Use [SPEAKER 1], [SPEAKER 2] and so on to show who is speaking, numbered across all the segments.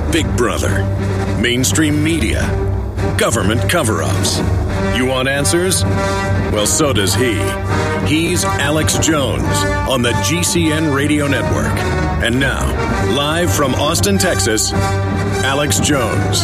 [SPEAKER 1] Big Brother, mainstream media, government cover-ups. You want answers? Well, so does he. He's Alex Jones on the GCN Radio Network. And now, live from Austin, Texas, Alex Jones.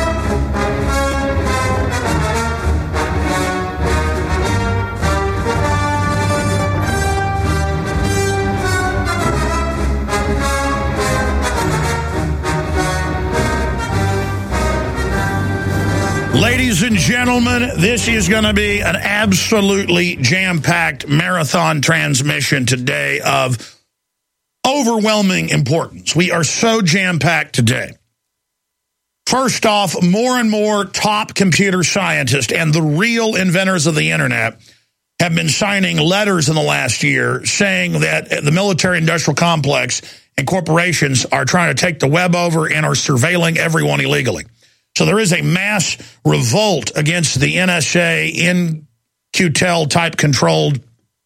[SPEAKER 2] Ladies and gentlemen, this is going to be an absolutely jam-packed marathon transmission today of overwhelming importance. We are so jam-packed today. First off, more and more top computer scientists and the real inventors of the internet have been signing letters in the last year saying that the military-industrial complex and corporations are trying to take the web over and are surveilling everyone illegally. So there is a mass revolt against the NSA, InQtel-type controlled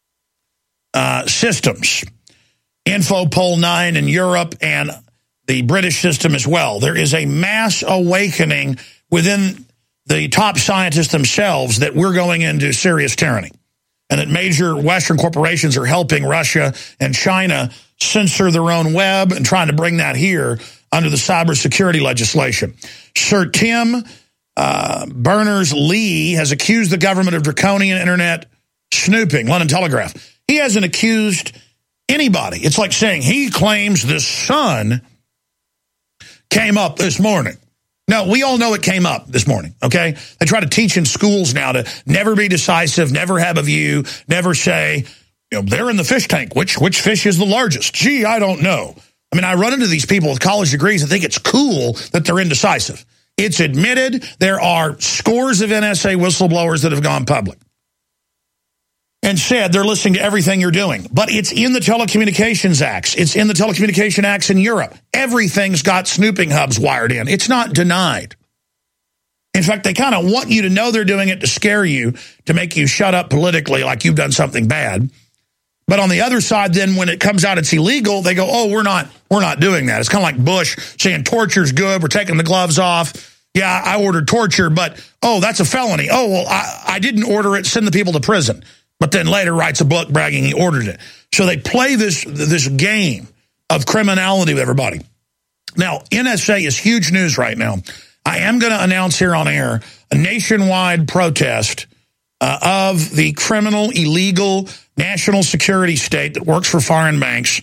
[SPEAKER 2] systems. Infopol 9 in Europe and the British system as well. There is a mass awakening within the top scientists themselves that we're going into serious tyranny, and that major Western corporations are helping Russia and China censor their own web and trying to bring that here under the cybersecurity legislation. Sir Tim Berners-Lee has accused the government of draconian internet snooping, London Telegraph. He hasn't accused anybody. It's like saying he claims the sun came up this morning. No, we all know it came up this morning, okay? They try to teach in schools now to never be decisive, never have a view, never say, you know, they're in the fish tank. Which fish is the largest? Gee, I don't know. I mean, I run into these people with college degrees and think it's cool that they're indecisive. It's admitted there are scores of NSA whistleblowers that have gone public and said they're listening to everything you're doing. But it's in the Telecommunications Acts. It's in the Telecommunication Acts in Europe. Everything's got snooping hubs wired in. It's not denied. In fact, they kind of want you to know they're doing it to scare you, to make you shut up politically like you've done something bad. But on the other side, then when it comes out it's illegal, they go, oh, we're not doing that. It's kind of like Bush saying torture's good, we're taking the gloves off. Yeah, I ordered torture, but, oh, that's a felony. Oh, well, I didn't order it, send the people to prison. But then later writes a book bragging he ordered it. So they play this game of criminality with everybody. Now, NSA is huge news right now. I am going to announce here on air a nationwide protest of the criminal, illegal national security state that works for foreign banks.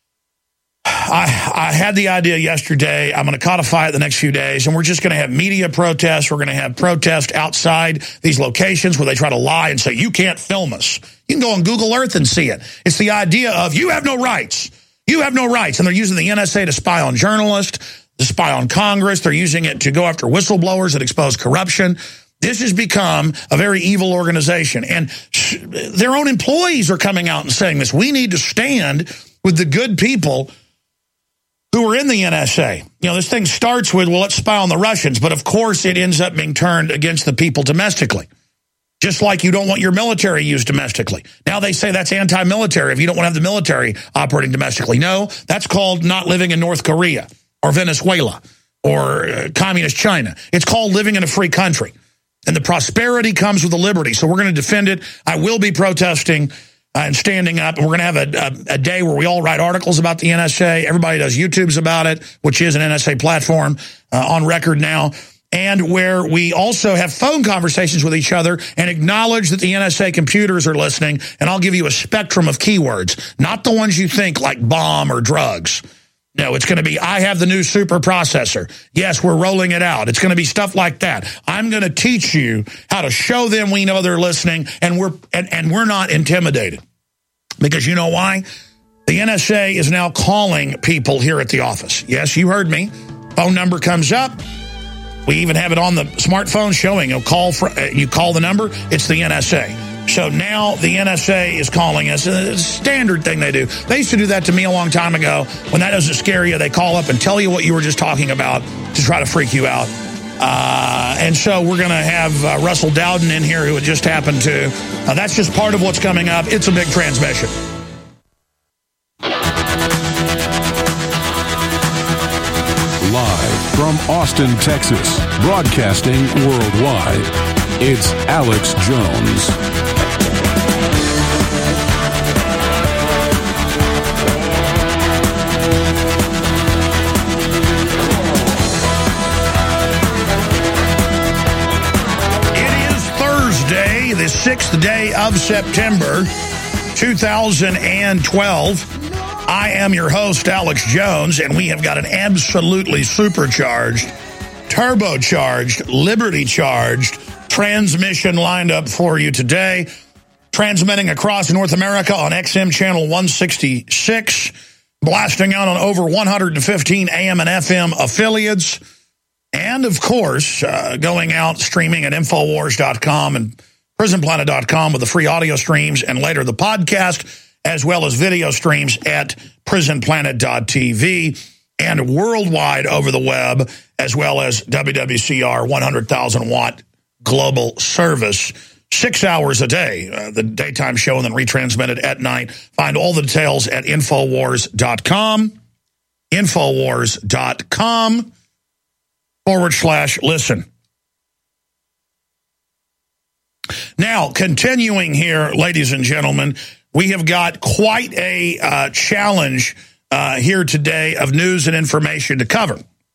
[SPEAKER 2] I had the idea yesterday. I'm going to codify it the next few days, and we're just going to have media protests. We're going to have protests outside these locations where they try to lie and say, you can't film us. You can go on Google Earth and see it. It's the idea of you have no rights. You have no rights. And they're using the NSA to spy on journalists, to spy on Congress. They're using it to go after whistleblowers that expose corruption. This has become a very evil organization. And their own employees are coming out and saying this. We need to stand with the good people who are in the NSA. You know, this thing starts with, well, let's spy on the Russians. But, of course, it ends up being turned against the people domestically. Just like you don't want your military used domestically. Now they say that's anti-military if you don't want to have the military operating domestically. No, that's called not living in North Korea or Venezuela or communist China. It's called living in a free country. And the prosperity comes with the liberty. So we're going to defend it. I will be protesting and standing up. And we're going to have a day where we all write articles about the NSA. Everybody does YouTubes about it, which is an NSA platform on record now. And where we also have phone conversations with each other and acknowledge that the NSA computers are listening. And I'll give you a spectrum of keywords, not the ones you think like bomb or drugs. No, it's going to be, I have the new super processor. Yes, we're rolling it out. It's going to be stuff like that. I'm going to teach you how to show them we know they're listening, and we're not intimidated. Because you know why? The NSA is now calling people here at the office. Yes, you heard me. Phone number comes up. We even have it on the smartphone showing. You call the number, it's the NSA. So now the NSA is calling us. It's a standard thing they do. They used to do that to me a long time ago. When that doesn't scare you, they call up and tell you what you were just talking about to try to freak you out. And so we're going to have Russell Dowden in here, who it just happened to. That's just part of what's coming up. It's a big transmission.
[SPEAKER 3] Live from From Austin, Texas, broadcasting worldwide, it's Alex Jones.
[SPEAKER 2] The 6th day of September, 2012. I am your host, Alex Jones, and we have got an absolutely supercharged, turbocharged, liberty-charged transmission lined up for you today. Transmitting across North America on XM channel 166, blasting out on over 115 AM and FM affiliates, and, of course, going out streaming at Infowars.com and PrisonPlanet.com with the free audio streams and later the podcast, as well as video streams at PrisonPlanet.tv and worldwide over the web, as well as WWCR 100,000-watt global service, 6 hours a day, the daytime show, and then retransmitted at night. Find all the details at Infowars.com, Infowars.com/listen. Now, continuing here, ladies and gentlemen, we have got quite a challenge here today of news and information to cover.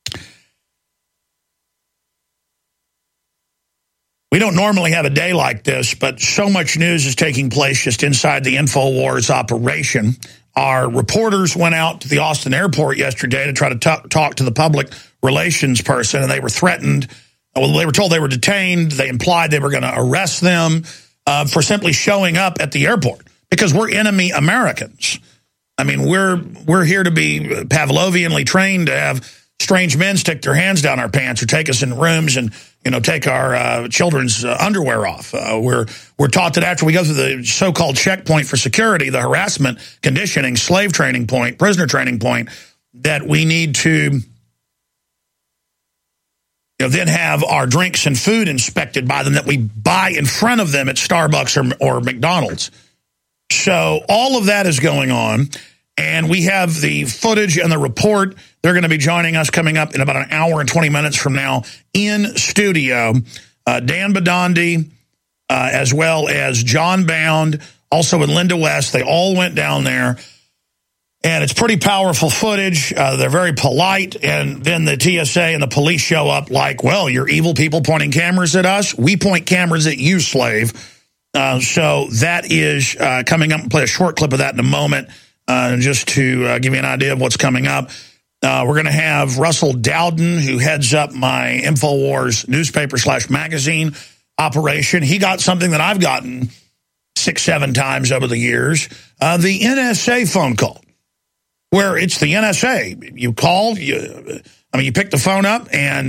[SPEAKER 2] We don't normally have a day like this, but so much news is taking place just inside the InfoWars operation. Our reporters went out to the Austin airport yesterday to try to talk to the public relations person, and they were threatened. Well, they were told they were detained. They implied they were going to arrest them for simply showing up at the airport because we're enemy Americans. I mean, we're here to be Pavlovianly trained to have strange men stick their hands down our pants or take us in rooms and, you know, take our children's underwear off. We're taught that after we go through the so-called checkpoint for security, the harassment, conditioning, slave training point, prisoner training point, that we need to then have our drinks and food inspected by them that we buy in front of them at Starbucks or McDonald's. So all of that is going on, and we have the footage and the report. They're going to be joining us coming up in about an hour and 20 minutes from now in studio. Dan Bidandi, as well as John Bound, also in Linda West. They all went down there. And it's pretty powerful footage. They're very polite. And then the TSA and the police show up like, well, you're evil people pointing cameras at us. We point cameras at you, slave. So that is coming up. I'll play a short clip of that in a moment just to give you an idea of what's coming up. We're going to have Russell Dowden, who heads up my InfoWars newspaper/magazine operation. He got something that I've gotten 6-7 times over the years, the NSA phone call. Where it's the NSA. You call, you pick the phone up and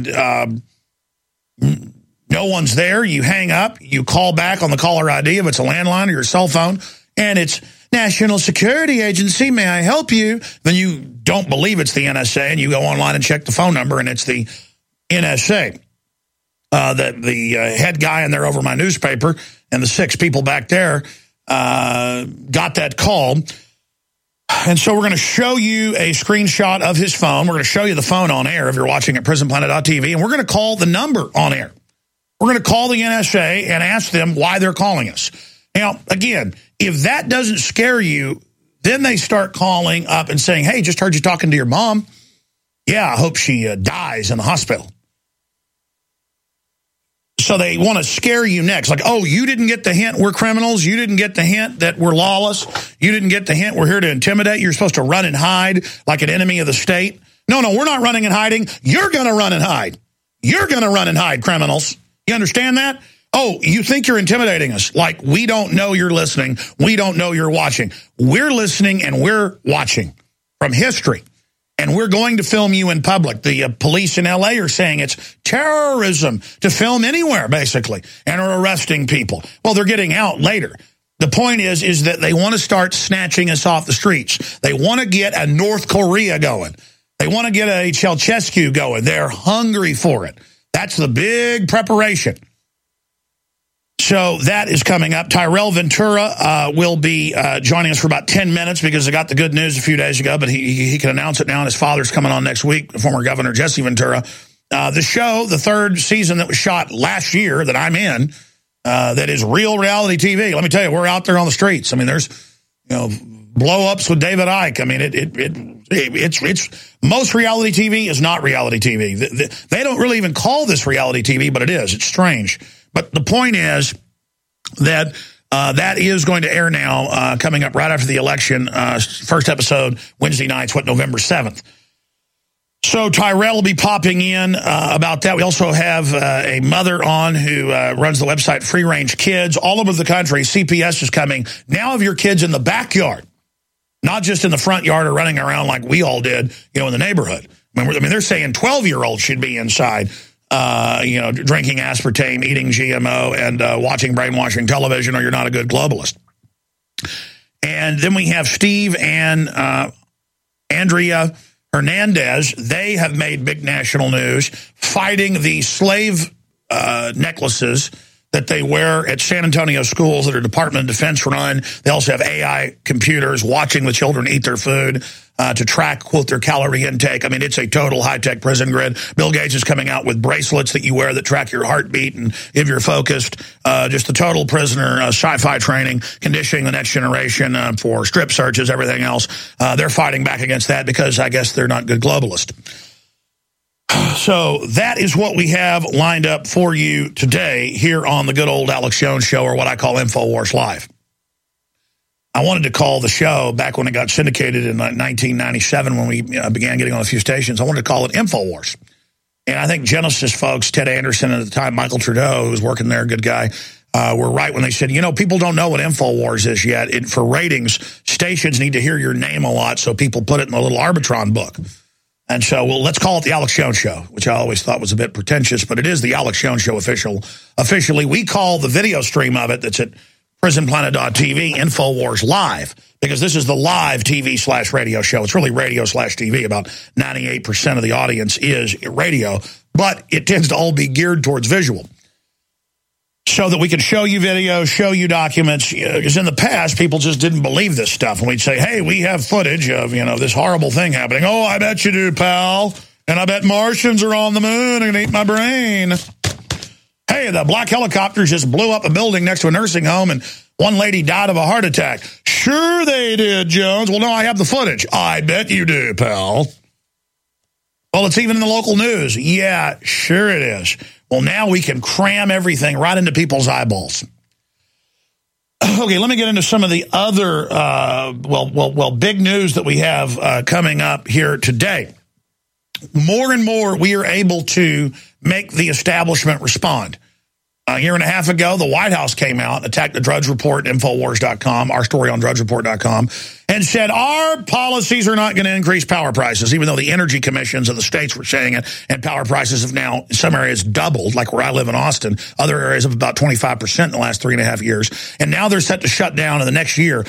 [SPEAKER 2] no one's there. You hang up. You call back on the caller ID if it's a landline or your cell phone, and it's National Security Agency. May I help you? Then you don't believe it's the NSA, and you go online and check the phone number, and it's the NSA. The head guy in there over my newspaper and the 6 people back there got that call. And so we're going to show you a screenshot of his phone. We're going to show you the phone on air if you're watching at PrisonPlanet.tv, and we're going to call the number on air. We're going to call the NSA and ask them why they're calling us. Now, again, if that doesn't scare you, then they start calling up and saying, hey, just heard you talking to your mom. Yeah, I hope she dies in the hospital. So they want to scare you next. Like, oh, you didn't get the hint we're criminals. You didn't get the hint that we're lawless. You didn't get the hint we're here to intimidate. You're supposed to run and hide like an enemy of the state. No, we're not running and hiding. You're going to run and hide. You're going to run and hide, criminals. You understand that? Oh, you think you're intimidating us. Like, we don't know you're listening. We don't know you're watching. We're listening and we're watching from history. And we're going to film you in public. The police in L.A. are saying it's terrorism to film anywhere, basically, and are arresting people. Well, they're getting out later. The point is that they want to start snatching us off the streets. They want to get a North Korea going. They want to get a Ceausescu going. They're hungry for it. That's the big preparation. So that is coming up. Tyrell Ventura will be joining us for about 10 minutes because I got the good news a few days ago, but he can announce it now, and his father's coming on next week, former Governor Jesse Ventura. The show, the third season that was shot last year that I'm in, that is real reality TV. Let me tell you, we're out there on the streets. I mean, there's, blow-ups with David Icke. I mean, it's most reality TV is not reality TV. They don't really even call this reality TV, but it is. It's strange. But the point is that that is going to air now, coming up right after the election. First episode, Wednesday nights, November 7th. So Tyrell will be popping in about that. We also have a mother on who runs the website Free Range Kids all over the country. CPS is coming. Now have your kids in the backyard, not just in the front yard or running around like we all did, in the neighborhood. I mean, they're saying 12-year-olds should be inside, drinking aspartame, eating GMO, and watching brainwashing television, or you're not a good globalist. And then we have Steve and Andrea Hernandez. They have made big national news fighting the slave necklaces that they wear at San Antonio schools that are Department of Defense run. They also have AI computers watching the children eat their food to track, quote, their calorie intake. I mean, it's a total high-tech prison grid. Bill Gates is coming out with bracelets that you wear that track your heartbeat and if you're focused. Just the total prisoner sci-fi training, conditioning the next generation for strip searches, everything else. They're fighting back against that because I guess they're not good globalists. So that is what we have lined up for you today here on the good old Alex Jones Show, or what I call InfoWars Live. I wanted to call the show back when it got syndicated in 1997 when we began getting on a few stations. I wanted to call it InfoWars. And I think Genesis folks, Ted Anderson at the time, Michael Trudeau, who was working there, good guy, were right when they said, people don't know what InfoWars is yet. For ratings, stations need to hear your name a lot, so people put it in a little Arbitron book. And so, let's call it the Alex Jones Show, which I always thought was a bit pretentious, but it is the Alex Jones Show officially. We call the video stream of it that's at prisonplanet.tv InfoWars Live, because this is the live TV/radio show. It's really radio/TV. About 98% of the audience is radio, but it tends to all be geared towards visual, so that we can show you videos, show you documents. Because in the past, people just didn't believe this stuff. And we'd say, hey, we have footage of, this horrible thing happening. Oh, I bet you do, pal. And I bet Martians are on the moon and eat my brain. Hey, the black helicopters just blew up a building next to a nursing home and one lady died of a heart attack. Sure they did, Jones. Well, no, I have the footage. I bet you do, pal. Well, it's even in the local news. Yeah, sure it is. Well, now we can cram everything right into people's eyeballs. Okay, let me get into some of the other, big news that we have coming up here today. More and more, we are able to make the establishment respond. A year and a half ago, the White House came out, attacked the Drudge Report, Infowars.com, our story on DrudgeReport.com, and said our policies are not going to increase power prices, even though the energy commissions of the states were saying it, and power prices have now, in some areas, doubled, like where I live in Austin. Other areas have about 25% in the last 3.5 years. And now they're set to shut down in the next year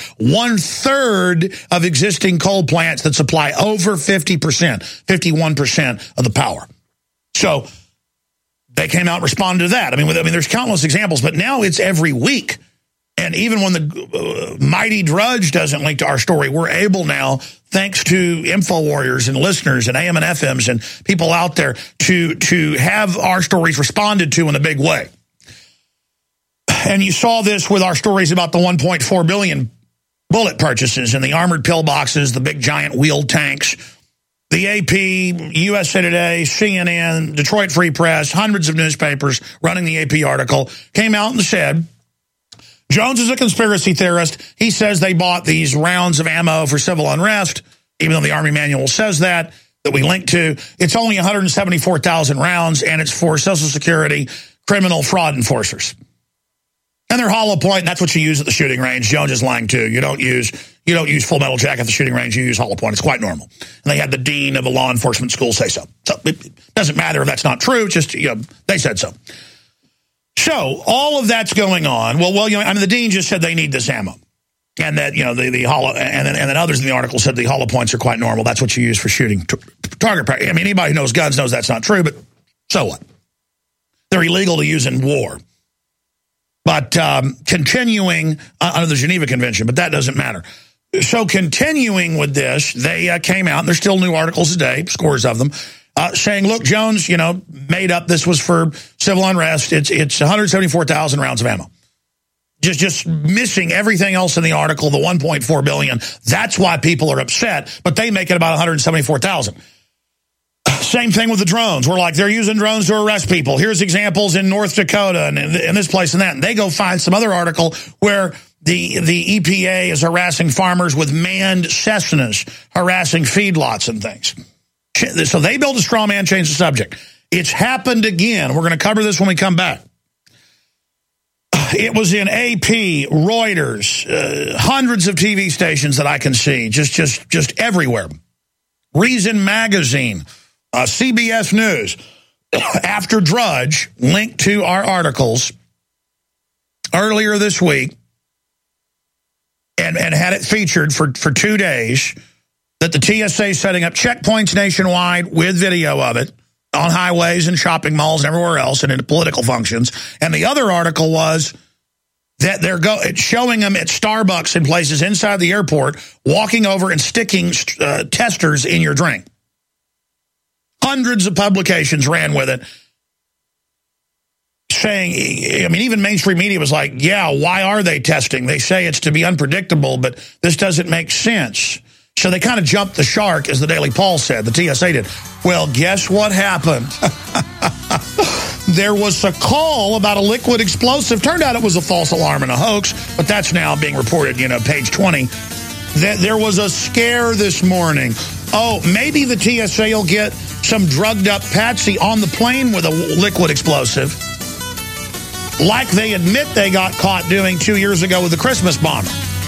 [SPEAKER 2] 1/3 of existing coal plants that supply over 50%, 51% of the power. So they came out and responded to that. I mean, there's countless examples, but now it's every week. And even when the mighty Drudge doesn't link to our story, we're able now, thanks to InfoWarriors and listeners and AM and FMs and people out there, to have our stories responded to in a big way. And you saw this with our stories about the 1.4 billion bullet purchases and the armored pillboxes, the big giant wheeled tanks. The AP, USA Today, CNN, Detroit Free Press, hundreds of newspapers running the AP article, came out and said, Jones is a conspiracy theorist. He says they bought these rounds of ammo for civil unrest, even though the Army manual says that we link to. It's only 174,000 rounds, and it's for Social Security criminal fraud enforcers. And they're hollow point, and that's what you use at the shooting range. Jones is lying too. You don't use full metal jack at the shooting range. You use hollow point. It's quite normal. And they had the dean of a law enforcement school say so. So it doesn't matter if that's not true. Just they said so. So all of that's going on. Well, the dean just said they need this ammo, and that the hollow, and then others in the article said the hollow points are quite normal. That's what you use for shooting target practice. I mean, anybody who knows guns knows that's not true. But so what? They're illegal to use in war. But continuing under the Geneva Convention, but that doesn't matter. So continuing with this, they came out, and there's still new articles today, scores of them, saying, look, Jones, made up this was for civil unrest. It's 174,000 rounds of ammo. Just missing everything else in the article, the 1.4 billion. That's why people are upset, but they make it about 174,000. Same thing with the drones. We're like, they're using drones to arrest people. Here's examples in North Dakota and in this place and that. And they go find some other article where the EPA is harassing farmers with manned Cessnas, harassing feedlots and things. So they build a straw man, change the subject. It's happened again. We're going to cover this when we come back. It was in AP, Reuters, hundreds of TV stations that I can see, just everywhere. Reason Magazine, CBS News. After Drudge linked to our articles earlier this week and had it featured for 2 days, that the TSA is setting up checkpoints nationwide with video of it on highways and shopping malls and everywhere else and into political functions. And the other article was that it's showing them at Starbucks and places inside the airport, walking over and sticking testers in your drink. Hundreds of publications ran with it, saying, even mainstream media was like, yeah, why are they testing? They say it's to be unpredictable, but this doesn't make sense. So they kind of jumped the shark, as the Daily Pulse said, the TSA did. Well, guess what happened? There was a call about a liquid explosive. Turned out it was a false alarm and a hoax, but that's now being reported, page 20. That there was a scare this morning. Oh, maybe the TSA will get some drugged up patsy on the plane with a liquid explosive, like they admit they got caught doing 2 years ago with the Christmas bomber.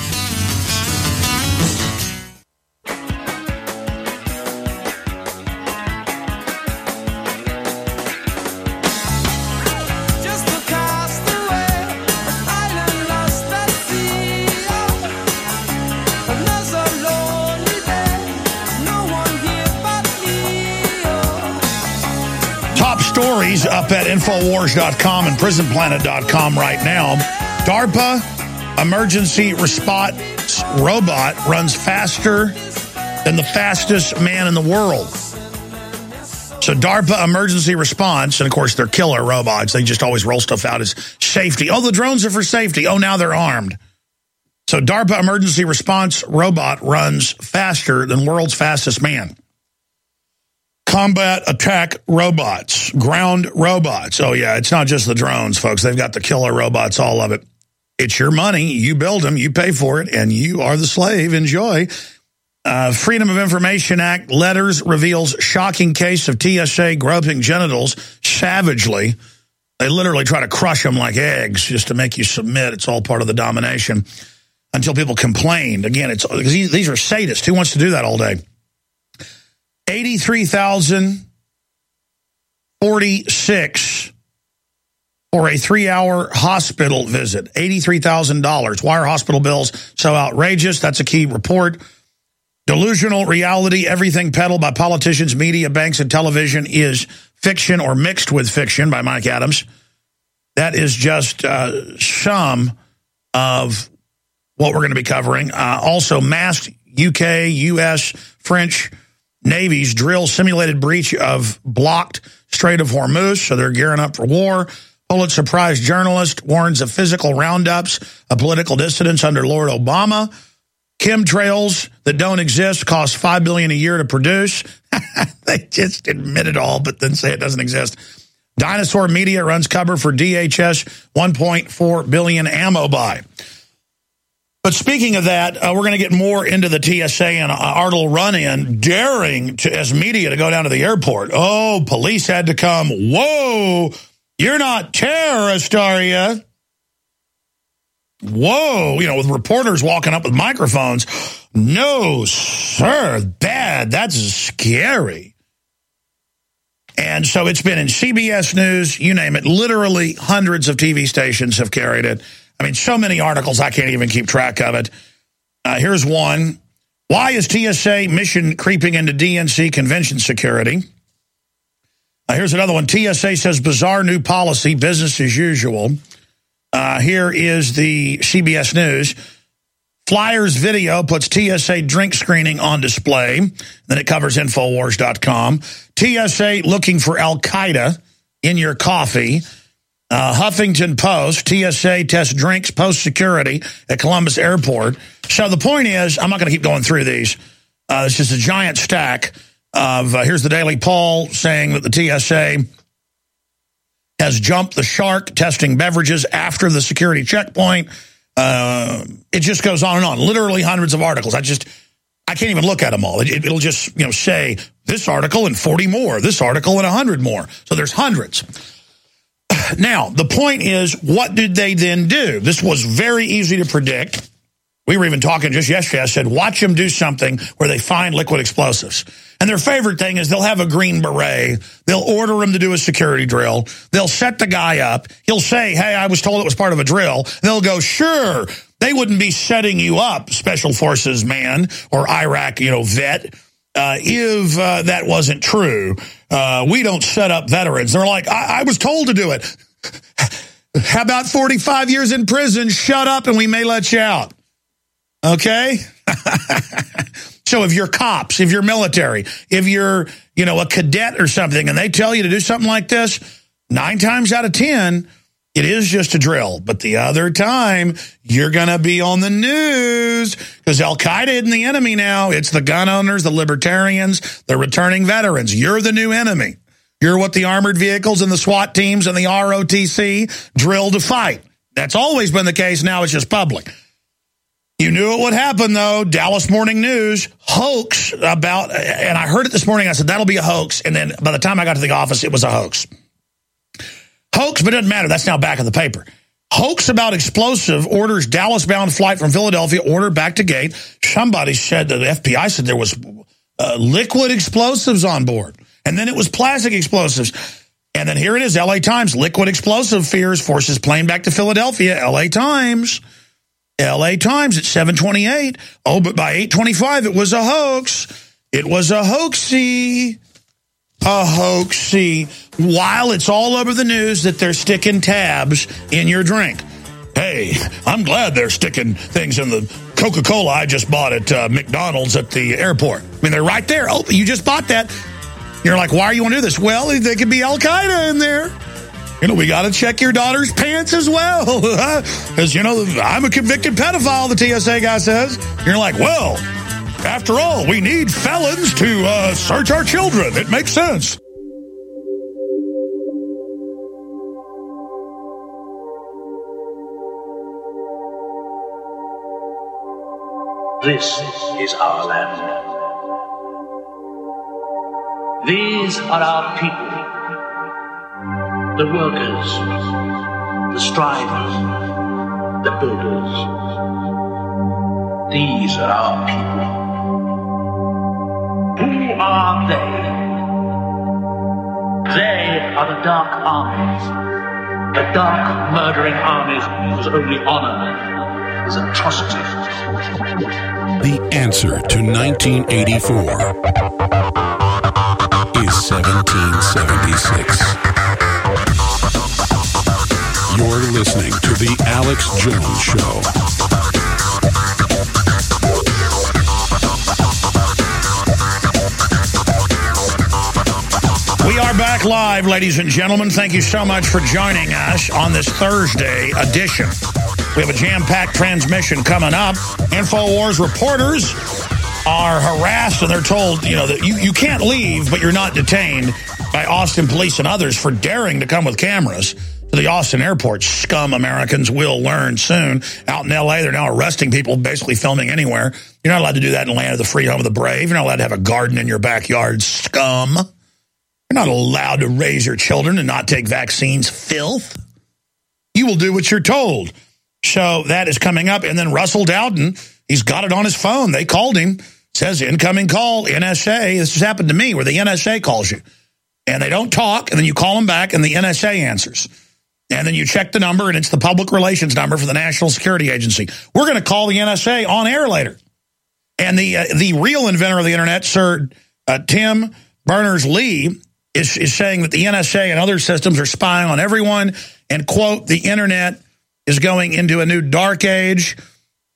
[SPEAKER 2] Stories up at Infowars.com and PrisonPlanet.com right now. DARPA emergency response robot runs faster than the fastest man in the world. So DARPA emergency response, and of course they're killer robots. They just always roll stuff out as safety. Oh, the drones are for safety. Oh, now they're armed. So DARPA emergency response robot runs faster than world's fastest man. Combat attack robots, ground robots. Oh, yeah, it's not just the drones, folks. They've got the killer robots, all of it. It's your money. You build them, you pay for it, and you are the slave. Enjoy. Freedom of Information Act letters reveals shocking case of TSA groping genitals savagely. They literally try to crush them like eggs just to make you submit. It's all part of the domination until people complained. Again, it's because these are sadists. Who wants to do that all day? $83,046 for a 3-hour hospital visit. $83,000. Why are hospital bills so outrageous? That's a key report. Delusional reality, everything peddled by politicians, media, banks, and television is fiction or mixed with fiction by Mike Adams. That is just some of what we're going to be covering. Also, masked UK, US, French navies drill simulated breach of blocked Strait of Hormuz, so they're gearing up for war. Pulitzer Prize journalist warns of physical roundups of political dissidents under Lord Obama. Chemtrails that don't exist cost $5 billion a year to produce. They just admit it all, but then say it doesn't exist. Dinosaur Media runs cover for DHS $1.4 billion ammo buy. But speaking of that, we're going to get more into the TSA and Arnold run-in, daring as media to go down to the airport. Oh, police had to come. Whoa, you're not terrorist, are you? Whoa, with reporters walking up with microphones. No, sir, bad. That's scary. And so it's been in CBS News, you name it. Literally hundreds of TV stations have carried it. So many articles, I can't even keep track of it. Here's one. Why is TSA mission creeping into DNC convention security? Here's another one. TSA says bizarre new policy, business as usual. Here is the CBS News. Flyers video puts TSA drink screening on display. Then it covers Infowars.com. TSA looking for Al-Qaeda in your coffee. Huffington Post, TSA tests drinks post-security at Columbus Airport. So the point is, I'm not going to keep going through these. It's just a giant stack of, here's the Daily Poll saying that the TSA has jumped the shark testing beverages after the security checkpoint. It just goes on and on. Literally hundreds of articles. I can't even look at them all. It'll just, say this article and 40 more, this article and 100 more. So there's hundreds. Now, the point is, what did they then do? This was very easy to predict. We were even talking just yesterday. I said, watch them do something where they find liquid explosives. And their favorite thing is they'll have a green beret. They'll order him to do a security drill. They'll set the guy up. He'll say, hey, I was told it was part of a drill. They'll go, sure. They wouldn't be setting you up, Special Forces man or Iraq, vet, if that wasn't true. We don't set up veterans. They're like, I was told to do it. How about 45 years in prison? Shut up and we may let you out. Okay? So if you're cops, if you're military, if you're, a cadet or something, and they tell you to do something like this, 9 times out of 10, it is just a drill. But the other time, you're going to be on the news because Al-Qaeda isn't the enemy now. It's the gun owners, the libertarians, the returning veterans. You're the new enemy. You're what the armored vehicles and the SWAT teams and the ROTC drill to fight. That's always been the case. Now it's just public. You knew it would happen, though. Dallas Morning News, hoax about, and I heard it this morning. I said, that'll be a hoax. And then by the time I got to the office, it was a hoax. Hoax, but it doesn't matter. That's now back in the paper. Hoax about explosive, orders Dallas-bound flight from Philadelphia, ordered back to gate. Somebody said, the FBI said there was liquid explosives on board. And then it was plastic explosives. And then here it is, L.A. Times, liquid explosive fears forces plane back to Philadelphia. L.A. Times at 7:28. Oh, but by 8:25, it was a hoax. It was a hoaxy. A hoaxy. While it's all over the news that they're sticking tabs in your drink. Hey, I'm glad they're sticking things in the Coca-Cola I just bought at McDonald's at the airport. I mean, they're right there. Oh, you just bought that. You're like, why are you want to do this? Well, they could be Al-Qaeda in there. We got to check your daughter's pants as well. Because, I'm a convicted pedophile, the TSA guy says. You're like, well, after all, we need felons to search our children. It makes sense.
[SPEAKER 4] This is our land. These are our people. The workers, the strivers, the builders. These are our people. Who are they? They are the dark armies. The dark, murdering armies whose only honor is atrocity.
[SPEAKER 3] The answer to 1984 is 1776. You're listening to The Alex Jones Show.
[SPEAKER 2] We are back live, ladies and gentlemen. Thank you so much for joining us on this Thursday edition. We have a jam-packed transmission coming up. InfoWars reporters are harassed, and they're told, that you can't leave, but you're not detained by Austin police and others for daring to come with cameras to the Austin airport. Scum Americans will learn soon. Out in L.A., they're now arresting people, basically filming anywhere. You're not allowed to do that in the land of the free, home of the brave. You're not allowed to have a garden in your backyard, scum. You're not allowed to raise your children and not take vaccines, filth. You will do what you're told. So that is coming up. And then Russell Dowden, he's got it on his phone. They called him. Says incoming call, NSA. This has happened to me where the NSA calls you. And they don't talk, and then you call them back, and the NSA answers. And then you check the number, and it's the public relations number for the National Security Agency. We're going to call the NSA on air later. And the real inventor of the Internet, Sir Tim Berners-Lee, is saying that the NSA and other systems are spying on everyone, and, quote, the Internet is going into a new dark age.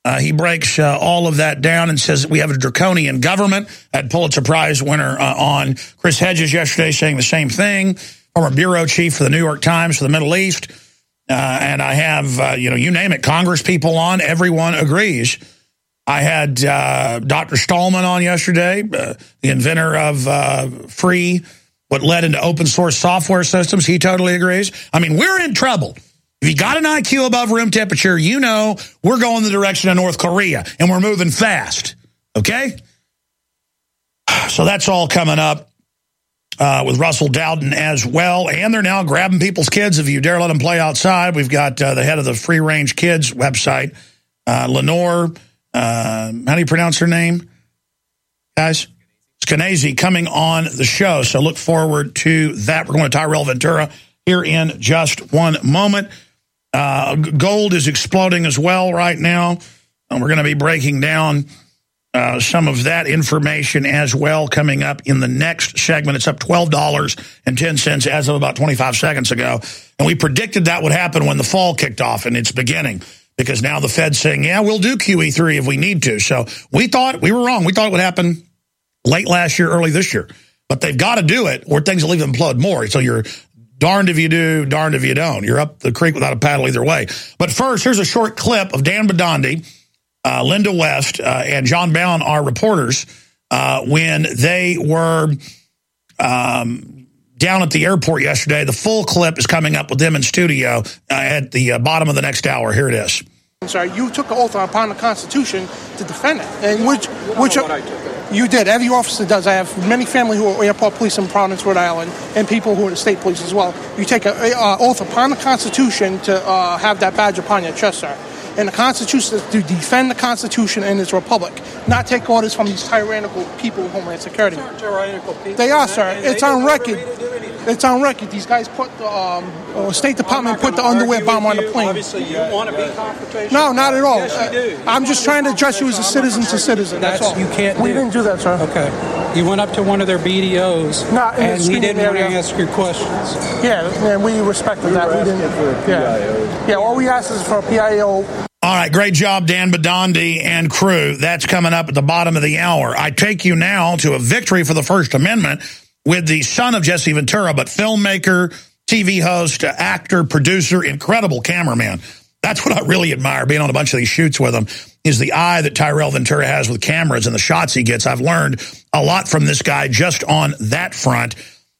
[SPEAKER 2] He breaks all of that down and says that we have a draconian government. I had Pulitzer Prize winner on Chris Hedges yesterday saying the same thing, former bureau chief for the New York Times for the Middle East. And I have, you name it, Congress people on. Everyone agrees. I had Dr. Stallman on yesterday, the inventor of free, what led into open source software systems. He totally agrees. I mean, we're in trouble. If you got an IQ above room temperature, you know we're going the direction of North Korea, and we're moving fast, okay? So that's all coming up with Russell Dowden as well, and they're now grabbing people's kids if you dare let them play outside. We've got the head of the Free Range Kids website, Lenore, how do you pronounce her name, guys? Skenazy, coming on the show, so look forward to that. We're going to Tyrell Ventura here in just one moment. Gold is exploding as well right now. And we're going to be breaking down some of that information as well coming up in the next segment. It's up $12.10 as of about 25 seconds ago. And we predicted that would happen when the fall kicked off, and it's beginning. Because now the Fed's saying, yeah, we'll do QE3 if we need to. So we thought we were wrong. We thought it would happen late last year, early this year. But they've got to do it or things will even implode more. So you're darned if you do, darned if you don't. You're up the creek without a paddle either way. But first, here's a short clip of Dan Bidandi, Linda West, and John Bound, our reporters, when they were down at the airport yesterday. The full clip is coming up with them in studio at the bottom of the next hour. Here it is.
[SPEAKER 5] I'm sorry, you took an oath upon the Constitution to defend it. And which you did. Every officer does. I have many family who are airport police in Providence, Rhode Island, and people who are the state police as well. You take an oath upon the Constitution to have that badge upon your chest, sir. And the Constitution is to defend the Constitution and its republic, not take orders from these tyrannical people in Homeland Security.
[SPEAKER 6] Tyrannical people.
[SPEAKER 5] They are, sir. It's on record. It's on record. These guys put the State Department put the underwear bomb on the plane.
[SPEAKER 6] Obviously, you want to be confrontational.
[SPEAKER 5] No, not at all.
[SPEAKER 6] Yes, you do.
[SPEAKER 5] I'm just trying to address you as a citizen to citizen. That's all.
[SPEAKER 6] You can't.
[SPEAKER 5] We didn't do that, sir.
[SPEAKER 6] Okay. You went up to one of their BDOs, and he didn't want to ask your questions.
[SPEAKER 5] Yeah, and we respected that. We didn't. Yeah. All we asked is for a PIO.
[SPEAKER 2] All right, great job, Dan Bidandi and crew. That's coming up at the bottom of the hour. I take you now to a victory for the First Amendment with the son of Jesse Ventura, but filmmaker, TV host, actor, producer, incredible cameraman. That's what I really admire, being on a bunch of these shoots with him, is the eye that Tyrell Ventura has with cameras and the shots he gets. I've learned a lot from this guy just on that front.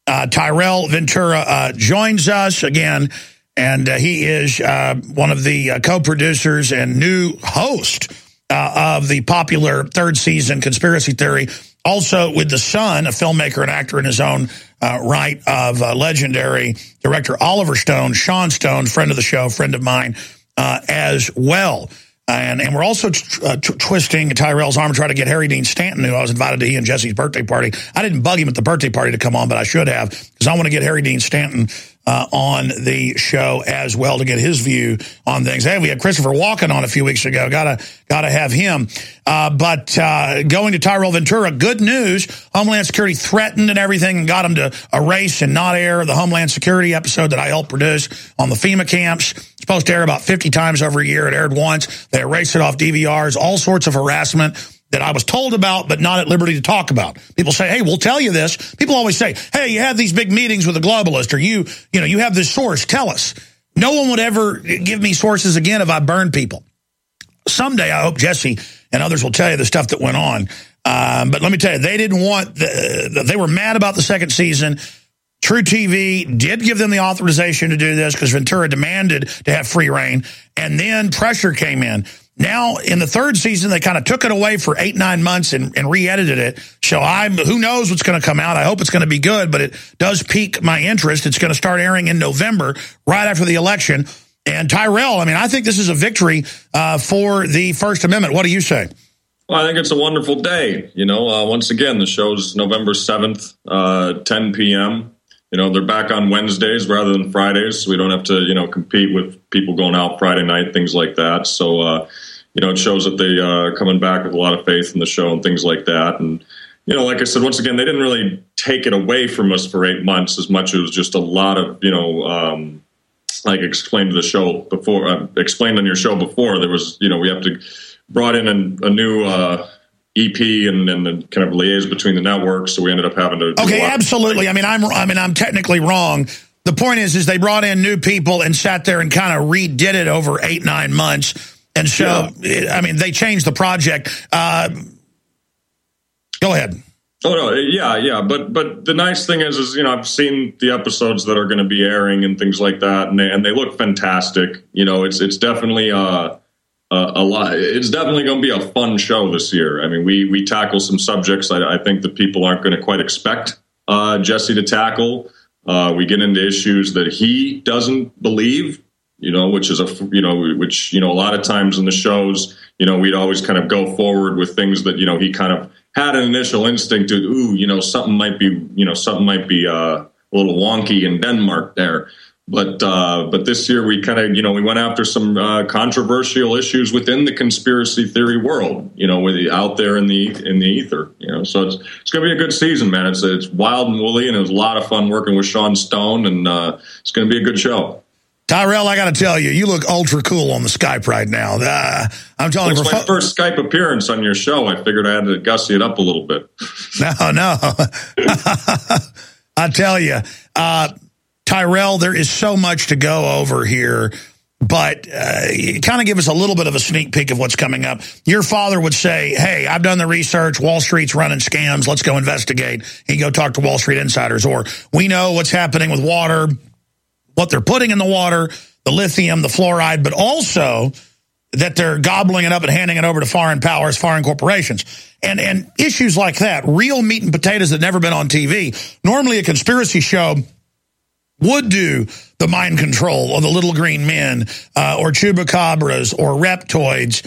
[SPEAKER 2] Tyrell Ventura joins us again. And he is one of the co-producers and new host of the popular third season Conspiracy Theory. Also with the son, a filmmaker and actor in his own right, of legendary director Oliver Stone, Sean Stone, friend of the show, friend of mine as well. And we're also twisting Tyrell's arm to try to get Harry Dean Stanton, who I was invited to he and Jesse's birthday party. I didn't bug him at the birthday party to come on, but I should have, because I want to get Harry Dean Stanton on the show as well to get his view on things. Hey, we had Christopher Walken on a few weeks ago. Gotta have him. But going to Tyrell Ventura, good news. Homeland Security threatened and everything and got him to erase and not air the Homeland Security episode that I helped produce on the FEMA camps. It's supposed to air about 50 times every year. It aired once. They erased it off DVRs, all sorts of harassment that I was told about but not at liberty to talk about. People say, hey, we'll tell you this. People always say, hey, you have these big meetings with a globalist, or you have this source, tell us. No one would ever give me sources again if I burned people. Someday I hope Jesse and others will tell you the stuff that went on. But let me tell you, they didn't want, they were mad about the second season. True TV did give them the authorization to do this because Ventura demanded to have free reign, and then pressure came in. Now, in the third season, they kind of took it away for 8-9 months and re-edited it. So who knows what's going to come out. I hope it's going to be good, but it does pique my interest. It's going to start airing in November, right after the election. And Tyrell, I mean, I think this is a victory for the First Amendment. What do you say?
[SPEAKER 7] Well, I think it's a wonderful day. Once again, the show's November 7th, 10 p.m. They're back on Wednesdays rather than Fridays, so we don't have to, compete with people going out Friday night, things like that. So, it shows that they are coming back with a lot of faith in the show and things like that. And, like I said, once again, they didn't really take it away from us for 8 months as much as it was just a lot of, like explained on your show before, there was, we have to brought in a new EP and the kind of liaise between the networks, so we ended up having to.
[SPEAKER 2] Okay, absolutely. I mean, I'm technically wrong. The point is they brought in new people and sat there and kind of redid it over 8-9 months, and so I mean they changed the project. Go ahead.
[SPEAKER 7] Oh no, yeah. But the nice thing is I've seen the episodes that are going to be airing and things like that, and they look fantastic. It's definitely a lot. It's definitely going to be a fun show this year. I mean, we tackle some subjects I think that people aren't going to quite expect Jesse to tackle. We get into issues that he doesn't believe, which is a lot of times in the shows, we'd always kind of go forward with things that, he kind of had an initial instinct to, something might be a little wonky in Denmark there. But this year we kind of, we went after some controversial issues within the conspiracy theory world, out there in the ether, So it's going to be a good season, man. It's wild and woolly, and it was a lot of fun working with Sean Stone, and it's going to be a good show.
[SPEAKER 2] Tyrell, I got to tell you, you look ultra cool on the Skype right now. I'm telling you,
[SPEAKER 7] it's my first Skype appearance on your show. I figured I had to gussy it up a little bit.
[SPEAKER 2] No. I tell you, Tyrell, there is so much to go over here, but kind of give us a little bit of a sneak peek of what's coming up. Your father would say, hey, I've done the research. Wall Street's running scams. Let's go investigate. He'd go talk to Wall Street insiders. Or we know what's happening with water, what they're putting in the water, the lithium, the fluoride, but also that they're gobbling it up and handing it over to foreign powers, foreign corporations. And issues like that, real meat and potatoes that never been on TV. Normally a conspiracy show would do the mind control or the little green men or chupacabras or reptoids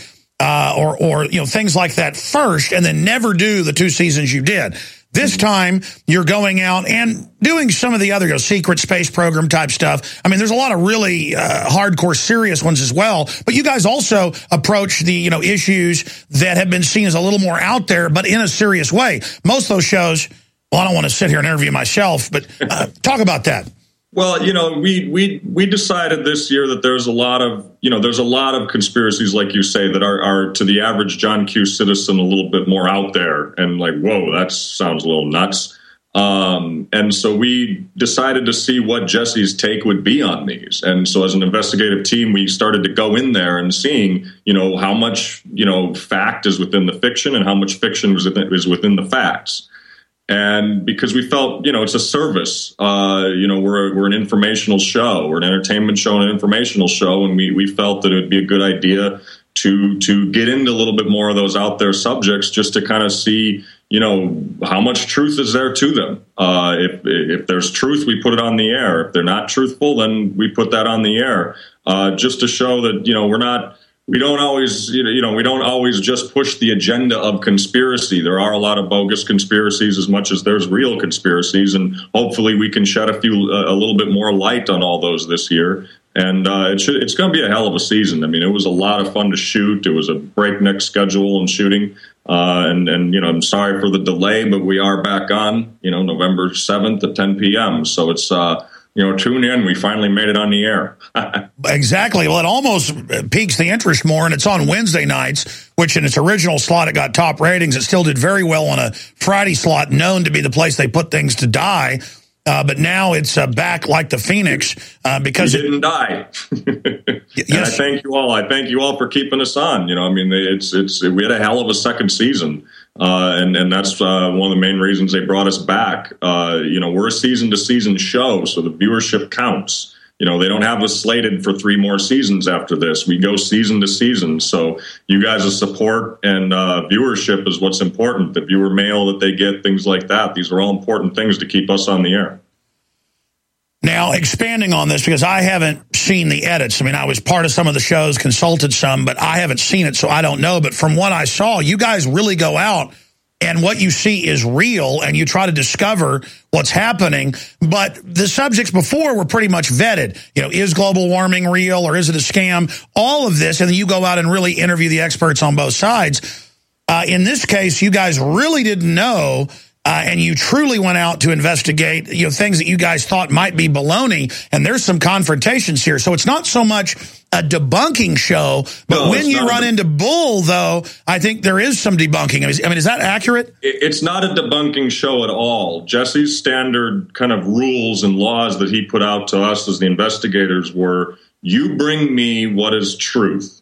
[SPEAKER 2] or things like that first, and then never do the 2 seasons you did. This time, you're going out and doing some of the other secret space program type stuff. I mean, there's a lot of really hardcore, serious ones as well. But you guys also approach the issues that have been seen as a little more out there, but in a serious way. Most of those shows, well, I don't want to sit here and interview myself, but talk about that.
[SPEAKER 7] Well, we decided this year that there's a lot of conspiracies, like you say, that are to the average John Q. citizen a little bit more out there and like, whoa, that sounds a little nuts. And so we decided to see what Jesse's take would be on these. And so as an investigative team, we started to go in there and seeing, how much, fact is within the fiction and how much fiction is within the facts. And because we felt, it's a service, we're an informational show, we're an entertainment show and an informational show. And we felt that it would be a good idea to get into a little bit more of those out there subjects just to kind of see, how much truth is there to them. If there's truth, we put it on the air. If they're not truthful, then we put that on the air, just to show that, we don't always just push the agenda of conspiracy. There are a lot of bogus conspiracies as much as there's real conspiracies, and hopefully we can shed a little bit more light on all those this year. And it's going to be a hell of a season. I mean, it was a lot of fun to shoot. It was a breakneck schedule and shooting. And I'm sorry for the delay, but we are back on, November 7th at 10 p.m. So it's, tune in. We finally made it on the air.
[SPEAKER 2] Exactly. Well, it almost piques the interest more, and it's on Wednesday nights, which in its original slot, it got top ratings. It still did very well on a Friday slot, known to be the place they put things to die. But now it's back like the Phoenix because
[SPEAKER 7] it didn't die. Yes. And I thank you all. I thank you all for keeping us on. We had a hell of a second season. And that's one of the main reasons they brought us back. We're a season-to-season show, so the viewership counts. They don't have us slated for 3 more seasons after this. We go season to season. So you guys' support and viewership is what's important. The viewer mail that they get, things like that. These are all important things to keep us on the air.
[SPEAKER 2] Now, expanding on this, because I haven't seen the edits. I mean, I was part of some of the shows, consulted some, but I haven't seen it, so I don't know. But from what I saw, you guys really go out, and what you see is real, and you try to discover what's happening. But the subjects before were pretty much vetted. Is global warming real, or is it a scam? All of this, and then you go out and really interview the experts on both sides. In this case, you guys really didn't know and you truly went out to investigate, things that you guys thought might be baloney, and there's some confrontations here. So it's not so much a debunking show, but when you run into bull, though, I think there is some debunking. I mean, is that accurate?
[SPEAKER 7] It's not a debunking show at all. Jesse's standard kind of rules and laws that he put out to us as the investigators were, you bring me what is truth,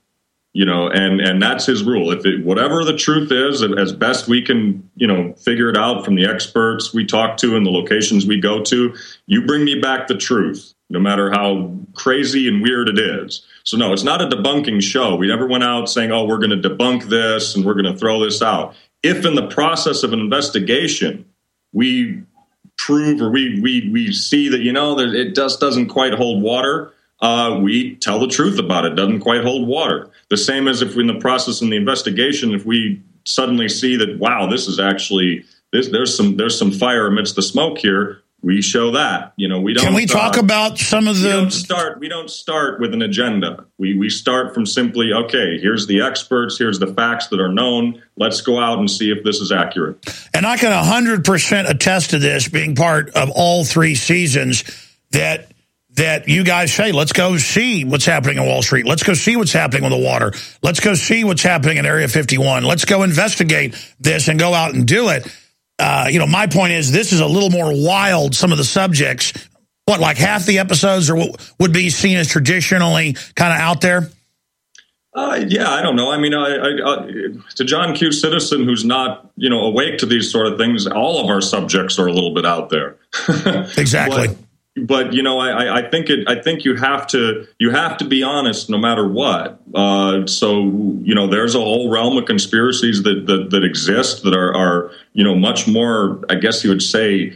[SPEAKER 7] and that's his rule. Whatever the truth is, as best we can, figure it out from the experts we talk to and the locations we go to, you bring me back the truth, no matter how crazy and weird it is. So no, it's not a debunking show. We never went out saying, oh, we're going to debunk this and we're going to throw this out. If in the process of an investigation, we prove or we see that, it just doesn't quite hold water, we tell the truth about it. It doesn't quite hold water. The same as if in the process of the investigation, if we suddenly see that, wow, this is actually, there's some fire amidst the smoke here, we show that. We don't.
[SPEAKER 2] Can we talk about some of the?
[SPEAKER 7] We don't start with an agenda. We start from simply, okay, here's the experts, here's the facts that are known. Let's go out and see if this is accurate.
[SPEAKER 2] And I can 100% attest to this, being part of all 3 seasons, that you guys say, let's go see what's happening on Wall Street. Let's go see what's happening with the water. Let's go see what's happening in Area 51. Let's go investigate this and go out and do it. My point is this is a little more wild, some of the subjects. Like half the episodes would be seen as traditionally kind of out there?
[SPEAKER 7] Yeah, I don't know. I mean, to John Q. Citizen, who's not, awake to these sort of things, all of our subjects are a little bit out there.
[SPEAKER 2] Exactly.
[SPEAKER 7] But I think you have to be honest no matter what. So there's a whole realm of conspiracies that exist that are much more, I guess you would say,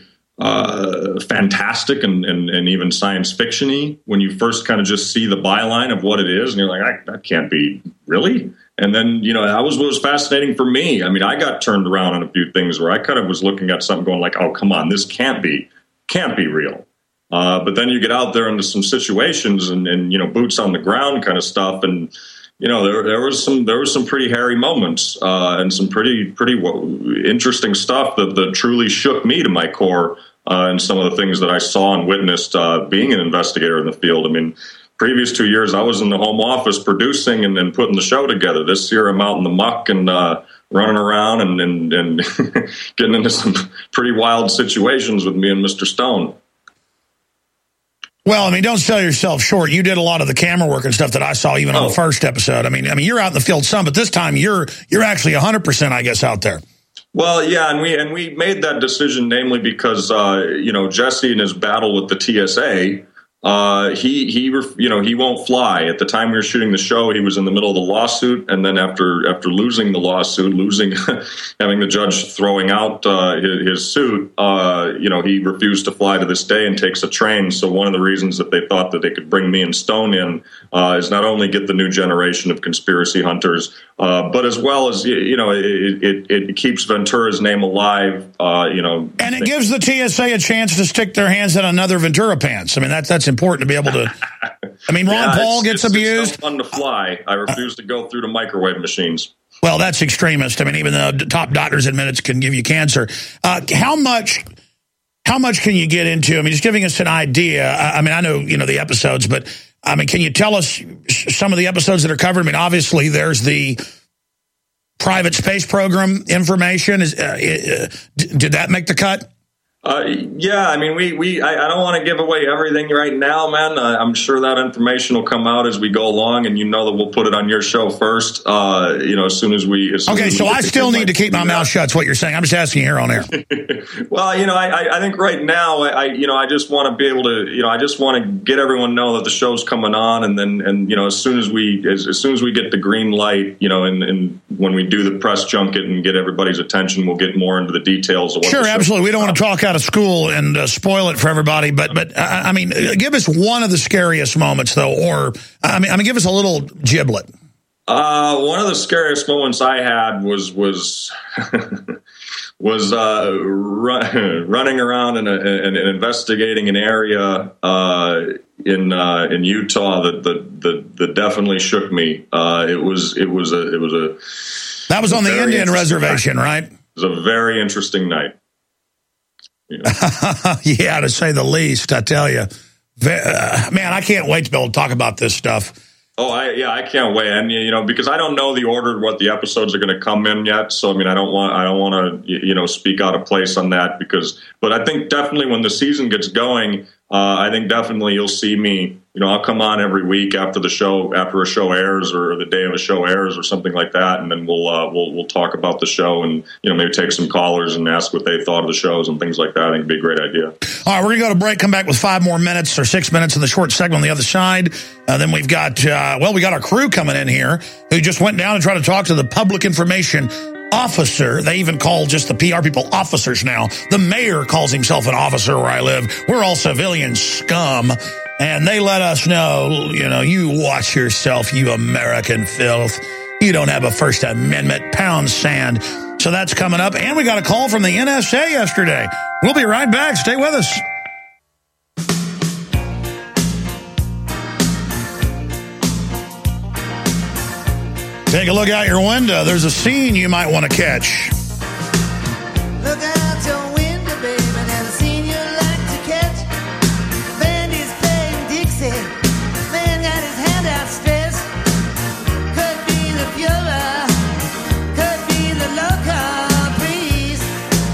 [SPEAKER 7] fantastic and even science fiction-y when you first kind of just see the byline of what it is, and you're like, that can't be really. And then that was what was fascinating for me. I mean, I got turned around on a few things where I kind of was looking at something going like, oh, come on, this can't be real. But then you get out there into some situations and boots on the ground kind of stuff, and there was some pretty hairy moments and some pretty interesting stuff that truly shook me to my core, and some of the things that I saw and witnessed being an investigator in the field. I mean, previous 2 years I was in the home office producing and putting the show together. This year I'm out in the muck and running around and getting into some pretty wild situations with me and Mr. Stone.
[SPEAKER 2] Well, I mean, don't sell yourself short. You did a lot of the camera work and stuff that I saw even on the first episode. I mean, you're out in the field some, but this time you're actually 100%, I guess, out there.
[SPEAKER 7] Well, yeah, and we made that decision namely because Jesse in his battle with the TSA, he won't fly. At the time we were shooting the show, he was in the middle of the lawsuit, and then after losing the lawsuit, having the judge throwing out his suit, he refused to fly to this day and takes a train. So one of the reasons that they thought that they could bring me and Stone in is not only get the new generation of conspiracy hunters, but as well as it keeps Ventura's name alive. And
[SPEAKER 2] it gives the TSA a chance to stick their hands in another Ventura pants. I mean, that's important to be able to. I mean, Ron Paul gets abused.
[SPEAKER 7] It's no fun to fly. I refuse to go through the microwave machines.
[SPEAKER 2] Well, that's extremist. I mean, even though top doctors admit it can give you cancer. How much can you get into? I mean, just giving us an idea. I mean, I know the episodes, but I mean, can you tell us some of the episodes that are covered? I mean, obviously, there's the private space program information. Did that make the cut?
[SPEAKER 7] Yeah, I mean, I don't want to give away everything right now, man. I'm sure that information will come out as we go along, and that we'll put it on your show first. As soon as we.
[SPEAKER 2] Okay, so I still need to keep my mouth shut. That's what you're saying. I'm just asking here on air.
[SPEAKER 7] Well, I think right now, I just want to be able to, I just want to get everyone know that the show's coming on, and then, as soon as we get the green light, and when we do the press junket and get everybody's attention, we'll get more into the details of what.
[SPEAKER 2] Sure, absolutely. We don't want to talk out of school and spoil it for everybody, but I mean, give us one of the scariest moments, though, or I mean, give us a little giblet.
[SPEAKER 7] One of the scariest moments I had was running around and investigating an area in Utah that definitely shook me. It was
[SPEAKER 2] that was on the Indian reservation, right?
[SPEAKER 7] It was a very interesting night. You know?
[SPEAKER 2] Yeah, to say the least, I tell you. Man, I can't wait to be able to talk about this stuff.
[SPEAKER 7] Oh, I can't wait. And, you know, because I don't know the order of what the episodes are going to come in yet. So, I mean, I don't want to, you know, speak out of place on that but I think definitely when the season gets going, I think definitely you'll see me, you know, I'll come on every week after a show airs or the day of a show airs or something like that. And then we'll talk about the show and, you know, maybe take some callers and ask what they thought of the shows and things like that. I think it'd be a great idea.
[SPEAKER 2] All right, we're going to go to break, come back with 5 more minutes or 6 minutes in the short segment on the other side. Then we've got, we got our crew coming in here who just went down and tried to talk to the public information officer. They even call just the PR people officers now. The mayor calls himself an officer where I live. We're all civilian scum. And they let us know, you know, you watch yourself, you American filth. You don't have a First Amendment, pound sand. So that's coming up. And we got a call from the NSA yesterday. We'll be right back. Stay with us. Take a look out your window. There's a scene you might want to catch.
[SPEAKER 8] Look out your window, baby. There's a scene you like to catch. Band is playing Dixie. Man got his hand outstretched. Could be the Fuhrer. Could be the local breeze.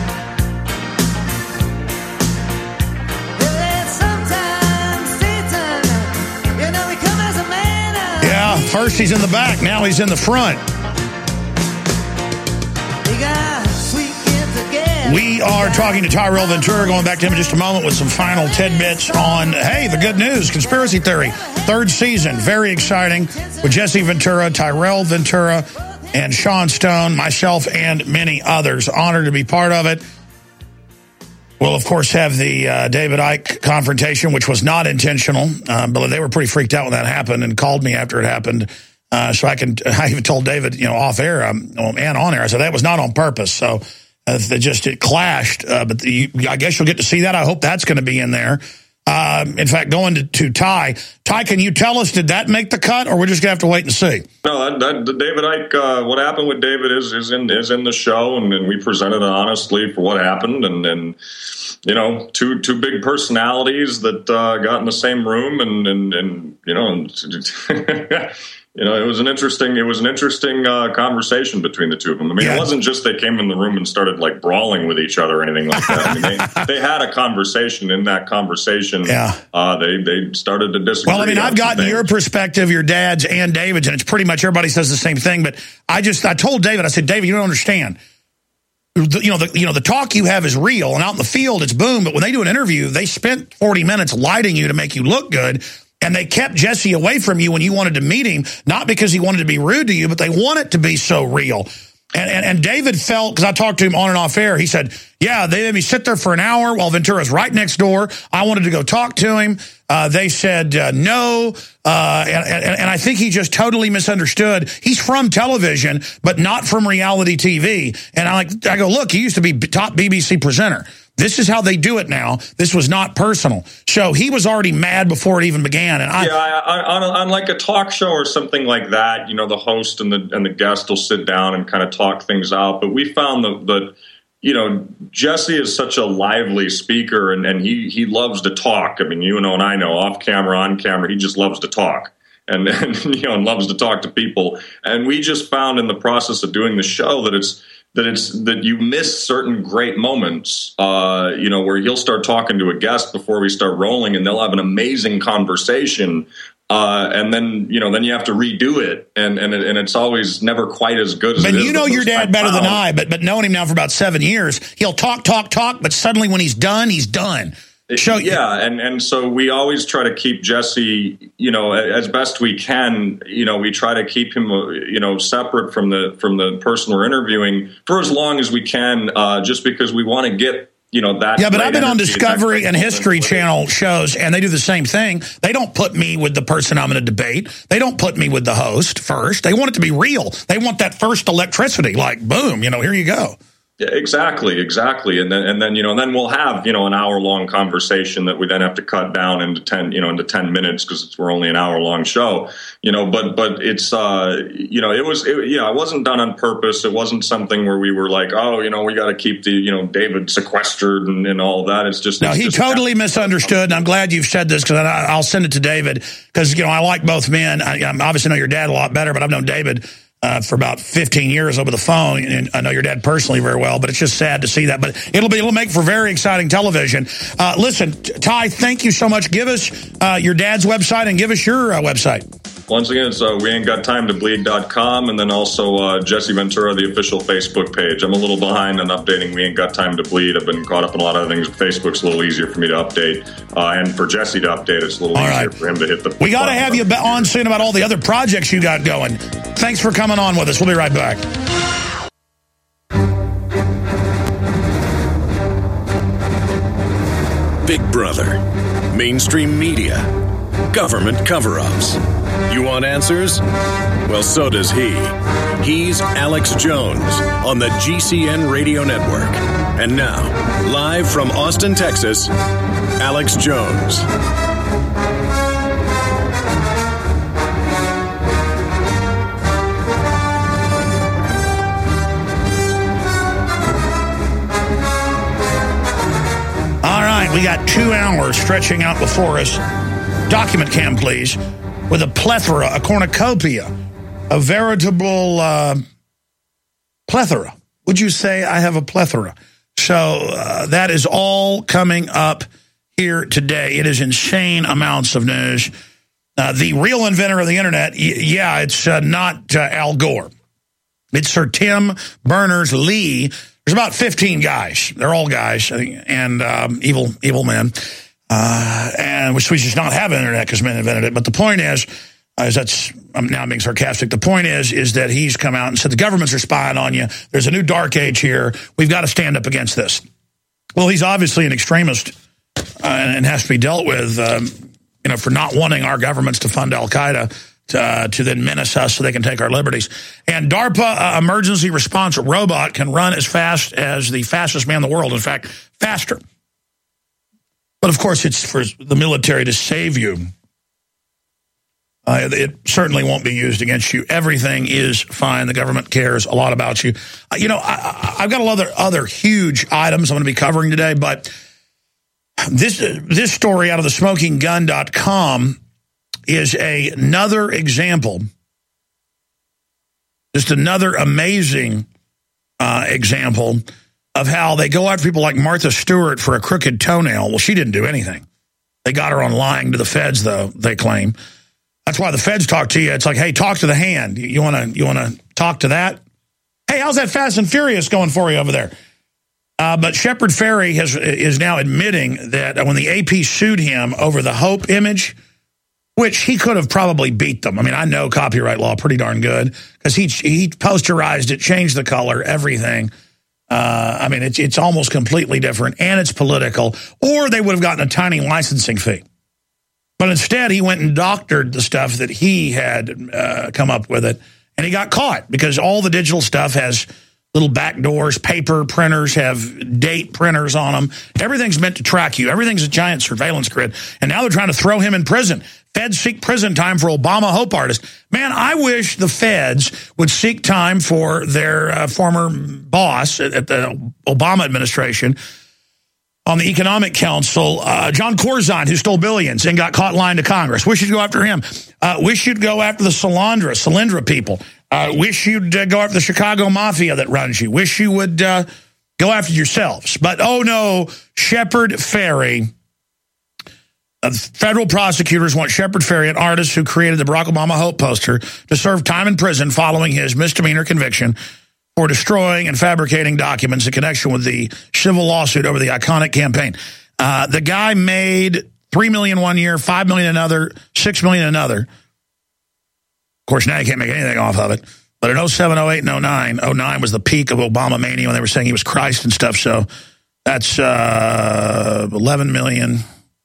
[SPEAKER 8] There's sometimes Satan. You know, he comes as a man.
[SPEAKER 2] Yeah, first he's in the back. Now he's in the front. We are talking to Tyrell Ventura, going back to him in just a moment with some final tidbits on, hey, the good news, Conspiracy Theory, 3rd season, very exciting, with Jesse Ventura, Tyrell Ventura, and Sean Stone, myself, and many others. Honored to be part of it. We'll, of course, have the David Icke confrontation, which was not intentional, but they were pretty freaked out when that happened and called me after it happened. So I even told David, you know, off air, and on air, I said, that was not on purpose. So it clashed. But I guess you'll get to see that. I hope that's going to be in there. In fact, going to Ty. Ty, can you tell us, did that make the cut, or we're just going to have to wait and see?
[SPEAKER 7] No, that David Icke, what happened with David is in the show, and we presented it honestly for what happened, and you know, two big personalities that got in the same room, and you know, you know, it was an interesting conversation between the two of them. I mean, It wasn't just they came in the room and started like brawling with each other or anything like that. I mean, they had a conversation. In that conversation, they started to disagree.
[SPEAKER 2] Well, I mean, I've gotten your perspective, your dad's and David's, and it's pretty much everybody says the same thing. But I told David, I said, David, you don't understand. The talk you have is real, and out in the field it's boom. But when they do an interview, they spent 40 minutes lighting you to make you look good. And they kept Jesse away from you when you wanted to meet him, not because he wanted to be rude to you, but they want it to be so real. And David felt, because I talked to him on and off air, he said, yeah, they made me sit there for an hour while Ventura's right next door. I wanted to go talk to him. They said no. And I think he just totally misunderstood. He's from television, but not from reality TV. And I go, look, he used to be top BBC presenter. This is how they do it now. This was not personal. So he was already mad before it even began. And
[SPEAKER 7] on like a talk show or something like that, you know, the host and the guest will sit down and kind of talk things out. But we found that you know, Jesse is such a lively speaker, and he loves to talk. I mean, you know, and I know, off camera, on camera, he just loves to talk. And you know, and loves to talk to people. And we just found in the process of doing the show that you miss certain great moments, you know, where he'll start talking to a guest before we start rolling, and they'll have an amazing conversation, and then you have to redo it, and it's always never quite as good as. But
[SPEAKER 2] you know your dad better than I, but knowing him now for about 7 years, he'll talk, but suddenly when he's done, he's done.
[SPEAKER 7] And so we always try to keep Jesse, you know, as best we can. You know, we try to keep him, you know, separate from the person we're interviewing for as long as we can, just because we want to get, you know, that. Yeah,
[SPEAKER 2] but I've been on Discovery and History Channel shows, and they do the same thing. They don't put me with the person I'm going to debate. They don't put me with the host first. They want it to be real. They want that first electricity, like boom, you know, here you go.
[SPEAKER 7] Yeah, exactly. And then we'll have, an hour-long conversation that we then have to cut down into 10 minutes because we're only an hour-long show, but it's, it wasn't done on purpose. It wasn't something where we were like, we got to keep the, David sequestered and all that. It's just.
[SPEAKER 2] No, he totally misunderstood. And I'm glad you've said this because I'll send it to David because, I like both men. I obviously know your dad a lot better, but I've known David for about 15 years over the phone, and I know your dad personally very well, but it's just sad to see that. But it'll make for very exciting television. Listen, Ty, thank you so much. Give us your dad's website and give us your website.
[SPEAKER 7] Once again, it's weaintgottimetobleed.com, and then also Jesse Ventura, the official Facebook page. I'm a little behind on updating We Ain't Got Time to Bleed. I've been caught up in a lot of things. Facebook's a little easier for me to update, and for Jesse to update, it's a little easier for him to hit the...
[SPEAKER 2] We got to have you on soon about all the other projects you got going. Thanks for coming on with us. We'll be right back.
[SPEAKER 1] Big Brother, mainstream media, government cover-ups. You want answers? Well, so does he. He's Alex Jones on the GCN Radio Network. And now, live from Austin, Texas, Alex Jones.
[SPEAKER 2] All right, we got 2 hours stretching out before us. Document cam, please, with a plethora, a cornucopia, a veritable plethora. Would you say I have a plethora? So that is all coming up here today. It is insane amounts of news. The real inventor of the internet, it's not Al Gore. It's Sir Tim Berners-Lee. There's about 15 guys. They're all guys and evil men. And we should not have internet because men invented it. But the point is I'm now being sarcastic. The point is that he's come out and said the governments are spying on you. There's a new dark age here. We've got to stand up against this. Well, he's obviously an extremist and has to be dealt with, for not wanting our governments to fund Al-Qaeda to then menace us so they can take our liberties. And DARPA emergency response robot can run as fast as the fastest man in the world. In fact, faster. But, of course, it's for the military to save you. It certainly won't be used against you. Everything is fine. The government cares a lot about you. I've got a lot of other huge items I'm going to be covering today, but this story out of the smokinggun.com is another example, just another amazing example of how they go after people like Martha Stewart for a crooked toenail. Well, she didn't do anything. They got her on lying to the feds, though, they claim. That's why the feds talk to you. It's like, hey, talk to the hand. You want to talk to that? Hey, how's that Fast and Furious going for you over there? But Shepard Fairey is now admitting that when the AP sued him over the Hope image, which he could have probably beat them. I mean, I know copyright law pretty darn good because he posterized it, changed the color, everything. It's almost completely different, and it's political. Or they would have gotten a tiny licensing fee. But instead, he went and doctored the stuff that he had come up with it, and he got caught because all the digital stuff has little back doors, paper printers have date printers on them. Everything's meant to track you. Everything's a giant surveillance grid. And now they're trying to throw him in prison. Feds seek prison time for Obama Hope artist. Man, I wish the feds would seek time for their former boss at the Obama administration on the Economic Council, John Corzine, who stole billions and got caught lying to Congress. Wish you'd go after him. Wish you'd go after the Solyndra people. Wish you'd go after the Chicago Mafia that runs you. Wish you would go after yourselves. But, oh, no, Shepard Fairey. Federal prosecutors want Shepard Fairey, an artist who created the Barack Obama Hope poster, to serve time in prison following his misdemeanor conviction for destroying and fabricating documents in connection with the civil lawsuit over the iconic campaign. The guy made $3 million one year, $5 million another, $6 million another. Of course, now you can't make anything off of it. But in 07, 08, and 09 was the peak of Obama mania when they were saying he was Christ and stuff. So that's $11 million.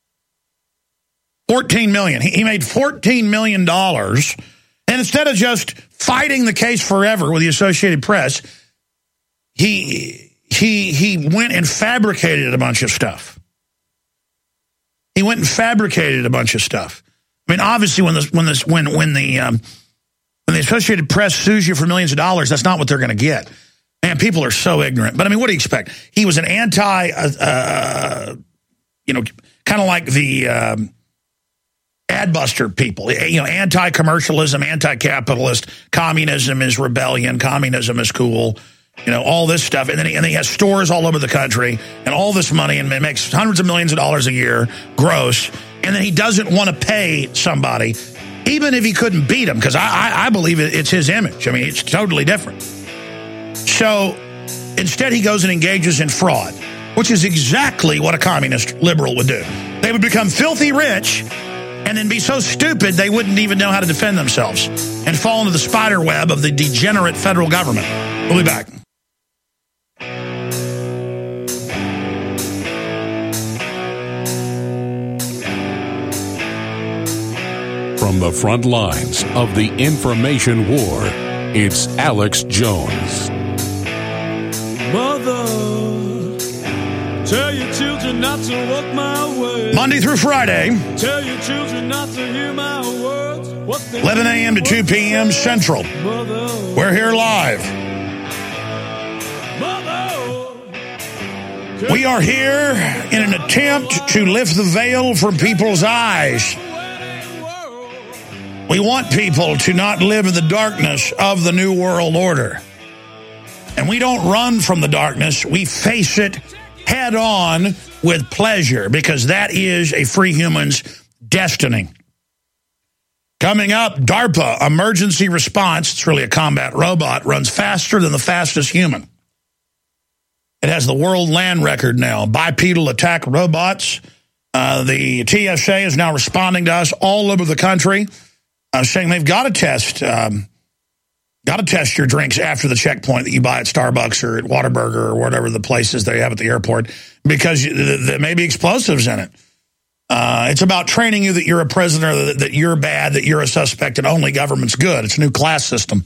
[SPEAKER 2] $14 million. He made $14 million. And instead of just fighting the case forever with the Associated Press, he he went and fabricated a bunch of stuff. He went and fabricated a bunch of stuff. I mean, obviously, when the Associated Press sues you for millions of dollars, that's not what they're going to get. Man, people are so ignorant. But I mean, what do you expect? He was an kind of like the adbuster people. Anti-commercialism, anti-capitalist. Communism is rebellion. Communism is cool. All this stuff. And then he has stores all over the country and all this money and makes hundreds of millions of dollars a year, gross. And then he doesn't want to pay somebody, even if he couldn't beat him, because I believe it's his image. I mean, it's totally different. So instead, he goes and engages in fraud, which is exactly what a communist liberal would do. They would become filthy rich and then be so stupid they wouldn't even know how to defend themselves and fall into the spider web of the degenerate federal government. We'll be back.
[SPEAKER 3] From the front lines of the information war, it's Alex Jones.
[SPEAKER 9] Mother, tell your children not to walk my way.
[SPEAKER 2] Monday through Friday.
[SPEAKER 9] Tell your children not to hear my words.
[SPEAKER 2] 11 a.m. to 2 p.m. Central.
[SPEAKER 9] Mother,
[SPEAKER 2] we're here live.
[SPEAKER 9] Mother,
[SPEAKER 2] we are here in an attempt to lift the veil from people's eyes. We want people to not live in the darkness of the New World Order. And we don't run from the darkness. We face it head on with pleasure, because that is a free human's destiny. Coming up, DARPA, emergency response. It's really a combat robot, runs faster than the fastest human. It has the world land record now. Bipedal attack robots. The TSA is now responding to us all over the country, saying they've got to test your drinks after the checkpoint that you buy at Starbucks or at Whataburger or whatever the places they have at the airport, because there may be explosives in it. It's about training you that you're a prisoner, that you're bad, that you're a suspect, and only government's good. It's a new class system.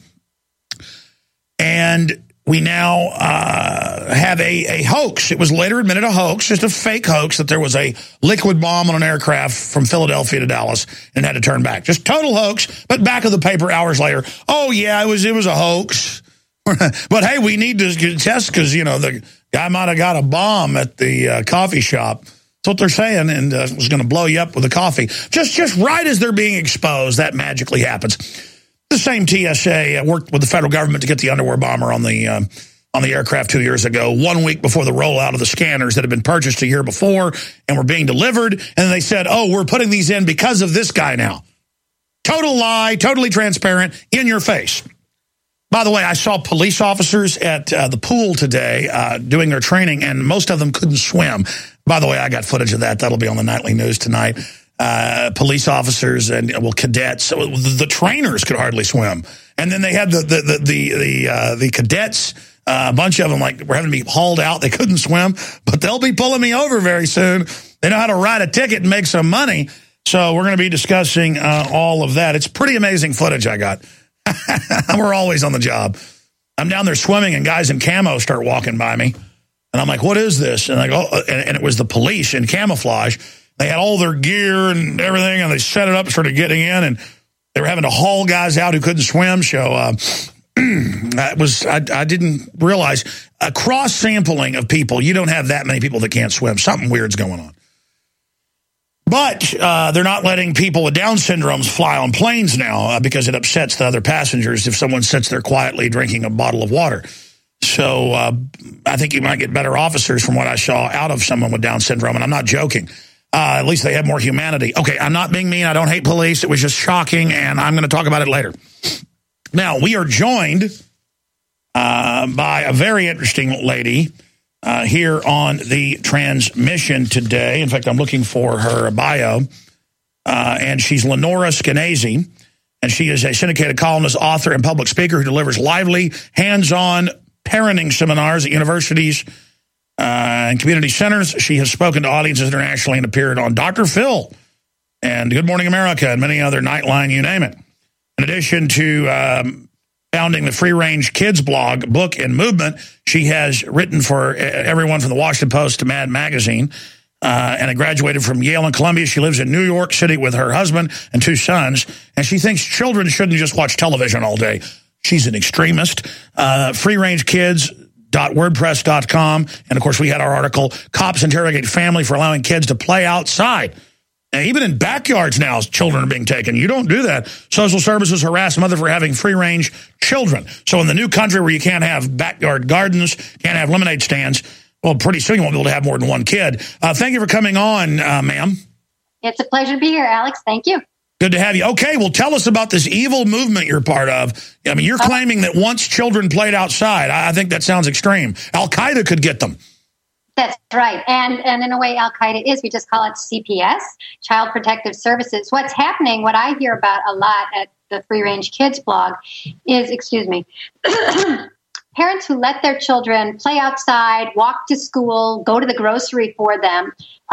[SPEAKER 2] And we now have a hoax. It was later admitted a hoax, just a fake hoax, that there was a liquid bomb on an aircraft from Philadelphia to Dallas and had to turn back. Just total hoax, but back of the paper hours later, oh, yeah, it was a hoax. But, hey, we need to test because, the guy might have got a bomb at the coffee shop. That's what they're saying, and was going to blow you up with a coffee. Just right as they're being exposed, that magically happens. The same TSA worked with the federal government to get the underwear bomber on the aircraft 2 years ago, 1 week before the rollout of the scanners that had been purchased a year before and were being delivered. And then they said, oh, we're putting these in because of this guy now. Total lie, totally transparent, in your face. By the way, I saw police officers at the pool today doing their training, and most of them couldn't swim. By the way, I got footage of that. That'll be on the nightly news tonight. Police officers and cadets. The trainers could hardly swim, and then they had the cadets. A bunch of them were having to be hauled out. They couldn't swim, but they'll be pulling me over very soon. They know how to write a ticket and make some money. So we're going to be discussing all of that. It's pretty amazing footage I got. We're always on the job. I'm down there swimming, and guys in camo start walking by me, and I'm like, "What is this?" And I go, and it was the police in camouflage. They had all their gear and everything, and they set it up, started getting in, and they were having to haul guys out who couldn't swim. So I didn't realize a cross-sampling of people. You don't have that many people that can't swim. Something weird's going on. But they're not letting people with Down syndromes fly on planes now because it upsets the other passengers if someone sits there quietly drinking a bottle of water. So I think you might get better officers from what I saw out of someone with Down syndrome, and I'm not joking. At least they have more humanity. Okay, I'm not being mean. I don't hate police. It was just shocking, and I'm going to talk about it later. Now, we are joined by a very interesting lady here on the transmission today. In fact, I'm looking for her bio, and she's Lenora Skenazy, and she is a syndicated columnist, author, and public speaker who delivers lively, hands-on parenting seminars at universities and community centers. She has spoken to audiences internationally and appeared on Dr. Phil and Good Morning America and many other Nightline, you name it. In addition to founding the Free Range Kids blog, book, and movement. She has written for everyone from the Washington Post to Mad Magazine, and graduated from Yale and Columbia. She lives in New York City with her husband and 2 sons, and she thinks children shouldn't just watch television all day. She's an extremist. freerangekids.wordpress.com. And, of course, we had our article, Cops Interrogate Family for Allowing Kids to Play Outside. And even in backyards now, children are being taken. You don't do that. Social services harass mother for having free-range children. So in the new country where you can't have backyard gardens, can't have lemonade stands, well, pretty soon you won't be able to have more than one kid. Thank you for coming on, ma'am.
[SPEAKER 10] It's a pleasure to be here, Alex. Thank you.
[SPEAKER 2] Good to have you. Okay, well, tell us about this evil movement you're part of. I mean, you're claiming that once children played outside. I think that sounds extreme. Al-Qaeda could get them.
[SPEAKER 10] That's right. And in a way, Al-Qaeda is. We just call it CPS, Child Protective Services. What's happening, what I hear about a lot at the Free Range Kids blog is, parents who let their children play outside, walk to school, go to the grocery for them,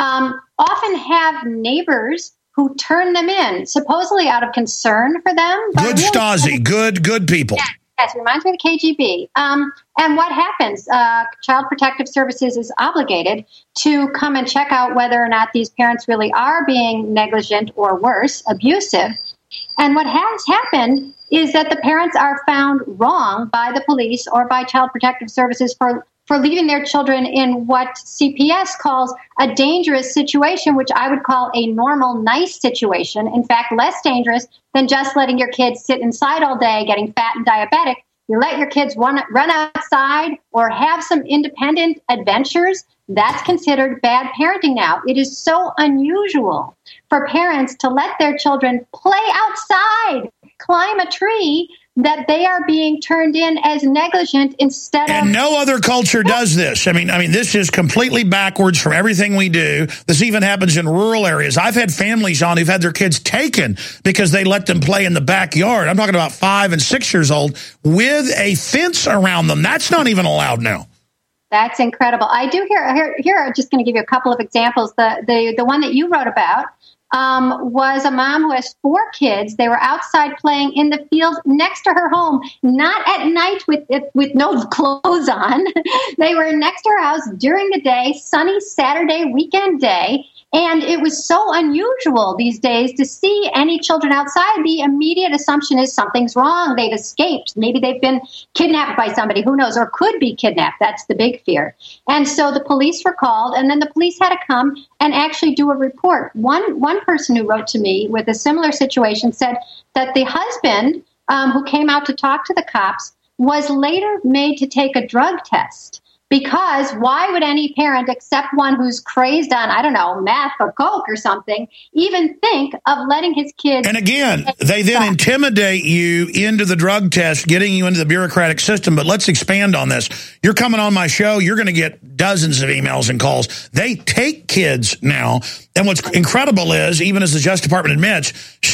[SPEAKER 10] often have neighbors who turn them in, supposedly out of concern for them.
[SPEAKER 2] Good really, Stasi, good people.
[SPEAKER 10] Yes, reminds me of the KGB. And what happens? Child Protective Services is obligated to come and check out whether or not these parents really are being negligent or worse, abusive. And what has happened is that the parents are found wrong by the police or by Child Protective Services for leaving their children in what CPS calls a dangerous situation, which I would call a normal, nice situation. In fact, less dangerous than just letting your kids sit inside all day, getting fat and diabetic. You let your kids run outside or have some independent adventures. That's considered bad parenting now. It is so unusual for parents to let their children play outside, climb a tree, that they are being turned in as negligent instead of...
[SPEAKER 2] And no other culture does this. I mean, this is completely backwards from everything we do. This even happens in rural areas. I've had families on who've had their kids taken because they let them play in the backyard. I'm talking about 5 and 6 years old with a fence around them. That's not even allowed now.
[SPEAKER 10] That's incredible. I do here. I'm just going to give you a couple of examples. The one that you wrote about was a mom who has 4 kids. They were outside playing in the field next to her home, not at night with no clothes on. They were next to her house during the day, sunny Saturday weekend day. And it was so unusual these days to see any children outside. The immediate assumption is something's wrong. They've escaped. Maybe they've been kidnapped by somebody, who knows, or could be kidnapped. That's the big fear. And so the police were called, and then the police had to come and actually do a report. One person who wrote to me with a similar situation said that the husband who came out to talk to the cops was later made to take a drug test. Because why would any parent, except one who's crazed on, I don't know, meth or coke or something, even think of letting his kids...
[SPEAKER 2] And again, they then intimidate you into the drug test, getting you into the bureaucratic system. But let's expand on this. You're coming on my show, you're going to get dozens of emails and calls. They take kids now. And what's incredible is, even as the Justice Department admits,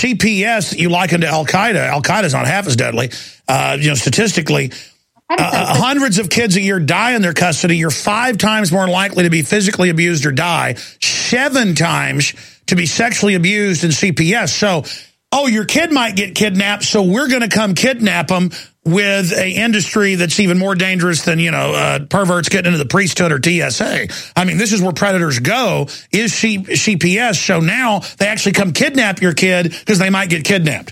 [SPEAKER 2] CPS, you liken to Al-Qaeda. Al-Qaeda's not half as deadly. Statistically... hundreds of kids a year die in their custody. You're 5 times more likely to be physically abused or die, 7 times to be sexually abused in CPS. So, your kid might get kidnapped, so we're going to come kidnap them with an industry that's even more dangerous than, perverts getting into the priesthood or TSA. I mean, this is where predators go, is CPS. So now they actually come kidnap your kid because they might get kidnapped.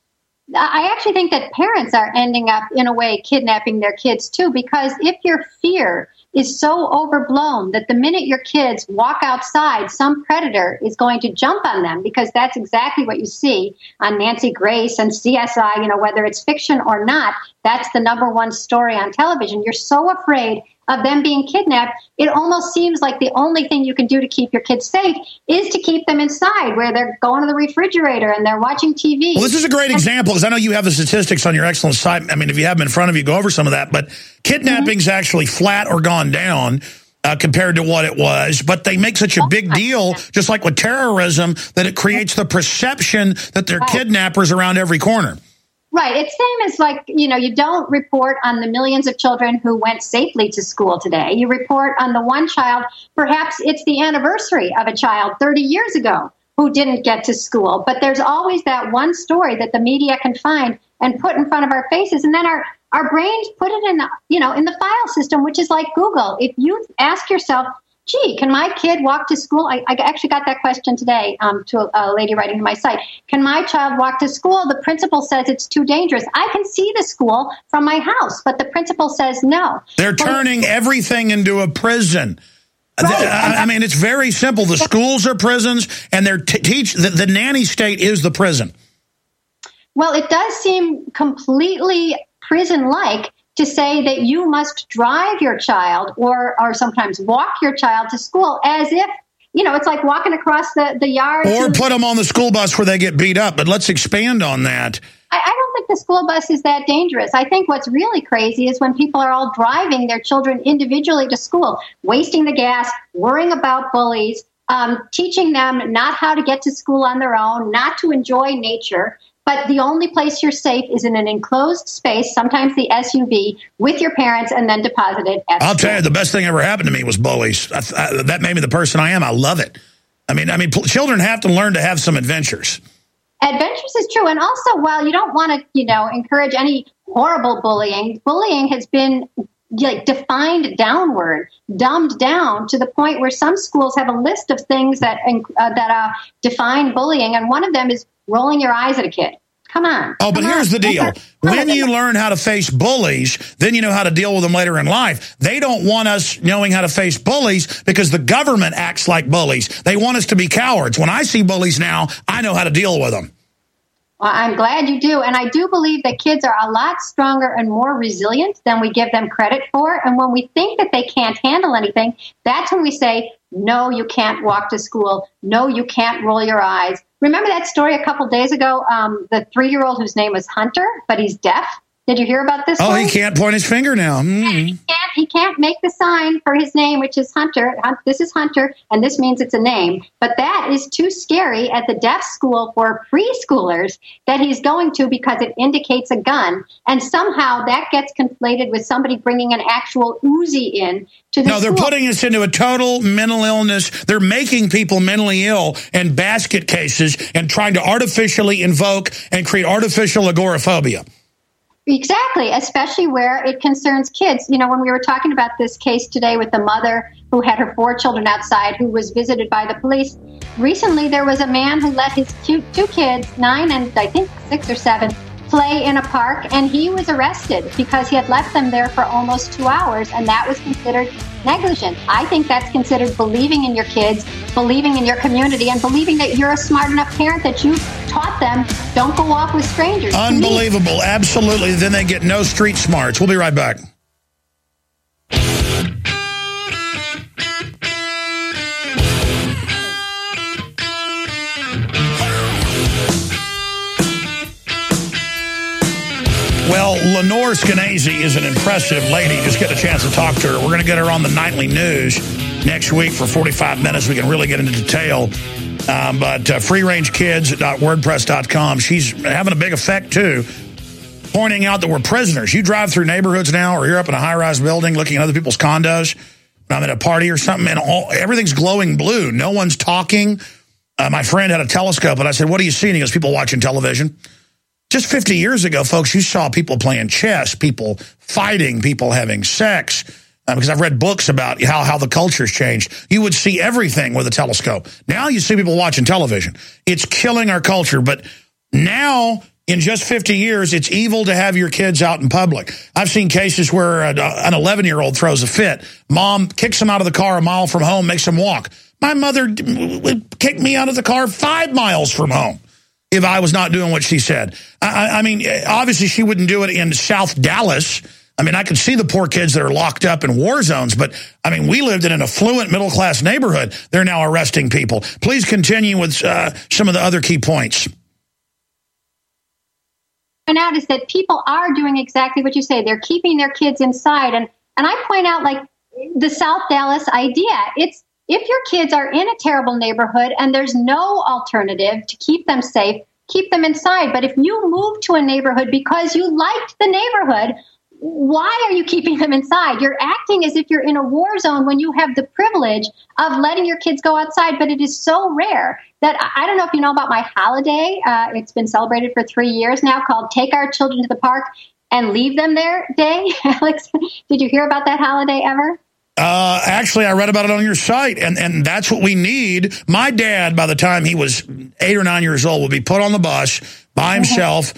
[SPEAKER 10] I actually think that parents are ending up, in a way, kidnapping their kids, too, because if your fear is so overblown that the minute your kids walk outside, some predator is going to jump on them, because that's exactly what you see on Nancy Grace and CSI, whether it's fiction or not, that's the #1 story on television. You're so afraid of them being kidnapped, it almost seems like the only thing you can do to keep your kids safe is to keep them inside, where they're going to the refrigerator and they're watching TV.
[SPEAKER 2] Well, this is a great example, because I know you have the statistics on your excellent site. I mean, if you have them in front of you, go over some of that. But kidnapping's actually flat or gone down compared to what it was. But they make such a big deal, just like with terrorism, that it creates the perception that there are kidnappers around every corner.
[SPEAKER 10] Right. It's same as like, you don't report on the millions of children who went safely to school today. You report on the one child, perhaps it's the anniversary of a child 30 years ago who didn't get to school. But there's always that one story that the media can find and put in front of our faces. And then our brains put it in, in the file system, which is like Google. If you ask yourself, gee, can my kid walk to school? I actually got that question today to a lady writing to my site. Can my child walk to school? The principal says it's too dangerous. I can see the school from my house, but the principal says no.
[SPEAKER 2] They're turning everything into a prison. Right. I mean, it's very simple. The schools are prisons, and they're the nanny state is the prison.
[SPEAKER 10] Well, it does seem completely prison-like to say that you must drive your child or sometimes walk your child to school as if, it's like walking across the yard.
[SPEAKER 2] Or put them on the school bus where they get beat up. But let's expand on that.
[SPEAKER 10] I don't think the school bus is that dangerous. I think what's really crazy is when people are all driving their children individually to school, wasting the gas, worrying about bullies, teaching them not how to get to school on their own, not to enjoy nature. But the only place you're safe is in an enclosed space, sometimes the SUV, with your parents, and then deposited at
[SPEAKER 2] I'll tell you, the best thing ever happened to me was bullies. That made me the person I am. I love it. I mean, children have to learn to have some adventures.
[SPEAKER 10] Adventures is true. And also, while you don't want to, encourage any horrible bullying has been defined downward, dumbed down to the point where some schools have a list of things that define bullying. And one of them is rolling your eyes at a kid. Come on.
[SPEAKER 2] Oh, but here's the deal. When you learn how to face bullies, then you know how to deal with them later in life. They don't want us knowing how to face bullies because the government acts like bullies. They want us to be cowards. When I see bullies now, I know how to deal with them.
[SPEAKER 10] Well, I'm glad you do. And I do believe that kids are a lot stronger and more resilient than we give them credit for. And when we think that they can't handle anything, that's when we say, no, you can't walk to school. No, you can't roll your eyes. Remember that story a couple days ago, the 3-year-old whose name was Hunter, but he's deaf? Did you hear about this?
[SPEAKER 2] Oh, he can't point his finger now.
[SPEAKER 10] He can't make the sign for his name, which is Hunter. This is Hunter, and this means it's a name. But that is too scary at the deaf school for preschoolers that he's going to because it indicates a gun. And somehow that gets conflated with somebody bringing an actual Uzi in to the
[SPEAKER 2] No, they're putting us into a total mental illness. They're making people mentally ill in basket cases and trying to artificially invoke and create artificial agoraphobia.
[SPEAKER 10] Exactly, especially where it concerns kids. When we were talking about this case today with the mother who had her 4 children outside who was visited by the police, recently there was a man who let his 2 kids, 9 and I think 6 or 7, play in a park, and he was arrested because he had left them there for almost 2 hours, and that was considered negligent. I think that's considered believing in your kids, believing in your community, and believing that you're a smart enough parent that you've taught them don't go off with strangers.
[SPEAKER 2] Unbelievable. Absolutely. Then they get no street smarts. We'll be right back. Well, Lenore Skenazy is an impressive lady. Just get a chance to talk to her. We're going to get her on the nightly news next week for 45 minutes. We can really get into detail. But freerangekids.wordpress.com. She's having a big effect, too, pointing out that we're prisoners. You drive through neighborhoods now, or you're up in a high-rise building looking at other people's condos. I'm at a party or something, and everything's glowing blue. No one's talking. My friend had a telescope, and I said, what do you see? And he goes, people watching television. Just 50 years ago, folks, you saw people playing chess, people fighting, people having sex, because I've read books about how the culture's changed. You would see everything with a telescope. Now you see people watching television. It's killing our culture. But now, in just 50 years, it's evil to have your kids out in public. I've seen cases where an 11-year-old throws a fit. Mom kicks him out of the car a mile from home, makes him walk. My mother would kick me out of the car 5 miles from home if I was not doing what she said. I mean, obviously she wouldn't do it in South Dallas. I mean, I can see the poor kids that are locked up in war zones, but, I mean, we lived in an affluent middle-class neighborhood. They're now arresting people. Please continue with some of the other key points.
[SPEAKER 10] Point out is that people are doing exactly what you say. They're keeping their kids inside. And I point out, like, the South Dallas idea. It's if your kids are in a terrible neighborhood and there's no alternative to keep them safe, keep them inside. But if you move to a neighborhood because you liked the neighborhood, why are you keeping them inside? You're acting as if you're in a war zone when you have the privilege of letting your kids go outside, but it is so rare that I don't know if you know about my holiday. It's been celebrated for 3 years now, called Take Our Children to the Park and Leave Them There Day. Alex, did you hear about that holiday ever?
[SPEAKER 2] Actually, I read about it on your site, and that's what we need. My dad, by the time he was 8 or 9 years old, would be put on the bus by himself,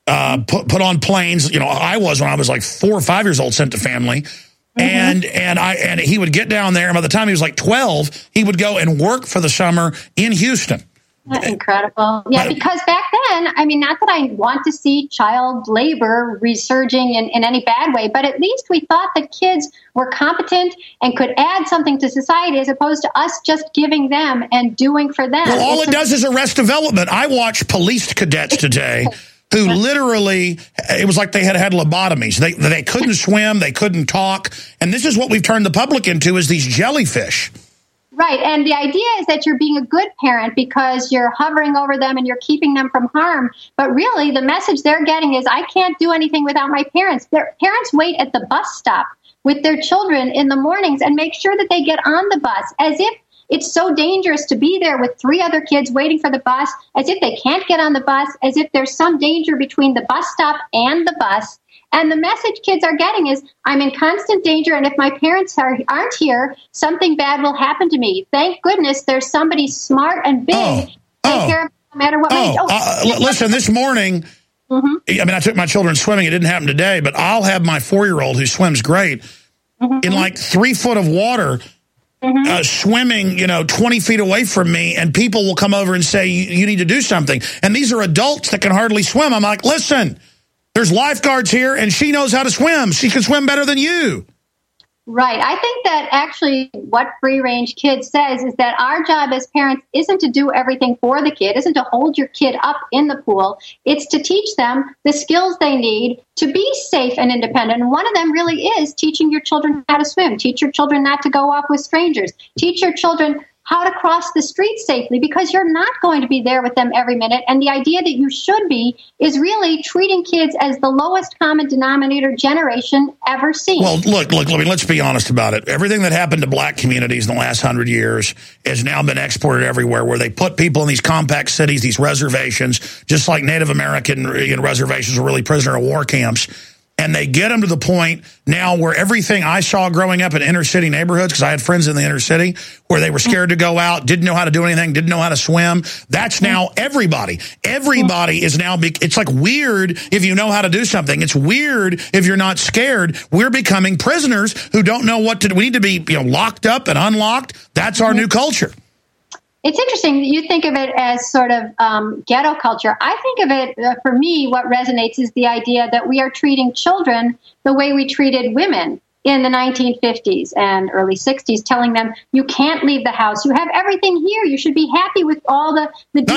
[SPEAKER 2] put on planes. You know, I was when I was like 4 or 5 years old, sent to family. And he would get down there, and by the time he was like 12, he would go and work for the summer in Houston.
[SPEAKER 10] That's incredible. Yeah, because back then, I mean, not that I want to see child labor resurging in any bad way, but at least we thought that kids were competent and could add something to society as opposed to us just giving them and doing for them.
[SPEAKER 2] Well, all it does is arrest development. I watched police cadets today who literally, it was like they had lobotomies. They couldn't swim, they couldn't talk, and this is what we've turned the public into, is these jellyfish.
[SPEAKER 10] Right, and the idea is that you're being a good parent because you're hovering over them and you're keeping them from harm. But really, the message they're getting is, I can't do anything without my parents. Their parents wait at the bus stop with their children in the mornings and make sure that they get on the bus, as if it's so dangerous to be there with 3 other kids waiting for the bus, as if they can't get on the bus, as if there's some danger between the bus stop and the bus. And the message kids are getting is, I'm in constant danger, and if my parents aren't here, something bad will happen to me. Thank goodness there's somebody smart and big take care of me no matter what.
[SPEAKER 2] Listen, this morning, I mean, I took my children swimming. It didn't happen today, but I'll have my 4-year-old who swims great in like 3 foot of water swimming, 20 feet away from me, and people will come over and say, you need to do something. And these are adults that can hardly swim. I'm like, listen, there's lifeguards here, and she knows how to swim. She can swim better than you.
[SPEAKER 10] Right. I think that actually what Free Range Kids says is that our job as parents isn't to do everything for the kid, isn't to hold your kid up in the pool. It's to teach them the skills they need to be safe and independent. And one of them really is teaching your children how to swim. Teach your children not to go off with strangers. Teach your children how to cross the street safely, because you're not going to be there with them every minute. And the idea that you should be is really treating kids as the lowest common denominator generation ever seen.
[SPEAKER 2] Well, look, I mean, let's be honest about it. Everything that happened to black communities in the last 100 years has now been exported everywhere, where they put people in these compact cities, these reservations, just like Native American reservations were really prisoner of war camps. And they get them to the point now where everything I saw growing up in inner city neighborhoods, because I had friends in the inner city, where they were scared to go out, didn't know how to do anything, didn't know how to swim. That's now everybody. Everybody is now, it's like weird if you know how to do something. It's weird if you're not scared. We're becoming prisoners who don't know what to do. We need to be locked up and unlocked. That's our new culture.
[SPEAKER 10] It's interesting that you think of it as sort of ghetto culture. I think of it, for me, what resonates is the idea that we are treating children the way we treated women in the 1950s and early 60s, telling them, you can't leave the house. You have everything here. You should be happy with all the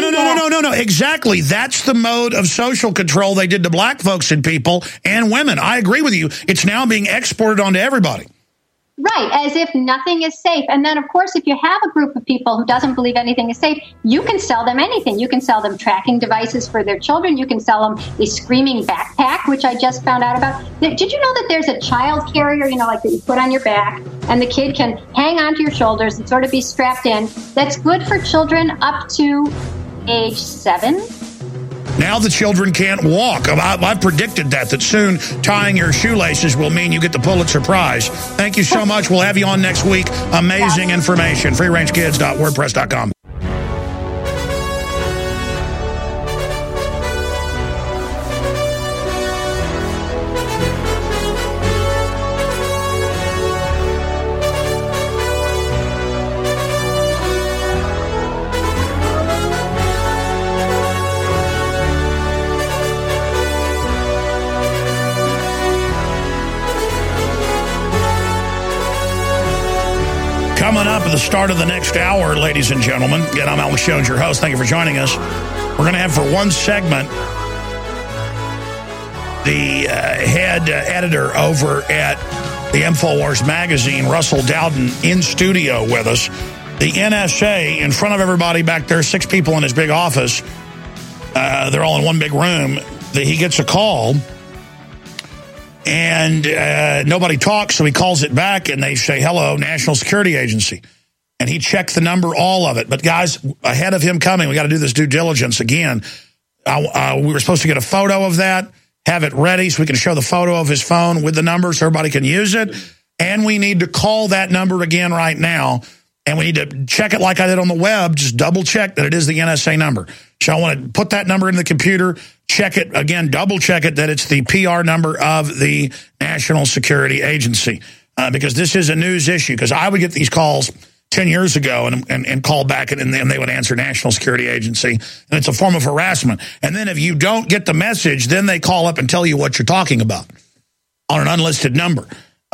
[SPEAKER 2] No. Exactly. That's the mode of social control they did to black folks and people and women. I agree with you. It's now being exported onto everybody.
[SPEAKER 10] Right, as if nothing is safe. And then, of course, if you have a group of people who doesn't believe anything is safe, you can sell them anything. You can sell them tracking devices for their children. You can sell them a screaming backpack, which I just found out about. Did you know that there's a child carrier, like that you put on your back, and the kid can hang onto your shoulders and sort of be strapped in, that's good for children up to age 7?
[SPEAKER 2] Now the children can't walk. I've predicted that soon tying your shoelaces will mean you get the Pulitzer Prize. Thank you so much. We'll have you on next week. Amazing information. FreeRangeKids.wordpress.com. Coming up at the start of the next hour, ladies and gentlemen. Again, I'm Alex Jones, your host. Thank you for joining us. We're going to have for one segment the head editor over at the InfoWars magazine, Russell Dowden, in studio with us. The NSA, in front of everybody back there, 6 people in his big office. They're all in one big room. He gets a call And nobody talks, so he calls it back, and they say, hello, National Security Agency. And he checked the number, all of it. But, guys, ahead of him coming, we got to do this due diligence again. We were supposed to get a photo of that, have it ready so we can show the photo of his phone with the number so everybody can use it. And we need to call that number again right now. And we need to check it like I did on the web, just double check that it is the NSA number. So I want to put that number in the computer, check it again, double check it that it's the PR number of the National Security Agency. Because this is a news issue. Because I would get these calls 10 years ago and call back and they would answer National Security Agency. And it's a form of harassment. And then if you don't get the message, then they call up and tell you what you're talking about on an unlisted number.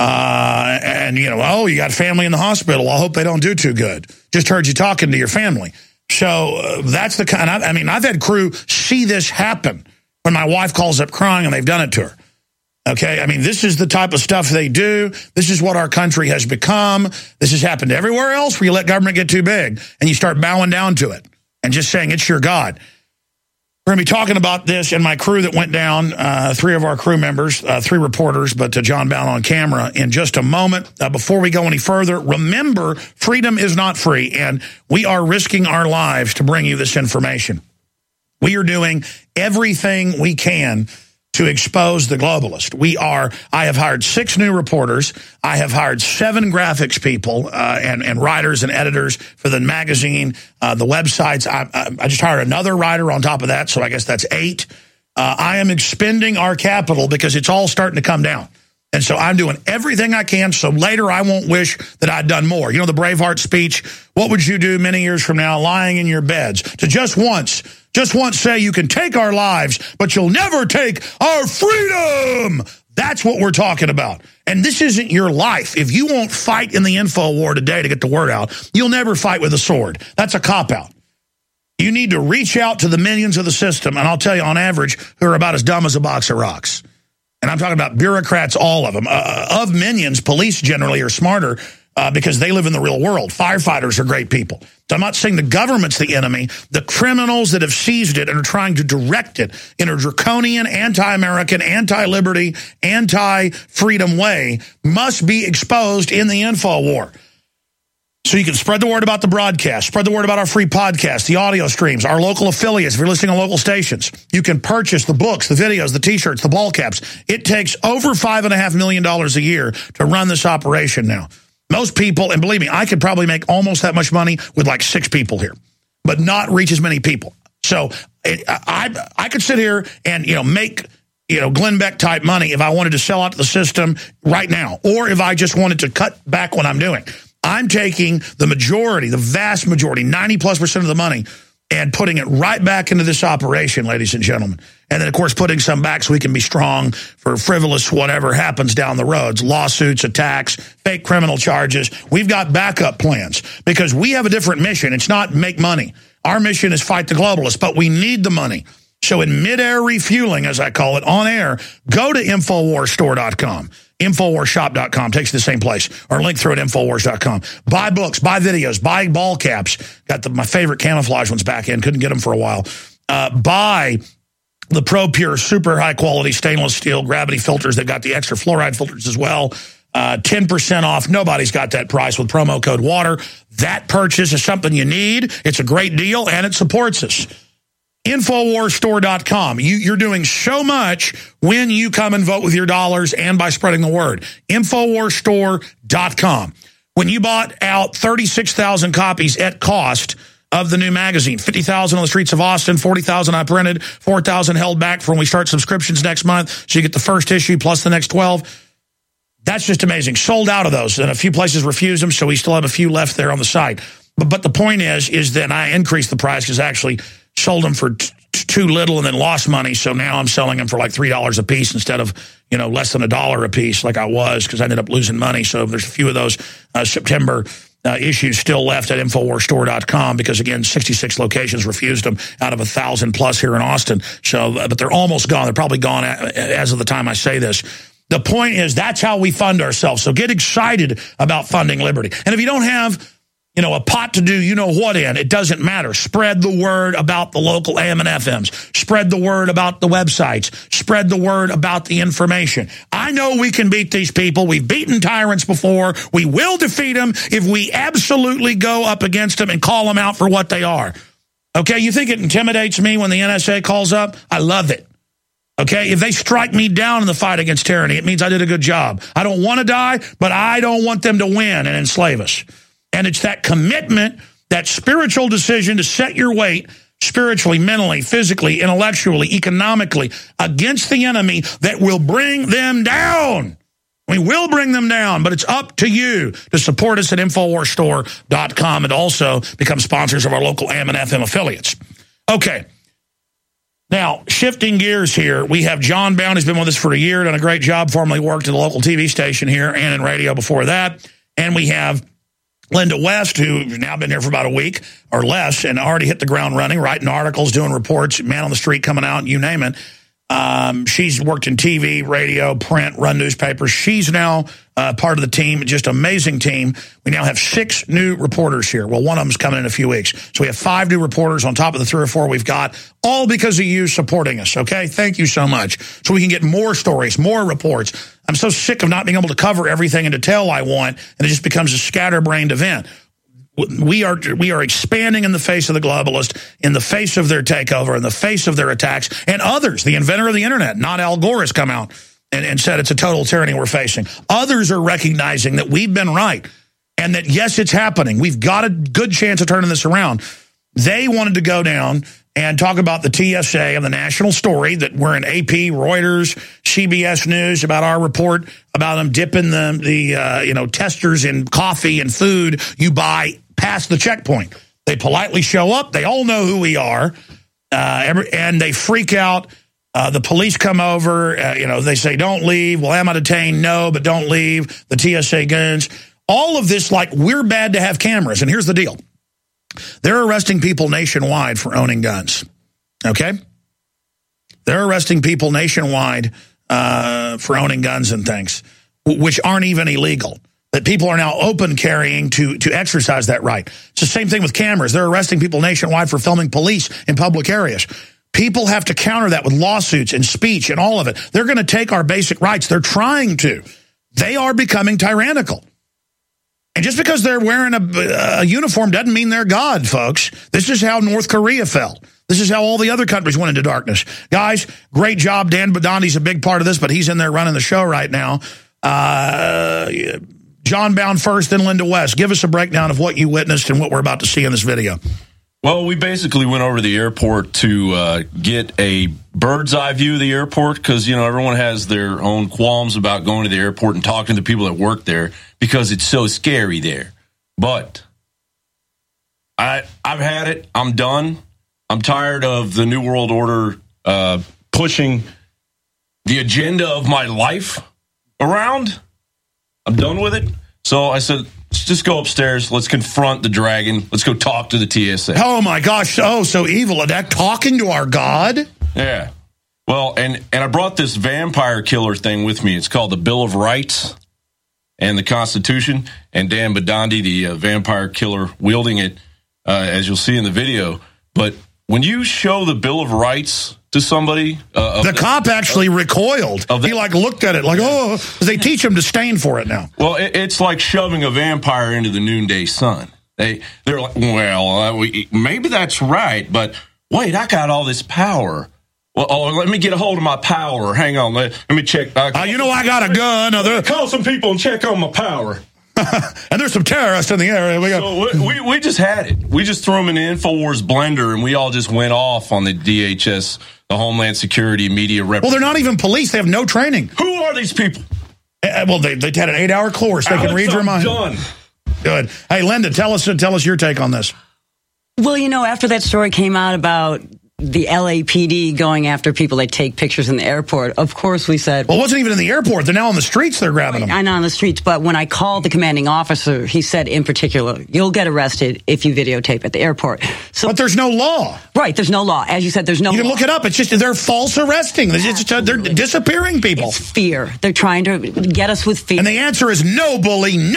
[SPEAKER 2] And, you know, oh, you got family in the hospital. I hope they don't do too good. Just heard you talking to your family. So that's the kind of, I mean, I've had crew see this happen when my wife calls up crying and they've done it to her. Okay, I mean, this is the type of stuff they do. This is what our country has become. This has happened everywhere else where you let government get too big and you start bowing down to it and just saying it's your God. We're going to be talking about this and my crew that went down, 3 of our crew members, 3 reporters, but John Bound on camera in just a moment. Before we go any further, remember, freedom is not free, and we are risking our lives to bring you this information. We are doing everything we can to expose the globalist. I have hired 6 new reporters. I have hired 7 graphics people and writers and editors for the magazine, the websites. I just hired another writer on top of that, so I guess that's 8. I am expending our capital because it's all starting to come down. And so I'm doing everything I can so later I won't wish that I'd done more. You know the Braveheart speech, what would you do many years from now lying in your beds? To just once say you can take our lives, but you'll never take our freedom. That's what we're talking about. And this isn't your life. If you won't fight in the info war today to get the word out, you'll never fight with a sword. That's a cop-out. You need to reach out to the minions of the system, and I'll tell you on average, who are about as dumb as a box of rocks. And I'm talking about bureaucrats, all of them. Of minions, police generally are smarter because they live in the real world. Firefighters are great people. So I'm not saying the government's the enemy. The criminals that have seized it and are trying to direct it in a draconian, anti-American, anti-liberty, anti-freedom way must be exposed in the info war. So you can spread the word about the broadcast, spread the word about our free podcast, the audio streams, our local affiliates, if you're listening on local stations. You can purchase the books, the videos, the T-shirts, the ball caps. It takes over $5.5 million a year to run this operation now. Most people, and believe me, I could probably make almost that much money with like 6 people here, but not reach as many people. So I could sit here and, make, Glenn Beck type money if I wanted to sell out to the system right now, or if I just wanted to cut back what I'm doing. I'm taking the majority, the vast majority, 90+% of the money, and putting it right back into this operation, ladies and gentlemen. And then, of course, putting some back so we can be strong for frivolous whatever happens down the roads, lawsuits, attacks, fake criminal charges. We've got backup plans because we have a different mission. It's not make money. Our mission is fight the globalists, but we need the money. So in mid-air refueling, as I call it, on air, go to InfoWarsStore.com. InfoWarsShop.com takes you to the same place, or link through at InfoWars.com. Buy books, buy videos, buy ball caps. Got my favorite camouflage ones back in. Couldn't get them for a while. Buy the ProPure super high-quality stainless steel gravity filters. They've got the extra fluoride filters as well. 10% off. Nobody's got that price with promo code WATER. That purchase is something you need. It's a great deal, and it supports us. InfoWarsStore.com. You're doing so much when you come and vote with your dollars and by spreading the word. InfoWarsStore.com. When you bought out 36,000 copies at cost of the new magazine, 50,000 on the streets of Austin, 40,000 I printed, 4,000 held back for when we start subscriptions next month, so you get the first issue plus the next 12. That's just amazing. Sold out of those, and a few places refused them, so we still have a few left there on the site. But the point is that I increased the price because I actually sold them for too little and then lost money. So now I'm selling them for like $3 a piece instead of, less than $1 a piece like I was, because I ended up losing money. So there's a few of those September issues still left at InfoWarsStore.com because, again, 66 locations refused them out of 1,000 plus here in Austin. So, but they're almost gone. They're probably gone as of the time I say this. The point is that's how we fund ourselves. So get excited about funding liberty. And if you don't have a pot to do you-know-what in. It doesn't matter. Spread the word about the local AM and FMs. Spread the word about the websites. Spread the word about the information. I know we can beat these people. We've beaten tyrants before. We will defeat them if we absolutely go up against them and call them out for what they are. Okay, you think it intimidates me when the NSA calls up? I love it. Okay, if they strike me down in the fight against tyranny, it means I did a good job. I don't want to die, but I don't want them to win and enslave us. And it's that commitment, that spiritual decision to set your weight spiritually, mentally, physically, intellectually, economically against the enemy that will bring them down. We will bring them down, but it's up to you to support us at InfoWarsStore.com and also become sponsors of our local AM and FM affiliates. Okay. Now, shifting gears here, we have John Bound. He's been with us for a year, done a great job, formerly worked at a local TV station here and in radio before that. And we have Linda West, who's now been here for about a week or less and already hit the ground running, writing articles, doing reports, man on the street coming out, you name it. She's worked in TV, radio, print, run newspapers. She's now part of the team, just amazing team. We now have 6 new reporters here. Well, one of them's coming in a few weeks. So we have 5 new reporters on top of the 3 or 4 we've got, all because of you supporting us, okay? Thank you so much. So we can get more stories, more reports. I'm so sick of not being able to cover everything in detail I want, and it just becomes a scatterbrained event. We are expanding in the face of the globalist, in the face of their takeover, in the face of their attacks, and others. The inventor of the internet, not Al Gore, has come out and said it's a total tyranny we're facing. Others are recognizing that we've been right and that, yes, it's happening. We've got a good chance of turning this around. They wanted to go down and talk about the TSA and the national story that we're in AP, Reuters, CBS News about our report about them dipping the testers in coffee and food you buy past the checkpoint. They politely show up. They all know who we are, and they freak out. The police come over. They say, don't leave. Well, am I detained? No, but don't leave. The TSA guns. All of this like we're bad to have cameras. And here's the deal. They're arresting people nationwide for owning guns, okay? They're arresting people nationwide for owning guns and things, which aren't even illegal. That people are now open carrying to exercise that right. It's the same thing with cameras. They're arresting people nationwide for filming police in public areas. People have to counter that with lawsuits and speech and all of it. They're going to take our basic rights. They're trying to. They are becoming tyrannical. And just because they're wearing a uniform doesn't mean they're God, folks. This is how North Korea fell. This is how all the other countries went into darkness. Guys, great job. Dan Badondi's a big part of this, but he's in there running the show right now. John Bound first, then Linda West. Give us a breakdown of what you witnessed and what we're about to see in this video.
[SPEAKER 11] Well, we basically went over to the airport to get a bird's eye view of the airport because, everyone has their own qualms about going to the airport and talking to the people that work there because it's so scary there. But I've had it. I'm done. I'm tired of the New World Order pushing the agenda of my life around. I'm done with it. So I said, let's just go upstairs. Let's confront the dragon. Let's go talk to the TSA.
[SPEAKER 2] Oh, my gosh. Oh, so evil. Adak talking to our God?
[SPEAKER 11] Yeah. Well, and I brought this vampire killer thing with me. It's called the Bill of Rights and the Constitution. And Dan Badondi, the vampire killer, wielding it, as you'll see in the video. But when you show the Bill of Rights to somebody...
[SPEAKER 2] the cop actually recoiled. He looked at it like, oh, they teach him to stain for it now.
[SPEAKER 11] Well, it's like shoving a vampire into the noonday sun. They're like, well, maybe that's right, but wait, I got all this power. Well, let me get a hold of my power. Hang on, let me check.
[SPEAKER 2] I got a gun.
[SPEAKER 11] Call some people and check on my power.
[SPEAKER 2] And there's some terrorists in the area.
[SPEAKER 11] We just had it. We just threw them in the InfoWars blender, and we all just went off on the DHS, the Homeland Security Media Rep.
[SPEAKER 2] Well, they're not even police. They have no training.
[SPEAKER 11] Who are these people?
[SPEAKER 2] Well, they had an 8-hour course. They can read your mind.
[SPEAKER 11] Done.
[SPEAKER 2] Good. Hey, Linda, tell us your take on this.
[SPEAKER 12] Well, after that story came out about the LAPD going after people that take pictures in the airport, of course we said...
[SPEAKER 2] Well, it wasn't even in the airport. They're now on the streets. They're grabbing them.
[SPEAKER 12] I know, on the streets. But when I called the commanding officer, he said in particular, you'll get arrested if you videotape at the airport.
[SPEAKER 2] But there's no law.
[SPEAKER 12] Right, there's no law. As you said, there's no law.
[SPEAKER 2] You can look it up. It's just they're false arresting. They're disappearing people.
[SPEAKER 12] It's fear. They're trying to get us with fear.
[SPEAKER 2] And the answer is no, bully, no.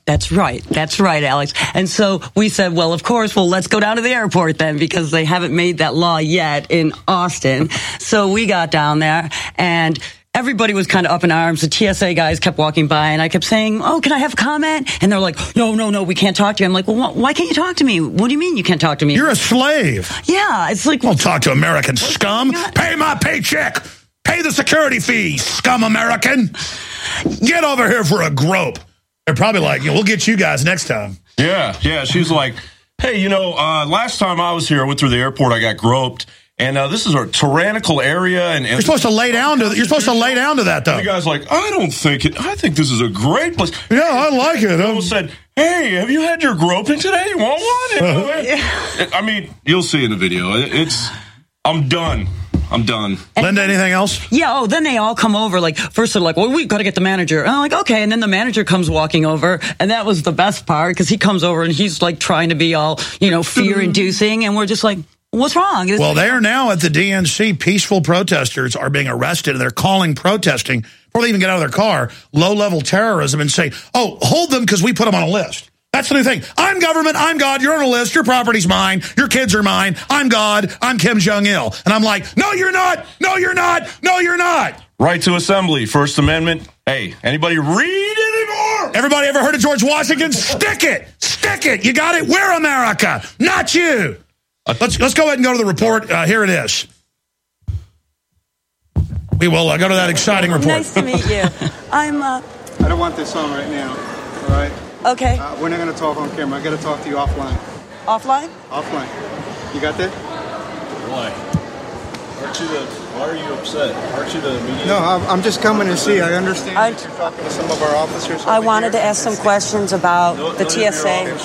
[SPEAKER 12] That's right, Alex. And so we said, well, of course, let's go down to the airport then, because they haven't made that law yet in Austin. So we got down there, and everybody was kind of up in arms. The TSA guys kept walking by, and I kept saying, oh, can I have a comment? And they're like, no, we can't talk to you. I'm like, well, why can't you talk to me? What do you mean you can't talk to me?
[SPEAKER 2] You're a slave.
[SPEAKER 12] Yeah, it's like...
[SPEAKER 2] Don't talk to American scum. Pay my paycheck. Pay the security fee, scum American. Get over here for a grope. They're probably like, we'll get you guys next time.
[SPEAKER 11] Yeah. She's like, hey, last time I was here, I went through the airport, I got groped. And this is a tyrannical area, and
[SPEAKER 2] you're supposed to lay down to. You're supposed to lay down to that, though.
[SPEAKER 11] And the guy's like, I think this is a great place.
[SPEAKER 2] Yeah, I like it.
[SPEAKER 11] I said, hey, have you had your groping today? You want one? I mean, you'll see in the video. I'm done.
[SPEAKER 2] Linda, anything else?
[SPEAKER 12] Yeah. Oh, then they all come over. Like first they're like, well, we've got to get the manager. And I'm like, okay. And then the manager comes walking over, and that was the best part because he comes over and he's like trying to be all fear-inducing, and we're just like, what's wrong?
[SPEAKER 2] Well, they are now at the DNC. Peaceful protesters are being arrested, and they're calling protesting before they even get out of their car low-level terrorism and say, oh, hold them because we put them on a list. That's the new thing. I'm government. I'm God. You're on a list. Your property's mine. Your kids are mine. I'm God. I'm Kim Jong-il. And I'm like, no, you're not. No, you're not. No, you're not.
[SPEAKER 11] Right to assembly. First Amendment. Hey, anybody read anymore?
[SPEAKER 2] Everybody ever heard of George Washington? Stick it. Stick it. You got it? We're America, not you. Let's go ahead and go to the report. Here it is. We will go to that exciting report.
[SPEAKER 13] Nice to meet you. I
[SPEAKER 14] don't want this on right now. All right.
[SPEAKER 13] Okay.
[SPEAKER 14] We're not going to talk on camera. I got to talk to you offline.
[SPEAKER 13] Offline?
[SPEAKER 14] Offline. You got that?
[SPEAKER 15] Why? Why are you upset? Aren't you the media?
[SPEAKER 14] No, I'm just coming to see. I understand that you're talking to some of our officers.
[SPEAKER 13] I wanted to ask some questions about the TSA.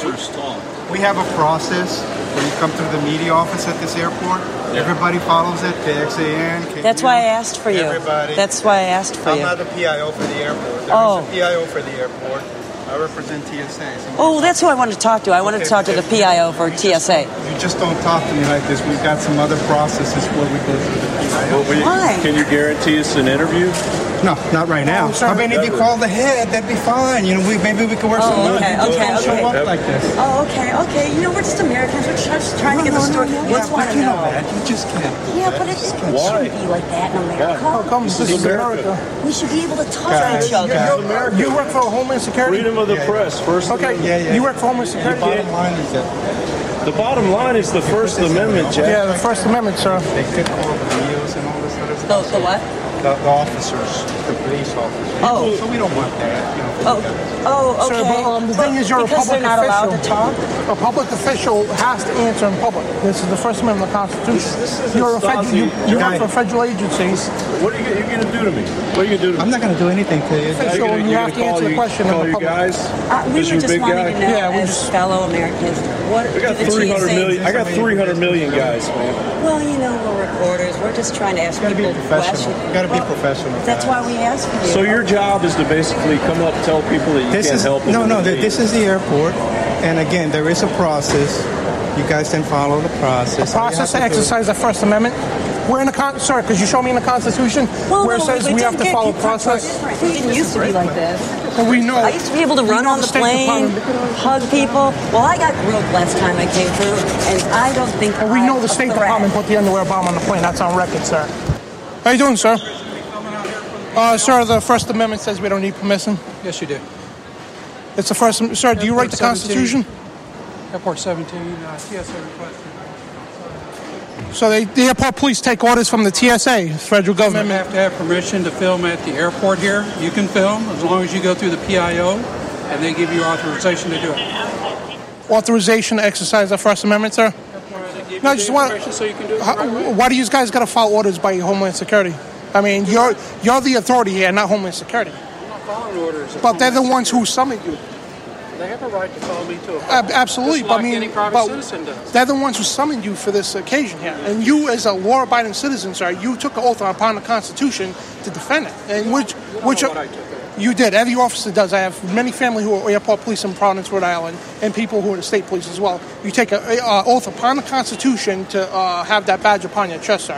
[SPEAKER 14] We have a process when you come through the media office at this airport. Yeah. Everybody follows it. KXAN.
[SPEAKER 13] That's why I asked for you.
[SPEAKER 14] Everybody.
[SPEAKER 13] That's why I asked for you.
[SPEAKER 14] I'm not the PIO for the airport. There is a PIO for the airport. I represent TSA.
[SPEAKER 13] Oh, that's who I wanted to talk to. I wanted to talk to the PIO for TSA.
[SPEAKER 14] You just don't talk to me like this. We've got some other processes where we go through the PIO.
[SPEAKER 13] Why?
[SPEAKER 15] Can you guarantee us an interview?
[SPEAKER 14] No, not right now. I mean, if you call the head, that'd be fine. Maybe we could work some money.
[SPEAKER 13] Okay.
[SPEAKER 14] Show up like this.
[SPEAKER 13] Oh, okay. We're just Americans. We're just trying to get the story. Let's want to know.
[SPEAKER 14] You just can't.
[SPEAKER 13] Yeah, but it shouldn't be like that in America.
[SPEAKER 5] How come this is America?
[SPEAKER 13] We should be able to touch each other.
[SPEAKER 5] You work for Homeland Security?
[SPEAKER 15] Freedom of the press. First Amendment.
[SPEAKER 5] Yeah. You work for Homeland Security?
[SPEAKER 14] The bottom line is that.
[SPEAKER 15] The bottom line is the First Amendment, Jack.
[SPEAKER 5] Yeah, the First Amendment, sir.
[SPEAKER 14] They took all the videos and all this other stuff.
[SPEAKER 13] The what?
[SPEAKER 14] The officers, the police officers.
[SPEAKER 13] Oh.
[SPEAKER 14] So we don't want that.
[SPEAKER 13] Okay.
[SPEAKER 5] Sir, but the thing is, you're
[SPEAKER 13] because
[SPEAKER 5] a public
[SPEAKER 13] they're not
[SPEAKER 5] official.
[SPEAKER 13] allowed to talk?
[SPEAKER 5] A public official has to answer in public. This is the First Amendment of the Constitution. You're a federal, you work for a federal agency.
[SPEAKER 15] What are you going to do to me? What are you going to do to me?
[SPEAKER 14] I'm not going to do anything to you.
[SPEAKER 5] Official, you have to answer the question in the public.
[SPEAKER 15] Guys?
[SPEAKER 13] We were just wanting to know, as fellow Americans, what
[SPEAKER 15] we got 300 million. I got 300 million guys, man.
[SPEAKER 13] Well, we're reporters. We're just trying to ask people questions.
[SPEAKER 14] You got to be professional.
[SPEAKER 13] That's why we asked for you.
[SPEAKER 15] So your job is to basically come up, tell people that you can't help them.
[SPEAKER 14] No. This is the airport, and again, there is a process. You guys can follow the process.
[SPEAKER 5] The process to exercise the First Amendment. We're in the sorry, because you show me in the Constitution where it says we have to follow process.
[SPEAKER 13] It didn't used to be like this.
[SPEAKER 5] And we know.
[SPEAKER 13] I used to be able to run on the plane, hug people. Well, I got groped last time I came through, and I don't think.
[SPEAKER 5] And we know the State Department put the underwear bomb on the plane. That's on record, sir. How you doing, sir? Sir, the First Amendment says we don't need permission.
[SPEAKER 6] Yes, you do.
[SPEAKER 5] It's the first. Sir, do you write the Constitution?
[SPEAKER 6] Airport 17, TSA request.
[SPEAKER 5] So the airport police take orders from the TSA, federal government.
[SPEAKER 6] You have to have permission to film at the airport here. You can film as long as you go through the PIO, and they give you authorization to do it.
[SPEAKER 5] Authorization to exercise the First Amendment, sir? No, I just want.
[SPEAKER 6] So you can do it
[SPEAKER 5] why do you guys got to follow orders by Homeland Security? I mean, you're the authority here, not Homeland Security.
[SPEAKER 6] I'm not following orders.
[SPEAKER 5] But they're the ones who summoned you.
[SPEAKER 6] They have a right to follow me to a
[SPEAKER 5] absolutely,
[SPEAKER 6] just like
[SPEAKER 5] but
[SPEAKER 6] any private citizen does.
[SPEAKER 5] They're the ones who summoned you for this occasion here. And you, as a law-abiding citizen, sir, you took an oath upon the Constitution to defend it. And which you did. Every officer does. I have many family who are airport police in Providence, Rhode Island, and people who are the state police as well. You take an oath upon the Constitution to have that badge upon your chest, sir.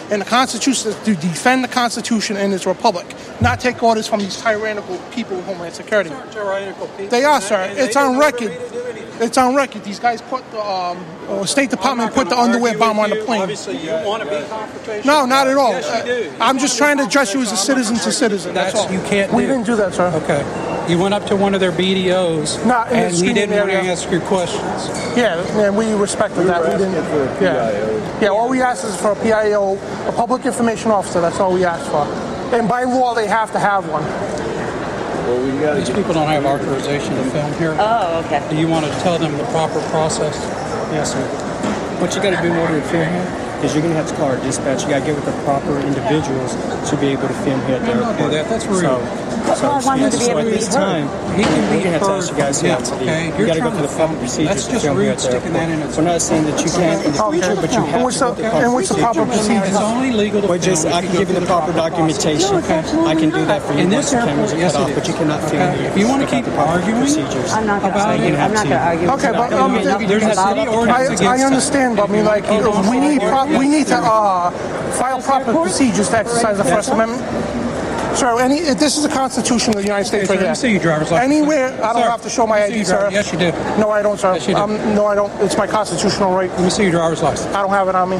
[SPEAKER 5] And the Constitution is to defend the Constitution and its republic, not take orders from these tyrannical people in Homeland Security.
[SPEAKER 6] Tyrannical people.
[SPEAKER 5] They are, sir. It's on record. It's on record. These guys put the State Department put the underwear bomb on the plane.
[SPEAKER 6] Obviously, you want to be confrontational.
[SPEAKER 5] No, not at all.
[SPEAKER 6] Yes, you do.
[SPEAKER 5] I'm just trying to address you as a citizen to citizen. That's all.
[SPEAKER 6] You can't.
[SPEAKER 5] We didn't do that, sir.
[SPEAKER 6] Okay. You went up to one of their BDOs,
[SPEAKER 5] Not in the
[SPEAKER 6] and he
[SPEAKER 5] screening
[SPEAKER 6] didn't want to
[SPEAKER 5] area.
[SPEAKER 6] ask your questions.
[SPEAKER 5] Yeah, and we respected that. We didn't. Yeah, all we asked is for a PIO, a public information officer. That's all we asked for. And by law, they have to have one.
[SPEAKER 6] These people don't have authorization to film here.
[SPEAKER 13] Oh, okay.
[SPEAKER 6] Do you want to tell them the proper process?
[SPEAKER 16] Yes, sir. What you got to do in order to film here is you're going to have to call our dispatch. You got to get with the proper individuals to be able to film here at the airport.
[SPEAKER 6] Do that. That's rude.
[SPEAKER 13] I want him to be able to
[SPEAKER 16] at this time,
[SPEAKER 6] He can be
[SPEAKER 16] we're going to have to ask you guys
[SPEAKER 6] heard.
[SPEAKER 16] how to
[SPEAKER 6] Okay,
[SPEAKER 16] You got to go through the proper procedures to film here at the airport. We're not saying that you can't in the future, but you have to go through the proper procedures.
[SPEAKER 6] It's only legal to film.
[SPEAKER 16] I can give you the proper documentation. I can do that for you once the cameras are cut off, but you cannot film here.
[SPEAKER 6] If you want to keep arguing
[SPEAKER 13] I'm not going to argue.
[SPEAKER 5] Okay, but
[SPEAKER 6] there's a city ordinance
[SPEAKER 5] I understand, but I mean, like, we need to file proper procedures to exercise the First Amendment. Sir, this is the Constitution of the United States right
[SPEAKER 6] Let
[SPEAKER 5] there.
[SPEAKER 6] me see your driver's license.
[SPEAKER 5] Anywhere, I don't
[SPEAKER 6] Sir,
[SPEAKER 5] have to show my
[SPEAKER 6] let me see
[SPEAKER 5] ID,
[SPEAKER 6] your
[SPEAKER 5] sir.
[SPEAKER 6] Yes, you do.
[SPEAKER 5] No, I don't, sir.
[SPEAKER 6] Yes, you do.
[SPEAKER 5] No, I don't. It's my constitutional right.
[SPEAKER 6] Let me see your driver's license.
[SPEAKER 5] I don't have it on me.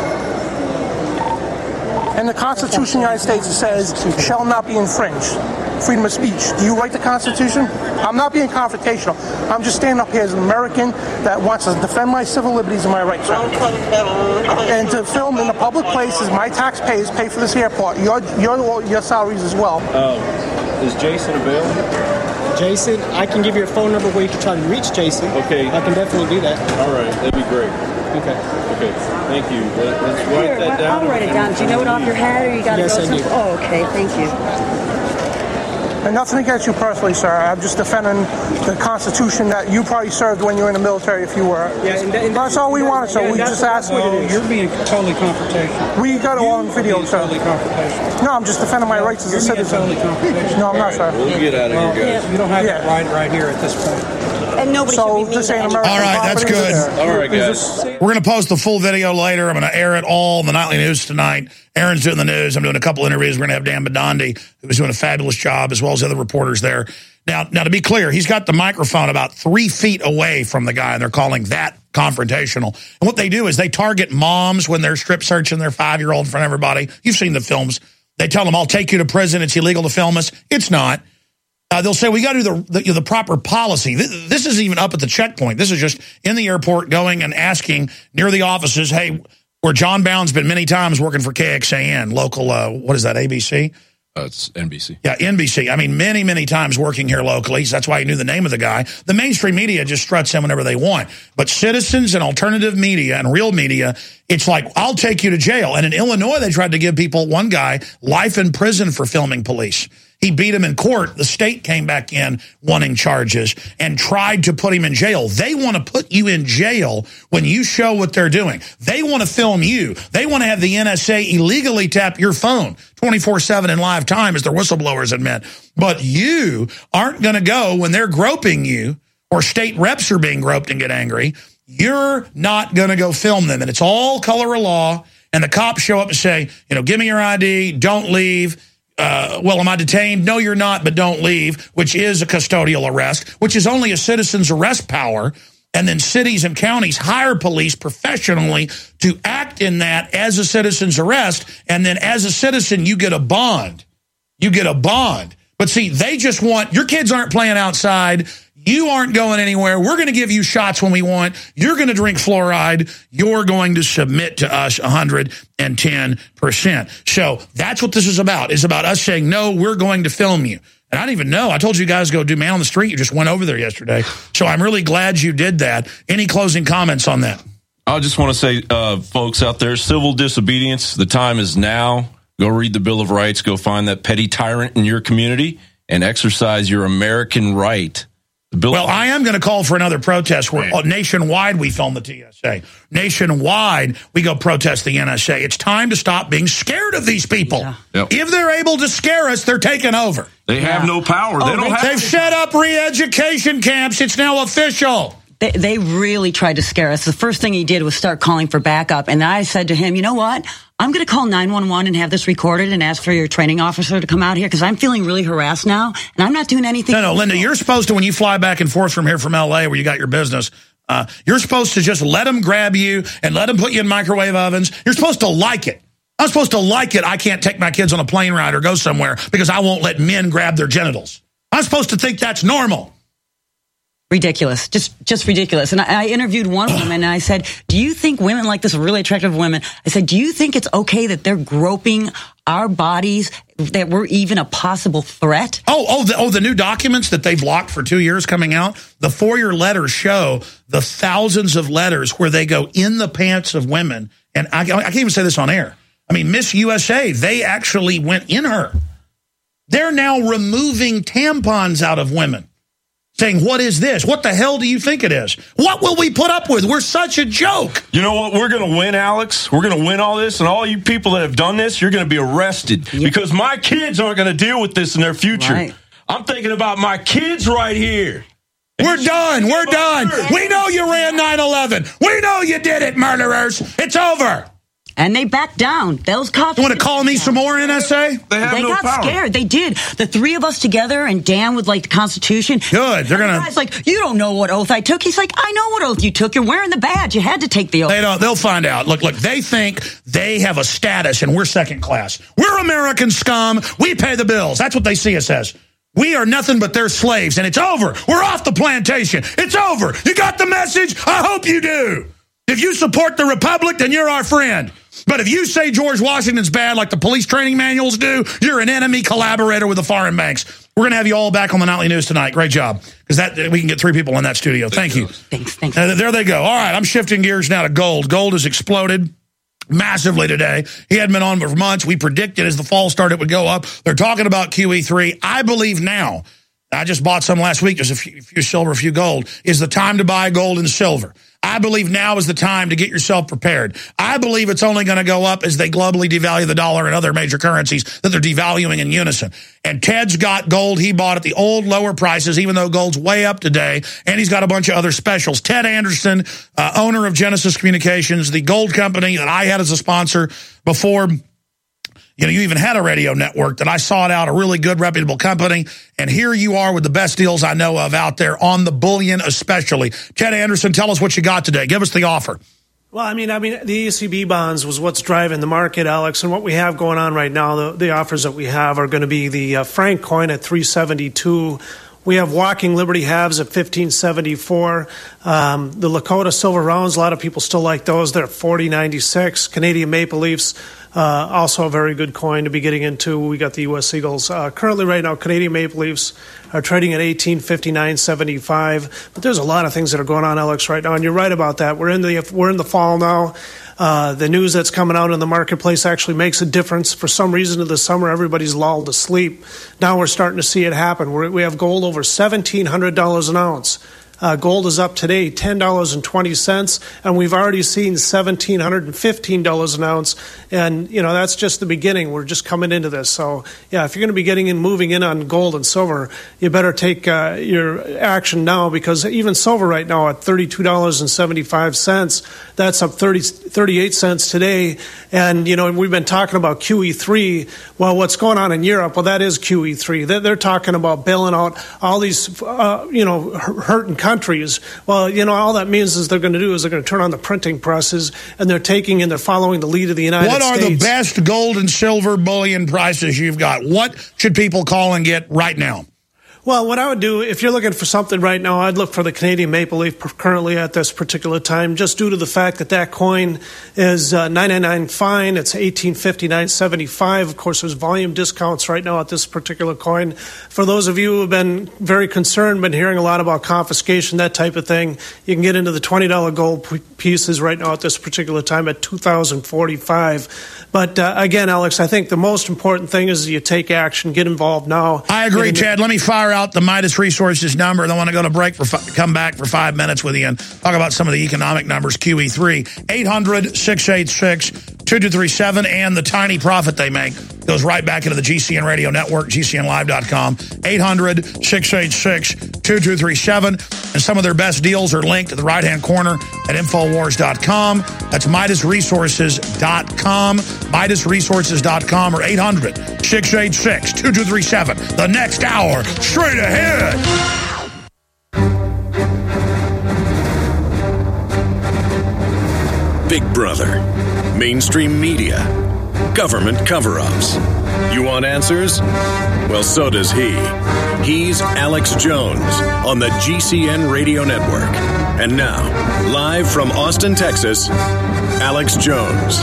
[SPEAKER 5] And the Constitution of the United States says, shall not be infringed. Freedom of speech. Do you write the Constitution? I'm not being confrontational. I'm just standing up here as an American that wants to defend my civil liberties and my rights, sir. And to film in a public place is my taxpayers pay for this airport. Your salaries as well.
[SPEAKER 15] Is Jason available?
[SPEAKER 16] Jason, I can give you a phone number where you can try to reach Jason.
[SPEAKER 15] Okay.
[SPEAKER 16] I can definitely do that.
[SPEAKER 15] All right, that'd be great.
[SPEAKER 16] Okay.
[SPEAKER 15] Okay, thank you. Let's write that down.
[SPEAKER 13] I'll write it down. Do you know it off your head, or you got to
[SPEAKER 16] Yes,
[SPEAKER 13] go
[SPEAKER 16] I do.
[SPEAKER 13] Oh, okay. Thank you.
[SPEAKER 5] And nothing against you personally, sir. I'm just defending the Constitution that you probably served when you were in the military, if you were.
[SPEAKER 16] Yeah, and
[SPEAKER 5] that's all we wanted, so we just asked.
[SPEAKER 6] No, you're being totally confrontational.
[SPEAKER 5] We got it all on video, sir.
[SPEAKER 6] Totally confrontational.
[SPEAKER 5] No, I'm just defending my rights as a citizen.
[SPEAKER 6] Totally confrontational.
[SPEAKER 5] No, I'm not, sir.
[SPEAKER 15] We'll get out of here, guys.
[SPEAKER 6] You don't have that right here at this point.
[SPEAKER 13] And nobody should be mean
[SPEAKER 5] this
[SPEAKER 13] to
[SPEAKER 5] ain't
[SPEAKER 13] anyone.
[SPEAKER 5] American
[SPEAKER 2] All right, that's
[SPEAKER 5] property.
[SPEAKER 2] good.
[SPEAKER 15] All right, guys.
[SPEAKER 2] We're going to post the full video later. I'm going to air it all in the nightly news tonight. Aaron's doing the news. I'm doing a couple interviews. We're going to have Dan Badandi, who's doing a fabulous job, as well as other reporters there. Now, to be clear, he's got the microphone about 3 feet away from the guy, and they're calling that confrontational. And what they do is they target moms when they're strip searching their 5-year-old in front of everybody. You've seen the films. They tell them, I'll take you to prison. It's illegal to film us. It's not. They'll say, we got to do the proper policy. This isn't even up at the checkpoint. This is just in the airport going and asking near the offices, hey, where John Bound's been many times working for KXAN, local, what is that, ABC?
[SPEAKER 11] It's NBC.
[SPEAKER 2] Yeah, NBC. I mean, many, many times working here locally. So that's why he knew the name of the guy. The mainstream media just struts him whenever they want. But citizens and alternative media and real media, it's like, I'll take you to jail. And in Illinois, they tried to give one guy, life in prison for filming police. He beat him in court. The state came back in wanting charges and tried to put him in jail. They want to put you in jail when you show what they're doing. They want to film you. They want to have the NSA illegally tap your phone 24/7 in live time, as their whistleblowers admit. But you aren't going to go when they're groping you, or state reps are being groped and get angry. You're not going to go film them. And it's all color of law. And the cops show up and say, give me your ID, don't leave. Well, am I detained? No, you're not, but don't leave, which is a custodial arrest, which is only a citizen's arrest power. And then cities and counties hire police professionally to act in that as a citizen's arrest. And then as a citizen, you get a bond. You get a bond. But see, they just want, your kids aren't playing outside. You aren't going anywhere. We're going to give you shots when we want. You're going to drink fluoride. You're going to submit to us 110%. So that's what this is about. It's about us saying, no, we're going to film you. And I didn't even know. I told you guys to go do Man on the Street. You just went over there yesterday. So I'm really glad you did that. Any closing comments on that?
[SPEAKER 11] I just want to say, folks out there, civil disobedience, the time is now. Go read the Bill of Rights. Go find that petty tyrant in your community and exercise your American right.
[SPEAKER 2] Well, I am going to call for another protest where nationwide we film the TSA. Nationwide we go protest the NSA. It's time to stop being scared of these people. Yeah.
[SPEAKER 11] Yep.
[SPEAKER 2] If they're able to scare us, they're taking over.
[SPEAKER 11] They have no power. They've
[SPEAKER 2] set up re-education camps. It's now official.
[SPEAKER 12] They really tried to scare us. The first thing he did was start calling for backup. And I said to him, you know what? I'm going to call 911 and have this recorded and ask for your training officer to come out here because I'm feeling really harassed now and I'm not doing anything.
[SPEAKER 2] No, Linda, you're supposed to, when you fly back and forth from here from L.A. where you got your business, you're supposed to just let them grab you and let them put you in microwave ovens. You're supposed to like it. I'm supposed to like it. I can't take my kids on a plane ride or go somewhere because I won't let men grab their genitals. I'm supposed to think that's normal.
[SPEAKER 12] Ridiculous. Just ridiculous. And I interviewed one woman and I said, do you think women like this, really attractive women, I said, do you think it's okay that they're groping our bodies, that we're even a possible threat?
[SPEAKER 2] The new documents that they've locked for 2 years coming out, the FOIA letters show the thousands of letters where they go in the pants of women. And I can't even say this on air. I mean, Miss USA, they actually went in her. They're now removing tampons out of women. Saying, what is this? What the hell do you think it is? What will we put up with? We're such a joke.
[SPEAKER 11] You know what? We're going to win, Alex. We're going to win all this. And all you people that have done this, you're going to be arrested. Yep. Because my kids aren't going to deal with this in their future. Right. I'm thinking about my kids right here.
[SPEAKER 2] We're done. We're done. We know you ran 9/11. We know you did it, murderers. It's over.
[SPEAKER 12] And they backed down. Those cops.
[SPEAKER 2] You want to call me some more, NSA?
[SPEAKER 12] They got scared. They did. The three of us together, and Dan with like the Constitution.
[SPEAKER 2] Good. They're gonna.
[SPEAKER 12] The guy's like, you don't know what oath I took. He's like, I know what oath you took. You're wearing the badge. You had to take the oath.
[SPEAKER 2] They don't. They'll find out. Look. They think they have a status, and we're second class. We're American scum. We pay the bills. That's what they see us as. We are nothing but their slaves, and it's over. We're off the plantation. It's over. You got the message? I hope you do. If you support the Republic, then you're our friend. But if you say George Washington's bad like the police training manuals do, you're an enemy collaborator with the foreign banks. We're going to have you all back on the Nightly News tonight. Great job. Because we can get 3 people in that studio. Thank you.
[SPEAKER 12] Thanks.
[SPEAKER 2] There they go. All right, I'm shifting gears now to gold. Gold has exploded massively today. He hadn't been on for months. We predicted as the fall started it would go up. They're talking about QE3. I believe now, I just bought some last week, just a few silver, a few gold, is the time to buy gold and silver. I believe now is the time to get yourself prepared. I believe it's only going to go up as they globally devalue the dollar and other major currencies that they're devaluing in unison. And Ted's got gold he bought at the old lower prices, even though gold's way up today. And he's got a bunch of other specials. Ted Anderson, owner of Genesis Communications, the gold company that I had as a sponsor before you even had a radio network, that I sought out a really good, reputable company. And here you are with the best deals I know of out there on the bullion especially. Ted Anderson, tell us what you got today. Give us the offer.
[SPEAKER 17] Well, I mean, the ECB bonds was what's driving the market, Alex. And what we have going on right now, the offers that we have are going to be the Franc coin at 372. We have Walking Liberty halves at 1574. The Lakota silver rounds, a lot of people still like those. They're at 4096. Canadian Maple Leafs, also a very good coin to be getting into. We got the U.S. Eagles. Currently right now, Canadian Maple Leafs are trading at 1859.75. But there's a lot of things that are going on, Alex, right now. And you're right about that. We're in the fall now. The news that's coming out in the marketplace actually makes a difference. For some reason in the summer, everybody's lulled to sleep. Now we're starting to see it happen. We have gold over $1,700 an ounce. Gold is up today, $10.20, and we've already seen $1,715 an ounce. And, that's just the beginning. We're just coming into this. So, yeah, if you're going to be moving in on gold and silver, you better take your action now, because even silver right now at $32.75, that's up 38 cents today. And, we've been talking about QE3. Well, what's going on in Europe? Well, that is QE3. They're talking about bailing out all these, hurting countries. Well, all that means is they're going to turn on the printing presses, and they're following the lead of the United States.
[SPEAKER 2] What are the best gold and silver bullion prices you've got? What should people call and get right now?
[SPEAKER 17] Well, what I would do, if you're looking for something right now, I'd look for the Canadian Maple Leaf currently at this particular time, just due to the fact that coin is 999 fine. It's 1859.75. Of course, there's volume discounts right now at this particular coin. For those of you who have been very concerned, been hearing a lot about confiscation, that type of thing, you can get into the $20 gold pieces right now at this particular time at $2,045. But again, Alex, I think the most important thing is you take action, get involved now.
[SPEAKER 2] I agree, Ted. Let me fire out the Midas Resources number. I want to go to break, come back for 5 minutes with you and talk about some of the economic numbers, QE3. 800-686 2237, and the tiny profit they make goes right back into the GCN Radio Network, GCNlive.com, 800-686-2237. And some of their best deals are linked at the right-hand corner at Infowars.com. That's MidasResources.com, MidasResources.com, or 800-686-2237. The next hour, straight ahead.
[SPEAKER 1] Big Brother, mainstream media, government cover-ups. You want answers? Well, so does he. He's Alex Jones on the GCN Radio Network. And now, live from Austin, Texas, Alex Jones.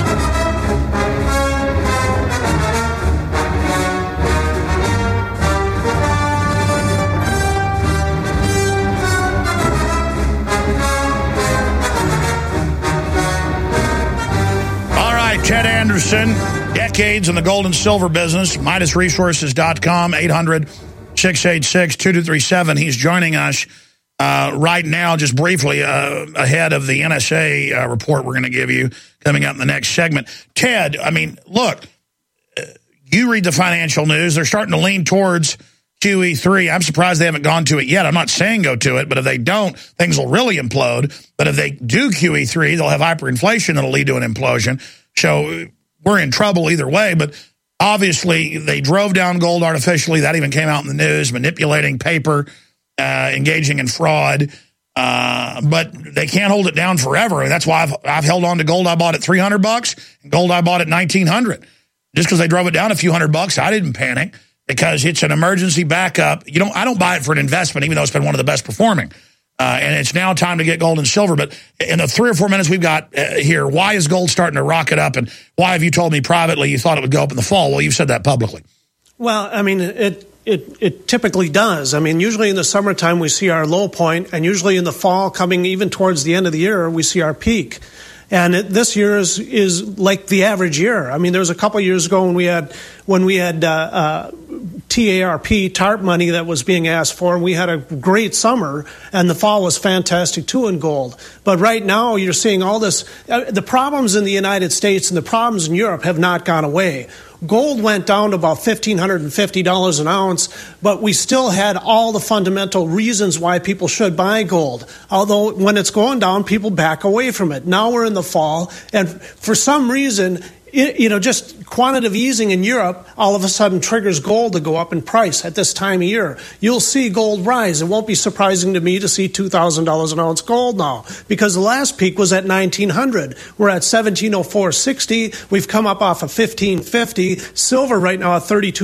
[SPEAKER 2] Ted Anderson, decades in the gold and silver business, MidasResources.com, 800-686-2237. He's joining us right now, just briefly, ahead of the NSA report we're going to give you coming up in the next segment. Ted, I mean, look, you read the financial news. They're starting to lean towards QE3. I'm surprised they haven't gone to it yet. I'm not saying go to it, but if they don't, things will really implode. But if they do QE3, they'll have hyperinflation that'll lead to an implosion. So we're in trouble either way, but obviously they drove down gold artificially. That even came out in the news, manipulating paper, engaging in fraud. But they can't hold it down forever. And that's why I've held on to gold I bought at $300 and gold I bought at $1,900. Just because they drove it down a few $100, I didn't panic because it's an emergency backup. I don't buy it for an investment, even though it's been one of the best performing. And it's now time to get gold and silver. But in the 3 or 4 minutes we've got here, why is gold starting to rocket up? And why have you told me privately you thought it would go up in the fall? Well, you've said that publicly.
[SPEAKER 17] Well, I mean, it typically does. I mean, usually in the summertime we see our low point, and usually in the fall, coming even towards the end of the year, we see our peak. And this year is like the average year. I mean, there was a couple of years ago when we had TARP money that was being asked for, and we had a great summer, and the fall was fantastic too in gold. But right now you're seeing all this. The problems in the United States and the problems in Europe have not gone away. Gold went down to about $1,550 an ounce, but we still had all the fundamental reasons why people should buy gold. Although when it's going down, people back away from it. Now we're in the fall, and for some reason, just quantitative easing in Europe all of a sudden triggers gold to go up in price at this time of year. You'll see gold rise. It won't be surprising to me to see $2,000 an ounce gold now, because the last peak was at $1,900. We're at $1,704.60. We've come up off of $1,550. Silver right now at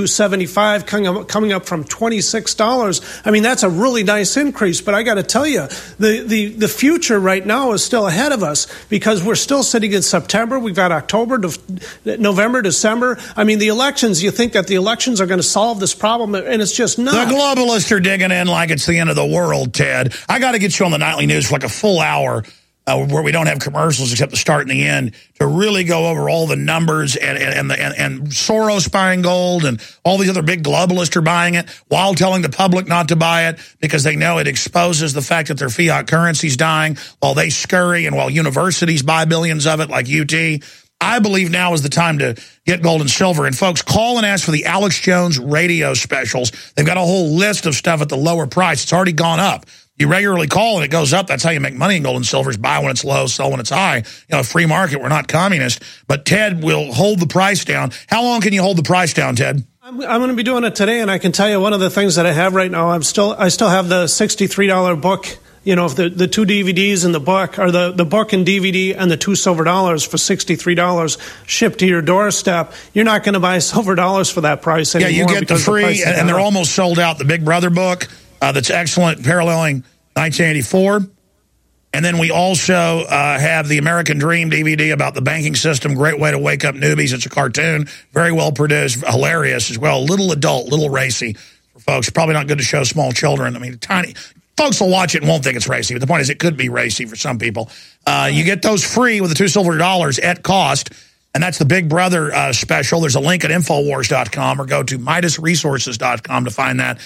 [SPEAKER 17] $32.75, coming up from $26. I mean, that's a really nice increase. But I got to tell you, the future right now is still ahead of us, because we're still sitting in September. We've got October to November, December. I mean, the elections, you think that the elections are going to solve this problem, and it's just not.
[SPEAKER 2] The globalists are digging in like it's the end of the world, Ted. I got to get you on the nightly news for like a full hour where we don't have commercials except the start and the end to really go over all the numbers and Soros buying gold and all these other big globalists are buying it while telling the public not to buy it because they know it exposes the fact that their fiat currency's dying while they scurry and while universities buy billions of it like UT. I believe now is the time to get gold and silver. And folks, call and ask for the Alex Jones radio specials. They've got a whole list of stuff at the lower price. It's already gone up. You regularly call and it goes up. That's how you make money in gold and silver, is buy when it's low, sell when it's high. Free market. We're not communist. But Ted will hold the price down. How long can you hold the price down, Ted?
[SPEAKER 17] I'm going to be doing it today, and I can tell you one of the things that I have right now, I still have the $63 book. The two DVDs in the book, or the book and DVD and the $2 silver dollars for $63 shipped to your doorstep. You're not going to buy silver dollars for that price anymore.
[SPEAKER 2] Yeah, you get the free, and they're almost sold out. The Big Brother book, that's excellent, paralleling 1984. And then we also have the American Dream DVD about the banking system. Great way to wake up newbies. It's a cartoon, very well produced, hilarious as well. Little adult, little racy for folks. Probably not good to show small children. I mean, tiny. Folks will watch it and won't think it's racy, but the point is it could be racy for some people. You get those free with the $2 silver dollars at cost. And that's the Big Brother special. There's a link at Infowars.com or go to MidasResources.com to find that.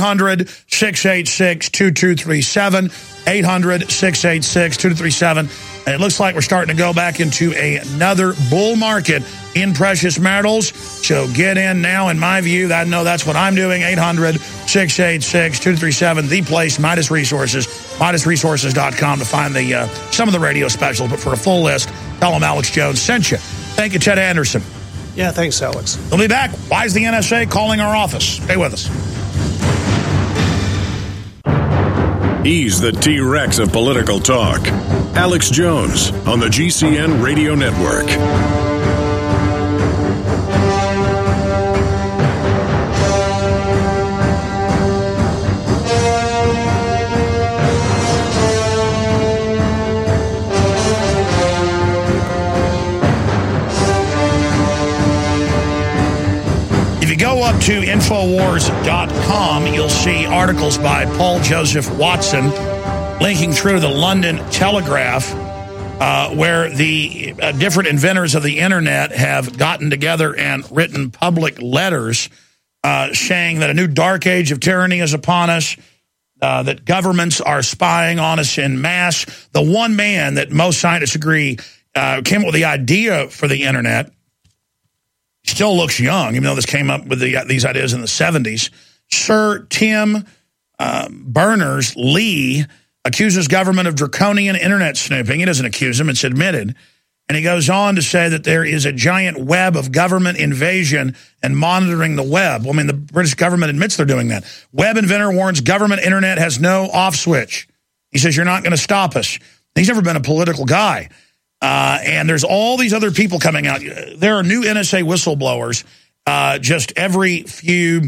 [SPEAKER 2] 800-686-2237. 800-686-2237. And it looks like we're starting to go back into another bull market in precious metals. So get in now, in my view. I know that's what I'm doing. 800-686-2237. The place, Midas Resources. MidasResources.com to find the some of the radio specials. But for a full list, tell them Alex Jones sent you. Thank you, Ted Anderson.
[SPEAKER 17] Yeah, thanks, Alex.
[SPEAKER 2] We'll be back. Why is the NSA calling our office? Stay with us.
[SPEAKER 1] He's the T-Rex of political talk. Alex Jones on the GCN Radio Network.
[SPEAKER 2] Go up to Infowars.com, you'll see articles by Paul Joseph Watson linking through the London Telegraph, where the different inventors of the internet have gotten together and written public letters saying that a new dark age of tyranny is upon us, that governments are spying on us en masse. The one man that most scientists agree came up with the idea for the internet still looks young, even though this came up with these ideas in the 70s. Sir Tim Berners-Lee accuses government of draconian internet snooping. He doesn't accuse him, it's admitted. And he goes on to say that there is a giant web of government invasion and monitoring the web. Well, I mean, the British government admits they're doing that. Web inventor warns government internet has no off switch. He says, you're not going to stop us. He's never been a political guy. And there's all these other people coming out. There are new NSA whistleblowers just every few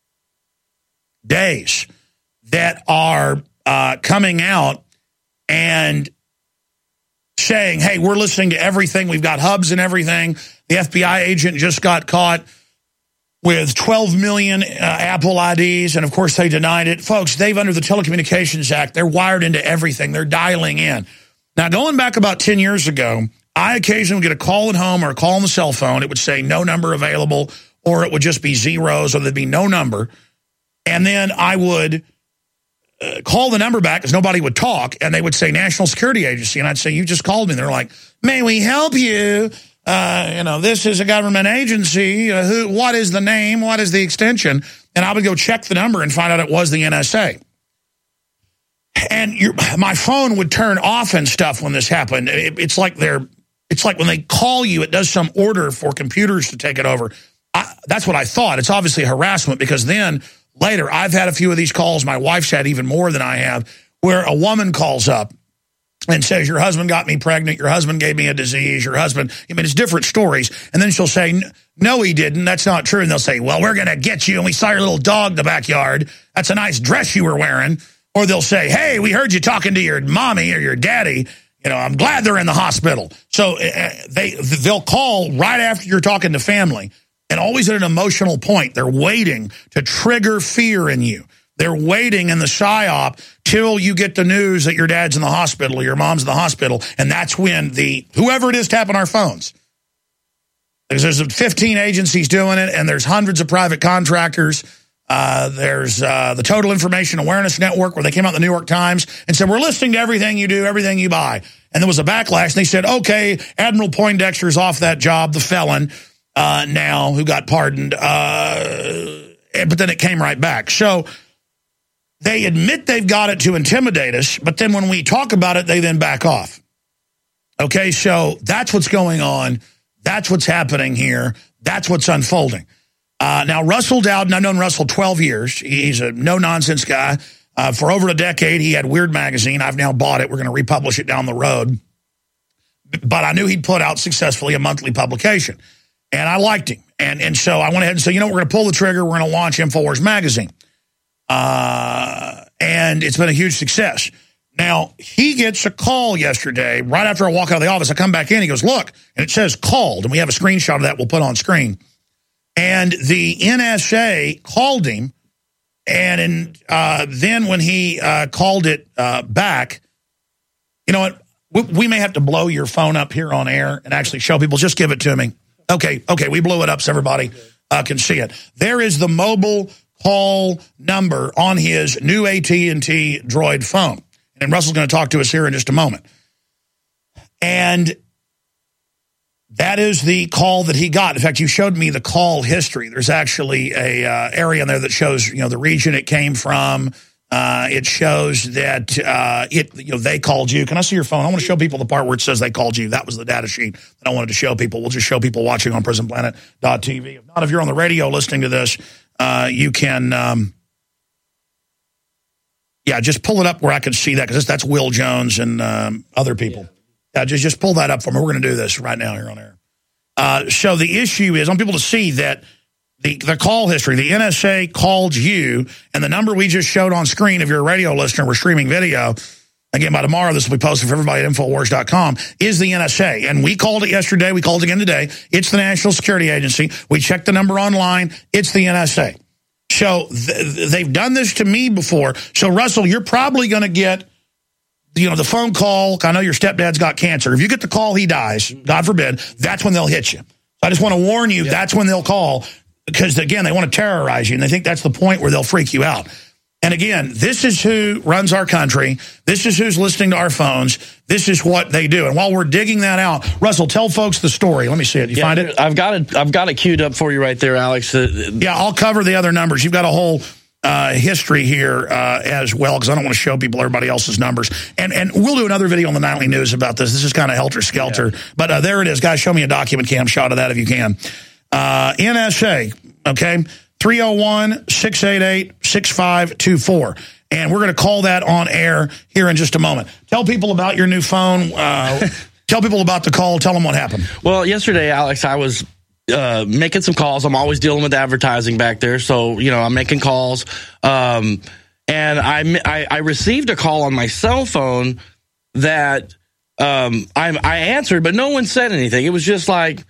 [SPEAKER 2] days that are coming out and saying, hey, we're listening to everything. We've got hubs and everything. The FBI agent just got caught with 12 million Apple IDs, and of course they denied it. Folks, they've, under the Telecommunications Act, they're wired into everything. They're dialing in. Now, going back about 10 years ago, I occasionally would get a call at home or a call on the cell phone. It would say no number available, or it would just be zeros, or there'd be no number. And then I would call the number back because nobody would talk, and they would say National Security Agency. And I'd say, you just called me. And they're like, may we help you? This is a government agency. What is the name? What is the extension? And I would go check the number and find out it was the NSA. And my phone would turn off and stuff when this happened. It's like when they call you, it does some order for computers to take it over. That's what I thought. It's obviously harassment, because then later I've had a few of these calls. My wife's had even more than I have, where a woman calls up and says, your husband got me pregnant. Your husband gave me a disease. Your husband, it's different stories. And then she'll say, no, he didn't. That's not true. And they'll say, well, we're going to get you. And we saw your little dog in the backyard. That's a nice dress you were wearing. Or they'll say, hey, we heard you talking to your mommy or your daddy. I'm glad they're in the hospital. So they'll call right after you're talking to family, and always at an emotional point. They're waiting to trigger fear in you. They're waiting in the PSYOP till you get the news that your dad's in the hospital or your mom's in the hospital, and that's when whoever it is tapping our phones. There's 15 agencies doing it, and there's hundreds of private contractors. There's the Total Information Awareness Network, where they came out in the New York Times and said, we're listening to everything you do, everything you buy. And there was a backlash, and they said, okay, Admiral Poindexter's off that job, the felon now who got pardoned. But then it came right back. So they admit they've got it to intimidate us, but then when we talk about it, they then back off. Okay, so that's what's going on. That's what's happening here. That's what's unfolding. Now, Russell Dowden, I've known Russell 12 years. He's a no-nonsense guy. For over a decade, he had Weird Magazine. I've now bought it. We're going to republish it down the road. But I knew he'd put out successfully a monthly publication. And I liked him. And so I went ahead and said, we're going to pull the trigger. We're going to launch InfoWars Magazine. And it's been a huge success. Now, he gets a call yesterday, right after I walk out of the office. I come back in, he goes, look, and it says called, and we have a screenshot of that we'll put on screen. And the NSA called him, and then when he called it back, you know what, we may have to blow your phone up here on air and actually show people. Just give it to me. Okay, we blew it up so everybody can see it. There is the mobile call number on his new AT&T Droid phone. And Russell's going to talk to us here in just a moment. And that is the call that he got. In fact, you showed me the call history. There's actually a area in there that shows, the region it came from. It shows that they called you. Can I see your phone? I want to show people the part where it says they called you. That was the data sheet that I wanted to show people. We'll just show people watching on prisonplanet.tv. If not, if you're on the radio listening to this, you can, just pull it up where I can see that, because that's Will Jones and other people. Yeah, just pull that up for me. We're going to do this right now here on air. So the issue is, I want people to see that the call history, the NSA called you, and the number we just showed on screen, if you're a radio listener, we're streaming video. Again, by tomorrow, this will be posted for everybody at Infowars.com, is the NSA. And we called it yesterday. We called it again today. It's the National Security Agency. We checked the number online. It's the NSA. So they've done this to me before. So, Russell, you're probably going to get, the phone call. I know your stepdad's got cancer. If you get the call, he dies, God forbid, that's when they'll hit you. So I just want to warn you, that's when they'll call, because, again, they want to terrorize you, and they think that's the point where they'll freak you out. And, again, this is who runs our country. This is who's listening to our phones. This is what they do. And while we're digging that out, Russell, tell folks the story. Let me see it. You find it?
[SPEAKER 18] I've got it queued up for you right there, Alex.
[SPEAKER 2] I'll cover the other numbers. You've got a whole history here as well, because I don't want to show people everybody else's numbers. And we'll do another video on the Nightly News about this. This is kind of helter-skelter. Yeah. But there it is. Guys, show me a document cam shot of that if you can. NSA, okay? 301-688-6524. And we're going to call that on air here in just a moment. Tell people about your new phone. Tell people about the call. Tell them what happened.
[SPEAKER 18] Well, yesterday, Alex, I was making some calls. I'm always dealing with advertising back there. So, I'm making calls. And I received a call on my cell phone that I answered, but no one said anything. It was just like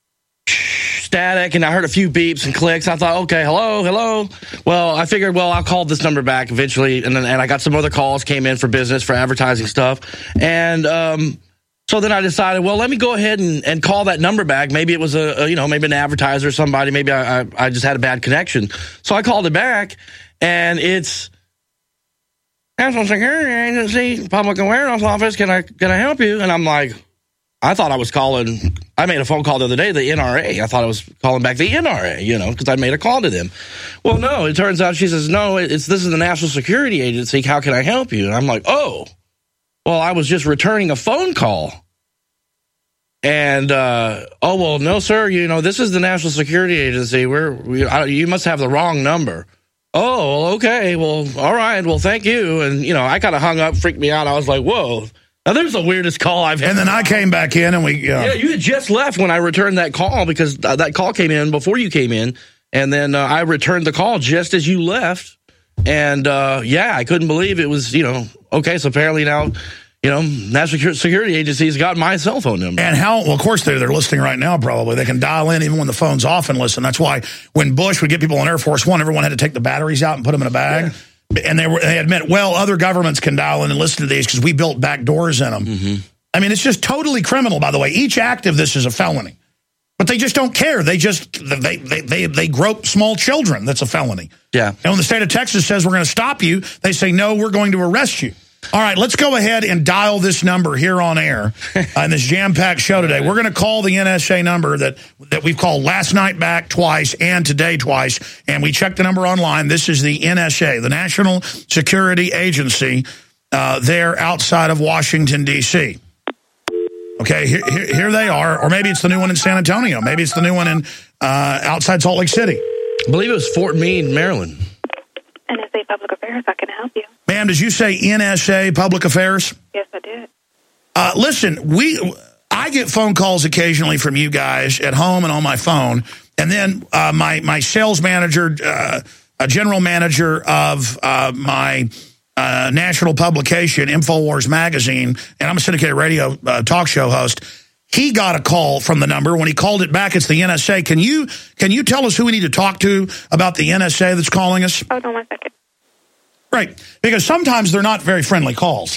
[SPEAKER 18] static, and I heard a few beeps and clicks. I thought, okay, hello. Well, I figured, I'll call this number back eventually, and I got some other calls came in for business, for advertising stuff, and so then I decided, let me go ahead and call that number back. Maybe it was maybe an advertiser or somebody. Maybe I just had a bad connection. So I called it back, and it's National Security Agency, Public Awareness Office. Can I help you? And I'm like, I thought I was calling. I made a phone call the other day, the NRA. I thought I was calling back the NRA, because I made a call to them. Well, no, it turns out she says, no, this is the National Security Agency. How can I help you? And I'm like, oh, well, I was just returning a phone call. And, no, sir, this is the National Security Agency. You must have the wrong number. Oh, okay. Well, all right. Well, thank you. And, I kind of hung up, freaked me out. I was like, whoa. Now, there's the weirdest call I've had.
[SPEAKER 2] And then I came back in and we...
[SPEAKER 18] Yeah, you had just left when I returned that call, because that call came in before you came in. And then I returned the call just as you left. And, I couldn't believe it was, okay, so apparently now, National Security Agency's got my cell phone number.
[SPEAKER 2] And of course, they're listening right now probably. They can dial in even when the phone's off and listen. That's why when Bush would get people on Air Force One, everyone had to take the batteries out and put them in a bag. Yeah. And they admit, other governments can dial in and listen to these because we built back doors in them. Mm-hmm. I mean, it's just totally criminal, by the way. Each act of this is a felony. But they just don't care. They grope small children. That's a felony.
[SPEAKER 18] Yeah.
[SPEAKER 2] And when the state of Texas says we're going to stop you, they say, no, we're going to arrest you. All right, let's go ahead and dial this number here on air in this jam-packed show today. We're going to call the NSA number that we've called last night back twice and today twice, and we checked the number online. This is the NSA, the National Security Agency, there outside of Washington, D.C. Okay, here they are, or maybe it's the new one in San Antonio. Maybe it's the new one in outside Salt Lake City.
[SPEAKER 18] I believe it was Fort Meade, Maryland.
[SPEAKER 19] NSA Public Affairs, how can I help you?
[SPEAKER 2] Ma'am, did you say NSA Public Affairs?
[SPEAKER 19] Yes, I did.
[SPEAKER 2] Listen, I get phone calls occasionally from you guys at home and on my phone, and then my sales manager, a general manager of my national publication, InfoWars Magazine, and I'm a syndicated radio talk show host. He got a call from the number. When he called it back, it's the NSA. Can you tell us who we need to talk to about the NSA that's calling us?
[SPEAKER 19] Hold on one second.
[SPEAKER 2] Right, because sometimes they're not very friendly calls.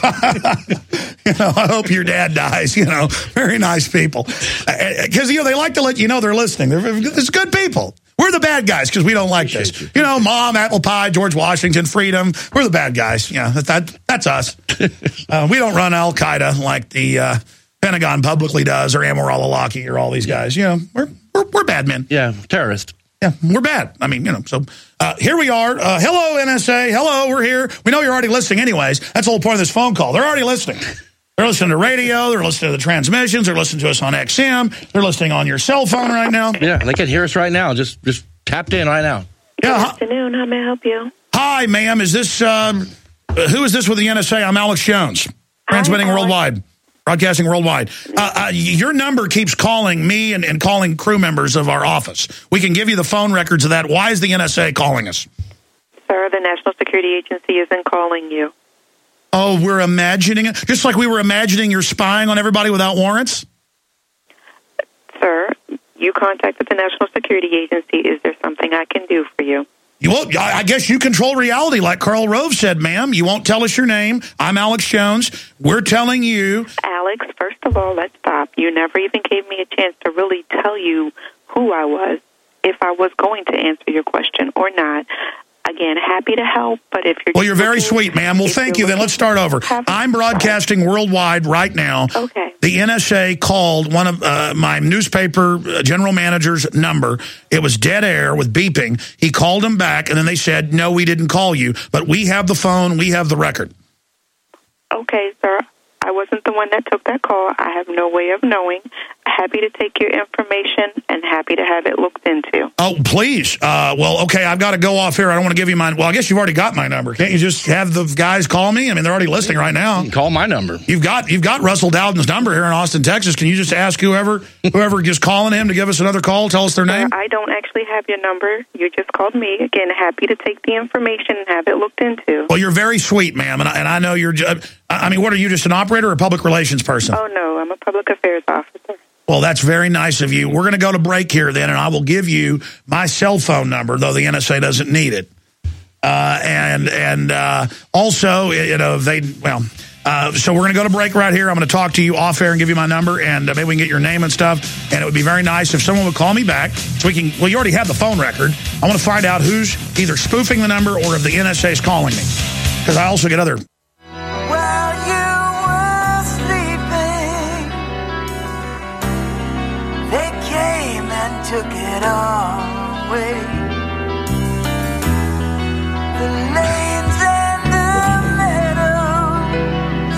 [SPEAKER 2] I hope your dad dies, very nice people. Because, they like to let you know they're listening. It's good people. We're the bad guys because we don't like this. Mom, apple pie, George Washington, freedom. We're the bad guys. Yeah, that's us. We don't run Al-Qaeda like the Pentagon publicly does, or Anwar al-Awlaki, or all these guys. We're bad men.
[SPEAKER 18] Yeah, terrorist.
[SPEAKER 2] Yeah, we're bad. I mean, so here we are. Hello, NSA. Hello, we're here. We know you're already listening anyways. That's the whole point of this phone call. They're already listening. They're listening to radio. They're listening to the transmissions. They're listening to us on XM. They're listening on your cell phone right now.
[SPEAKER 18] Yeah, they can hear us right now. Just tapped in right now.
[SPEAKER 19] Good afternoon. How may I help you?
[SPEAKER 2] Hi, ma'am. Is this, who is this with the NSA? I'm Alex Jones, transmitting worldwide, broadcasting worldwide. Your number keeps calling me and calling crew members of our office. We can give you the phone records of that. Why is the NSA calling us?
[SPEAKER 19] Sir, the National Security Agency isn't calling you.
[SPEAKER 2] Oh, we're imagining it? Just like we were imagining you're spying on everybody without warrants?
[SPEAKER 19] Sir, you contacted the National Security Agency. Is there something I can do for you?
[SPEAKER 2] Well, I guess you control reality, like Karl Rove said, ma'am. You won't tell us your name. I'm Alex Jones. We're telling you.
[SPEAKER 19] Alex, first of all, let's stop. You never even gave me a chance to really tell you who I was, if I was going to answer your question or not. Again, happy to help, but if you're...
[SPEAKER 2] Well, you're very sweet, ma'am. Well, thank you. Then let's start over. I'm broadcasting worldwide right now.
[SPEAKER 19] Okay.
[SPEAKER 2] The NSA called one of my newspaper general manager's number. It was dead air with beeping. He called him back, and then they said, no, we didn't call you, but we have the phone, we have the record.
[SPEAKER 19] Okay, sir. I wasn't the one that took that call. I have no way of knowing. Happy to take your information and happy to have it looked into.
[SPEAKER 2] Oh, please. Well, okay, I've got to go off here. I don't want to give you mine. Well, I guess you've already got my number. Can't you just have the guys call me? I mean, they're already listening right now.
[SPEAKER 18] You can call my number.
[SPEAKER 2] You've got Russell Dowden's number here in Austin, Texas. Can you just ask whoever is calling him to give us another call, tell us their name?
[SPEAKER 19] I don't actually have your number. You just called me. Again, happy to take the information and have it looked into.
[SPEAKER 2] Well, you're very sweet, ma'am, and I know you're... I mean, what are you, just an operator or a public relations person?
[SPEAKER 19] Oh, no, I'm a public affairs officer.
[SPEAKER 2] Well, that's very nice of you. We're going to go to break here then, and I will give you my cell phone number, though the NSA doesn't need it. Also, so we're going to go to break right here. I'm going to talk to you off air and give you my number, and maybe we can get your name and stuff. And it would be very nice if someone would call me back so we can, well, you already have the phone record. I want to find out who's either spoofing the number or if the NSA is calling me. Because I also get other...
[SPEAKER 8] Took it all away. The lanes and the meadows,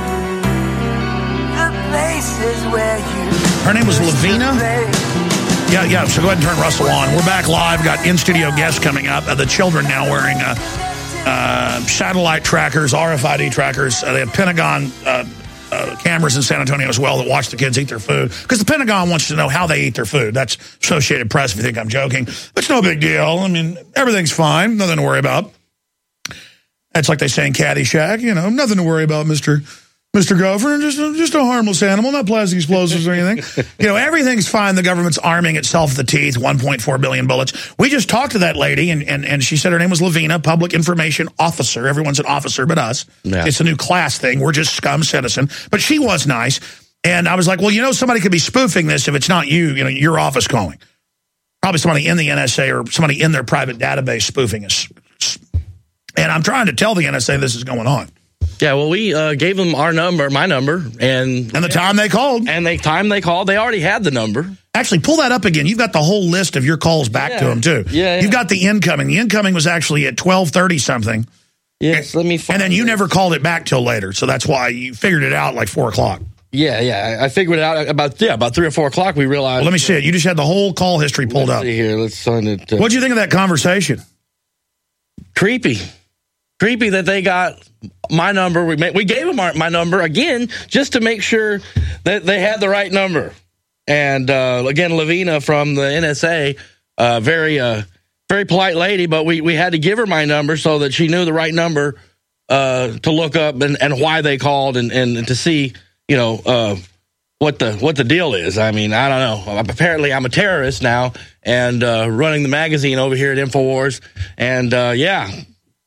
[SPEAKER 8] the places where you...
[SPEAKER 2] Her name was Lavina? Yeah, so go ahead and turn Russell on. We're back live. Got in-studio guests coming up. The children now wearing satellite trackers, RFID trackers. They have Pentagon... cameras in San Antonio as well that watch the kids eat their food. Because the Pentagon wants to know how they eat their food. That's Associated Press if you think I'm joking. It's no big deal. I mean, everything's fine. Nothing to worry about. That's like they say in Caddyshack, nothing to worry about, Mr. Gopher. Just a harmless animal, not plastic explosives or anything. Everything's fine. The government's arming itself to the teeth, 1.4 billion bullets. We just talked to that lady, and she said her name was Lavina, Public Information Officer. Everyone's an officer but us. Yeah. It's a new class thing. We're just scum citizen. But she was nice. And I was like, well, somebody could be spoofing this if it's not you, your office calling. Probably somebody in the NSA or somebody in their private database spoofing us. And I'm trying to tell the NSA this is going on.
[SPEAKER 18] Yeah, well, we gave them my number, and
[SPEAKER 2] the time they called.
[SPEAKER 18] And the time they called, they already had the number.
[SPEAKER 2] Actually, pull that up again. You've got the whole list of your calls back to them, too.
[SPEAKER 18] Yeah.
[SPEAKER 2] You've got the incoming. The incoming was actually at 12:30-something.
[SPEAKER 18] Yes, let me find
[SPEAKER 2] And then you never called it back till later, so that's why you figured it out like 4 o'clock.
[SPEAKER 18] Yeah, I figured it out about 3 or 4 o'clock. We realized.
[SPEAKER 2] Well, let me see it. You just had the whole call history pulled up.
[SPEAKER 18] Let's see here. Let's find it.
[SPEAKER 2] What'd you think of that conversation?
[SPEAKER 18] Creepy that they got my number. We gave them my number again just to make sure that they had the right number. And again, Lavina from the NSA, very polite lady, but we had to give her my number so that she knew the right number to look up and why they called and to see what the deal is. I mean, I don't know. Apparently, I'm a terrorist now and running the magazine over here at InfoWars, and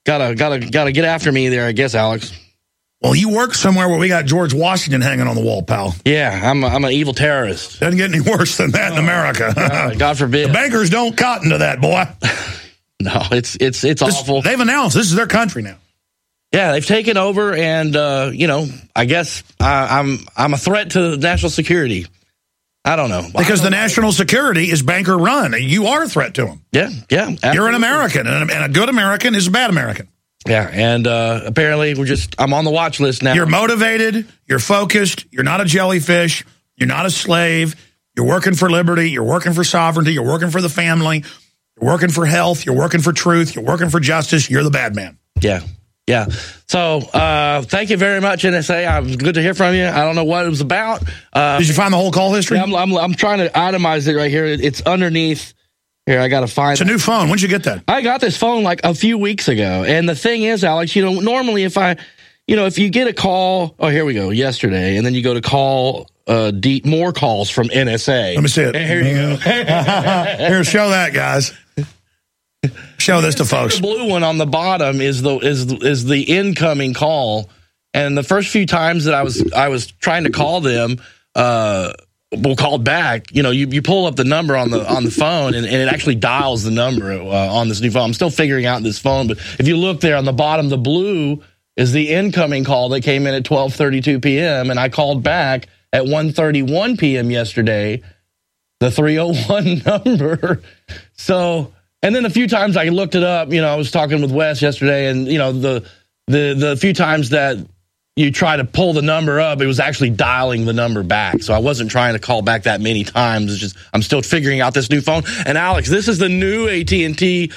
[SPEAKER 18] gotta get after me there, I guess, Alex.
[SPEAKER 2] Well, you work somewhere where we got George Washington hanging on the wall, pal.
[SPEAKER 18] Yeah, I'm an evil terrorist.
[SPEAKER 2] Doesn't get any worse than that in America.
[SPEAKER 18] God forbid.
[SPEAKER 2] The bankers don't cotton to that, boy.
[SPEAKER 18] No, it's awful.
[SPEAKER 2] They've announced this is their country now.
[SPEAKER 18] Yeah, they've taken over, and I guess I'm a threat to national security. I don't know.
[SPEAKER 2] Because the national security is banker run. You are a threat to them.
[SPEAKER 18] Yeah, absolutely. You're
[SPEAKER 2] an American, and a good American is a bad American.
[SPEAKER 18] Yeah, and apparently I'm on the watch list now.
[SPEAKER 2] You're motivated, you're focused, you're not a jellyfish, you're not a slave, you're working for liberty, you're working for sovereignty, you're working for the family, you're working for health, you're working for truth, you're working for justice, you're the bad man.
[SPEAKER 18] Yeah. So thank you very much, NSA. It was good to hear from you. I don't know what it was about.
[SPEAKER 2] Did you find the whole call history?
[SPEAKER 18] Yeah, I'm trying to itemize it right here. It's underneath. Here, I got to find it.
[SPEAKER 2] It's a new phone. When'd you get that?
[SPEAKER 18] I got this phone like a few weeks ago. And the thing is, Alex, normally if you get a call, here we go, yesterday, and then you go to call more calls from NSA.
[SPEAKER 2] Let me see it.
[SPEAKER 18] Here you go.
[SPEAKER 2] Here, show that, guys. Show this to folks.
[SPEAKER 18] The blue one on the bottom is the incoming call. And the first few times that I was trying to call them, called back, you pull up the number on the phone and it actually dials the number on this new phone. I'm still figuring out this phone, but if you look there on the bottom, the blue is the incoming call that came in at 12:32 p.m. and I called back at 1:31 p.m. yesterday, the 301 number. So, and then a few times I looked it up, I was talking with Wes yesterday, and the few times that you try to pull the number up, it was actually dialing the number back. So I wasn't trying to call back that many times. It's just I'm still figuring out this new phone. And Alex, this is the new AT&T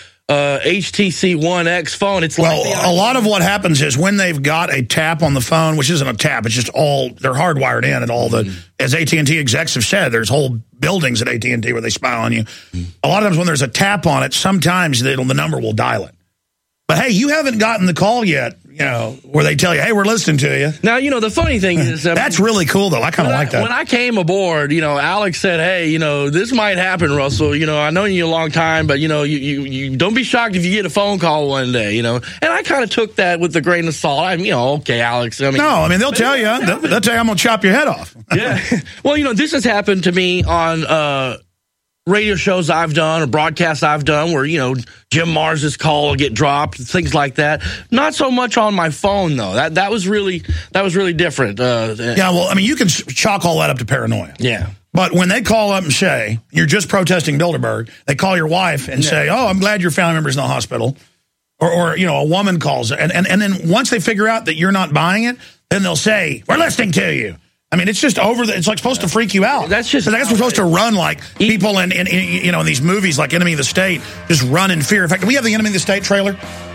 [SPEAKER 18] HTC One X phone. It's
[SPEAKER 2] a lot of what happens is when they've got a tap on the phone, which isn't a tap, it's just they're hardwired in, and all the as AT&T execs have said, there's whole buildings at AT&T where they spy on you. A lot of times when there's a tap on it, sometimes the number will dial it. But hey, you haven't gotten the call yet, where they tell you, hey, we're listening to you.
[SPEAKER 18] Now, the funny thing is...
[SPEAKER 2] That's really cool, though. I kind of like that.
[SPEAKER 18] When I came aboard, Alex said, hey, this might happen, Russell. I know you a long time, but, you don't be shocked if you get a phone call one day, And I kind of took that with a grain of salt. Okay, Alex. They'll
[SPEAKER 2] tell you. They'll tell you I'm going to chop your head off.
[SPEAKER 18] Yeah. Well, this has happened to me on... radio shows I've done or broadcasts I've done where, Jim Mars's call will get dropped, things like that. Not so much on my phone, though. That was really different.
[SPEAKER 2] You can chalk all that up to paranoia.
[SPEAKER 18] Yeah.
[SPEAKER 2] But when they call up and say, you're just protesting Bilderberg, they call your wife and say, oh, I'm glad your family member's in the hospital. Or a woman calls. And then once they figure out that you're not buying it, then they'll say, we're listening to you. It's just it's like supposed to freak you out.
[SPEAKER 18] That's just.
[SPEAKER 2] I guess we're supposed to run like people in these movies like Enemy of the State, just run in fear. In fact, do we have the Enemy of the State trailer?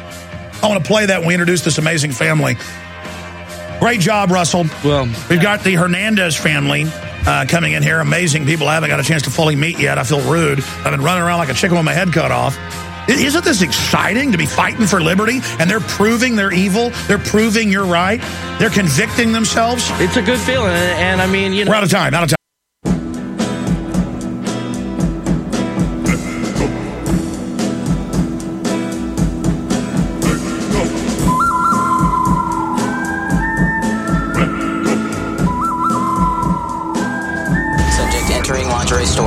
[SPEAKER 2] I want to play that when we introduce this amazing family. Great job, Russell.
[SPEAKER 18] Well,
[SPEAKER 2] we've got the Hernandez family coming in here. Amazing people. I haven't got a chance to fully meet yet. I feel rude. I've been running around like a chicken with my head cut off. Isn't this exciting to be fighting for liberty? And they're proving they're evil. They're proving you're right. They're convicting themselves.
[SPEAKER 18] It's a good feeling. And
[SPEAKER 2] we're out of time.
[SPEAKER 20] Subject entering lingerie store.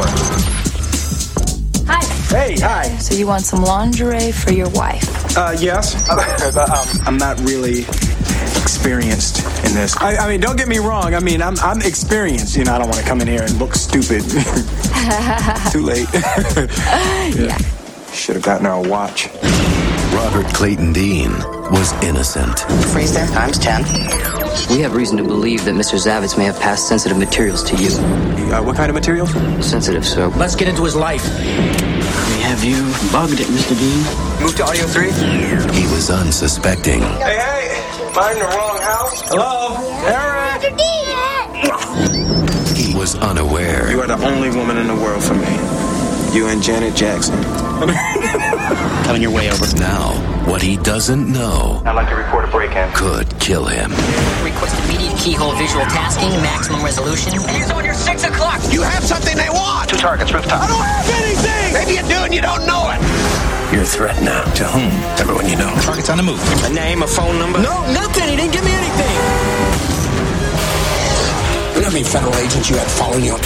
[SPEAKER 21] Hey, hi.
[SPEAKER 22] So you want some lingerie for your wife?
[SPEAKER 21] Yes. I'm not really experienced in this. I mean, don't get me wrong. I'm experienced. I don't want to come in here and look stupid. Too late.
[SPEAKER 22] Yeah.
[SPEAKER 21] Should have gotten her a watch.
[SPEAKER 23] Robert Clayton Dean was innocent.
[SPEAKER 20] Freeze there, times 10. We have reason to believe that Mr. Zavitz may have passed sensitive materials to you.
[SPEAKER 21] What kind of materials?
[SPEAKER 20] Sensitive, sir. Let's get into his life. We have you bugged it, Mr. Dean. Move to audio 3.
[SPEAKER 23] He was unsuspecting.
[SPEAKER 21] Hey, am I in the wrong house? Hello? Eric?
[SPEAKER 23] He was unaware.
[SPEAKER 21] You are the only woman in the world for me. You and Janet Jackson.
[SPEAKER 20] Coming your way over.
[SPEAKER 23] Now, what he doesn't know
[SPEAKER 21] I'd like to report a break-in.
[SPEAKER 23] could kill him.
[SPEAKER 20] Request immediate keyhole visual tasking, maximum resolution. He's on your 6 o'clock.
[SPEAKER 24] You have something they want.
[SPEAKER 21] 2 targets, rooftop.
[SPEAKER 24] I don't have anything. Maybe you do and you don't know it.
[SPEAKER 23] Your
[SPEAKER 20] threat now. To whom? Everyone you know.
[SPEAKER 21] Target's on the move.
[SPEAKER 20] A name, a phone number?
[SPEAKER 21] No, nothing. He didn't give me anything.
[SPEAKER 20] You know how many federal agents you had following you?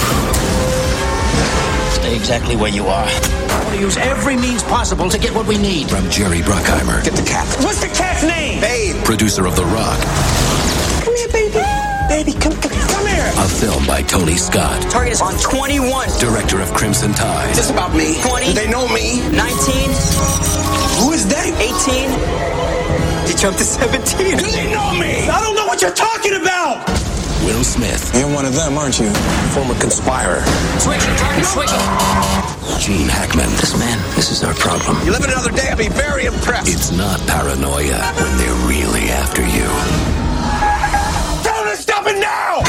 [SPEAKER 20] Stay exactly where you are. I want to use every means possible to get what we need.
[SPEAKER 23] From Jerry Bruckheimer.
[SPEAKER 20] Get the cat.
[SPEAKER 21] What's the cat's name? Babe.
[SPEAKER 23] Producer of The Rock.
[SPEAKER 21] Come here, baby. Baby, come here.
[SPEAKER 23] A film by Tony Scott.
[SPEAKER 20] Target is on 21.
[SPEAKER 23] Director of Crimson Tide.
[SPEAKER 20] Is this about me? 20. Do they know me? 19.
[SPEAKER 21] Who is they?
[SPEAKER 20] 18.
[SPEAKER 21] He jumped to 17.
[SPEAKER 20] Do they know me?
[SPEAKER 21] I don't know what you're talking about.
[SPEAKER 23] Will Smith.
[SPEAKER 21] You're one of them, aren't you?
[SPEAKER 20] Former conspirer. Switch it, target, switch it.
[SPEAKER 23] Gene Hackman.
[SPEAKER 20] Listen, man, this is our problem. You live another day, I'll be very impressed.
[SPEAKER 23] It's not paranoia when they're really after you.
[SPEAKER 21] Tell them to stop it now!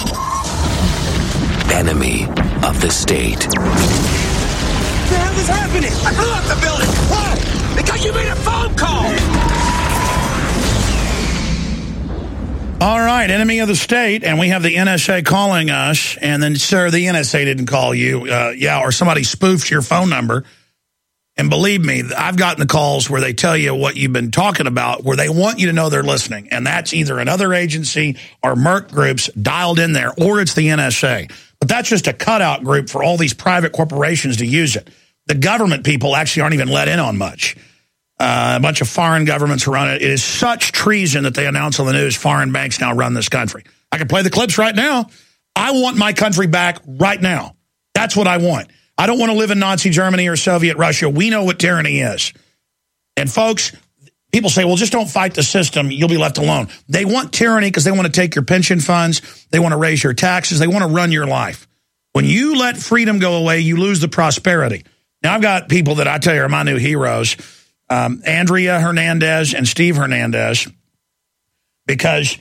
[SPEAKER 23] Enemy of the state.
[SPEAKER 21] What the hell is happening? I blew up the building. Why? Because you made a phone call.
[SPEAKER 2] All right, enemy of the state, and we have the NSA calling us, and then, sir, the NSA didn't call you, or somebody spoofed your phone number. And believe me, I've gotten the calls where they tell you what you've been talking about, where they want you to know they're listening, and that's either another agency or Merc groups dialed in there, or it's the NSA. But that's just a cutout group for all these private corporations to use it. The government people actually aren't even let in on much. A bunch of foreign governments run it. It is such treason that they announce on the news foreign banks now run this country. I can play the clips right now. I want my country back right now. That's what I want. I don't want to live in Nazi Germany or Soviet Russia. We know what tyranny is. And folks, people say, well, just don't fight the system. You'll be left alone. They want tyranny because they want to take your pension funds. They want to raise your taxes. They want to run your life. When you let freedom go away, you lose the prosperity. Now, I've got people that I tell you are my new heroes. Andrea Hernandez and Steve Hernandez, because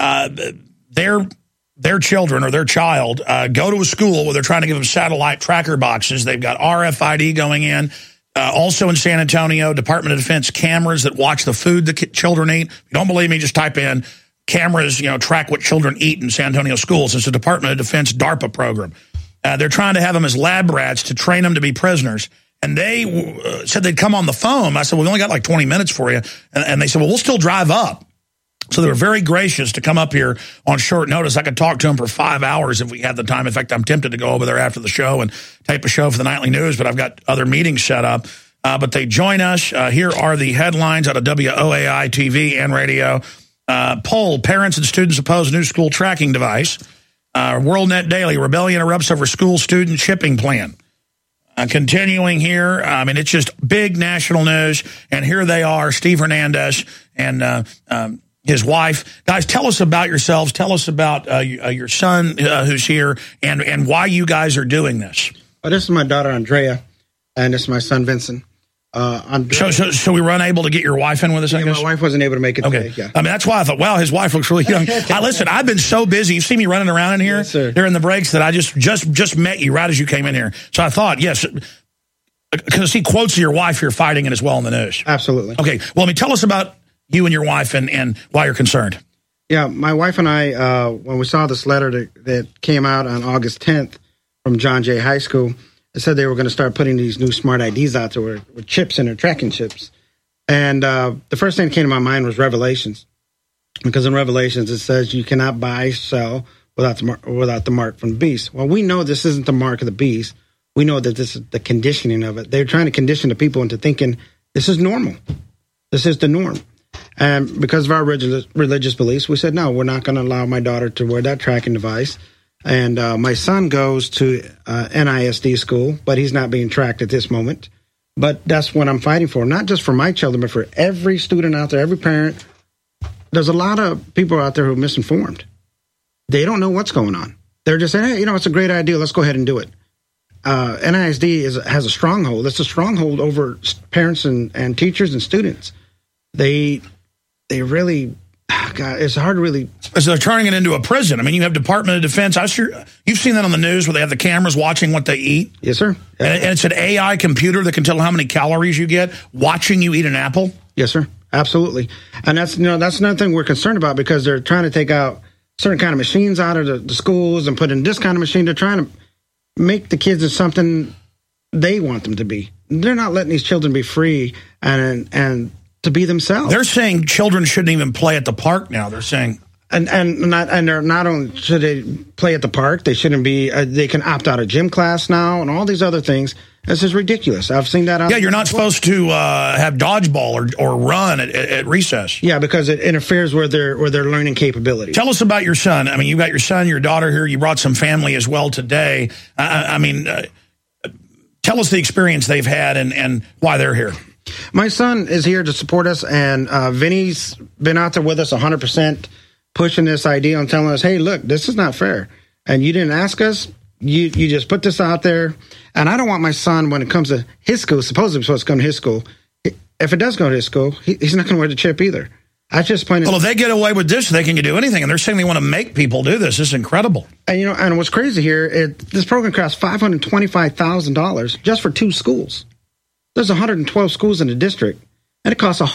[SPEAKER 2] their children or their child go to a school where they're trying to give them satellite tracker boxes. They've got RFID going in. Also in San Antonio, Department of Defense cameras that watch the food the children eat. If you don't believe me, just type in cameras, track what children eat in San Antonio schools. It's a Department of Defense DARPA program. They're trying to have them as lab rats to train them to be prisoners. And they said they'd come on the phone. I said, we've only got like 20 minutes for you. And they said, well, we'll still drive up. So they were very gracious to come up here on short notice. I could talk to them for 5 hours if we had the time. In fact, I'm tempted to go over there after the show and tape a show for the nightly news, but I've got other meetings set up. But they join us. Here are the headlines out of WOAI TV and radio. Poll, parents and students oppose new school tracking device. WorldNet Daily, rebellion erupts over school student chipping plan. Continuing here, I mean, it's just big national news. And here they are, Steve Hernandez and his wife. Guys, tell us about yourselves. Tell us about your son who's here and why you guys are doing this.
[SPEAKER 3] This is my daughter, Andrea, and this is my son, Vincent.
[SPEAKER 2] So we were unable to get your wife in with us, I guess?
[SPEAKER 3] My wife wasn't able to make it today,
[SPEAKER 2] yeah. I mean, that's why I thought, wow, his wife looks really young. Listen, I've been so busy. You see me running around in here during the breaks that I just met you right as you came in here. So I thought, yes, because he quotes your wife here fighting it as well in the news.
[SPEAKER 3] Absolutely.
[SPEAKER 2] Okay, well, tell us about you and your wife and why you're concerned.
[SPEAKER 3] Yeah, my wife and I, when we saw this letter that came out on August 10th from John Jay High School, they said they were going to start putting these new smart IDs out there with chips in their tracking chips. And the first thing that came to my mind was Revelations. Because in Revelations, it says you cannot buy, sell without the mark from the beast. Well, we know this isn't the mark of the beast. We know that this is the conditioning of it. They're trying to condition the people into thinking this is normal. This is the norm. And because of our religious beliefs, we said, no, we're not going to allow my daughter to wear that tracking device. And my son goes to NISD school, but he's not being tracked at this moment. But that's what I'm fighting for, not just for my children, but for every student out there, every parent. There's a lot of people out there who are misinformed. They don't know what's going on. They're just saying, hey, it's a great idea. Let's go ahead and do it. NISD has a stronghold. It's a stronghold over parents and teachers and students. They really... God, it's hard to really...
[SPEAKER 2] So they're turning it into a prison. I mean, you have Department of Defense. You've seen that on the news where they have the cameras watching what they eat?
[SPEAKER 3] Yes, sir.
[SPEAKER 2] And it's an AI computer that can tell how many calories you get watching you eat an apple?
[SPEAKER 3] Yes, sir. Absolutely. And that's another thing we're concerned about because they're trying to take out certain kind of machines out of the schools and put in this kind of machine. They're trying to make the kids into something they want them to be. they're not letting these children be free and to be themselves.
[SPEAKER 2] They're saying children shouldn't even play at the park now. They're saying.
[SPEAKER 3] And they're not only should they play at the park, they shouldn't be. They can opt out of gym class now, and all these other things. This is ridiculous. I've seen that.
[SPEAKER 2] Yeah, you're not supposed to have dodgeball or run at recess.
[SPEAKER 3] Yeah, because it interferes with their learning capabilities.
[SPEAKER 2] Tell us about your son. I mean, you've got your son, your daughter here. You brought some family as well today. Tell us the experience they've had and why they're here.
[SPEAKER 3] My son is here to support us, and Vinny's been out there with us 100%. Pushing this idea and telling us, hey, look, this is not fair. And you didn't ask us. You just put this out there. And I don't want my son, when it comes to his school, supposedly supposed to come to his school, if it does go to his school, he's not going to wear the chip either. I just plain.
[SPEAKER 2] Well, if they get away with this, they can do anything. And they're saying they want to make people do this. This is incredible.
[SPEAKER 3] And, and what's crazy here, this program costs $525,000 just for 2 schools. There's 112 schools in the district. And it costs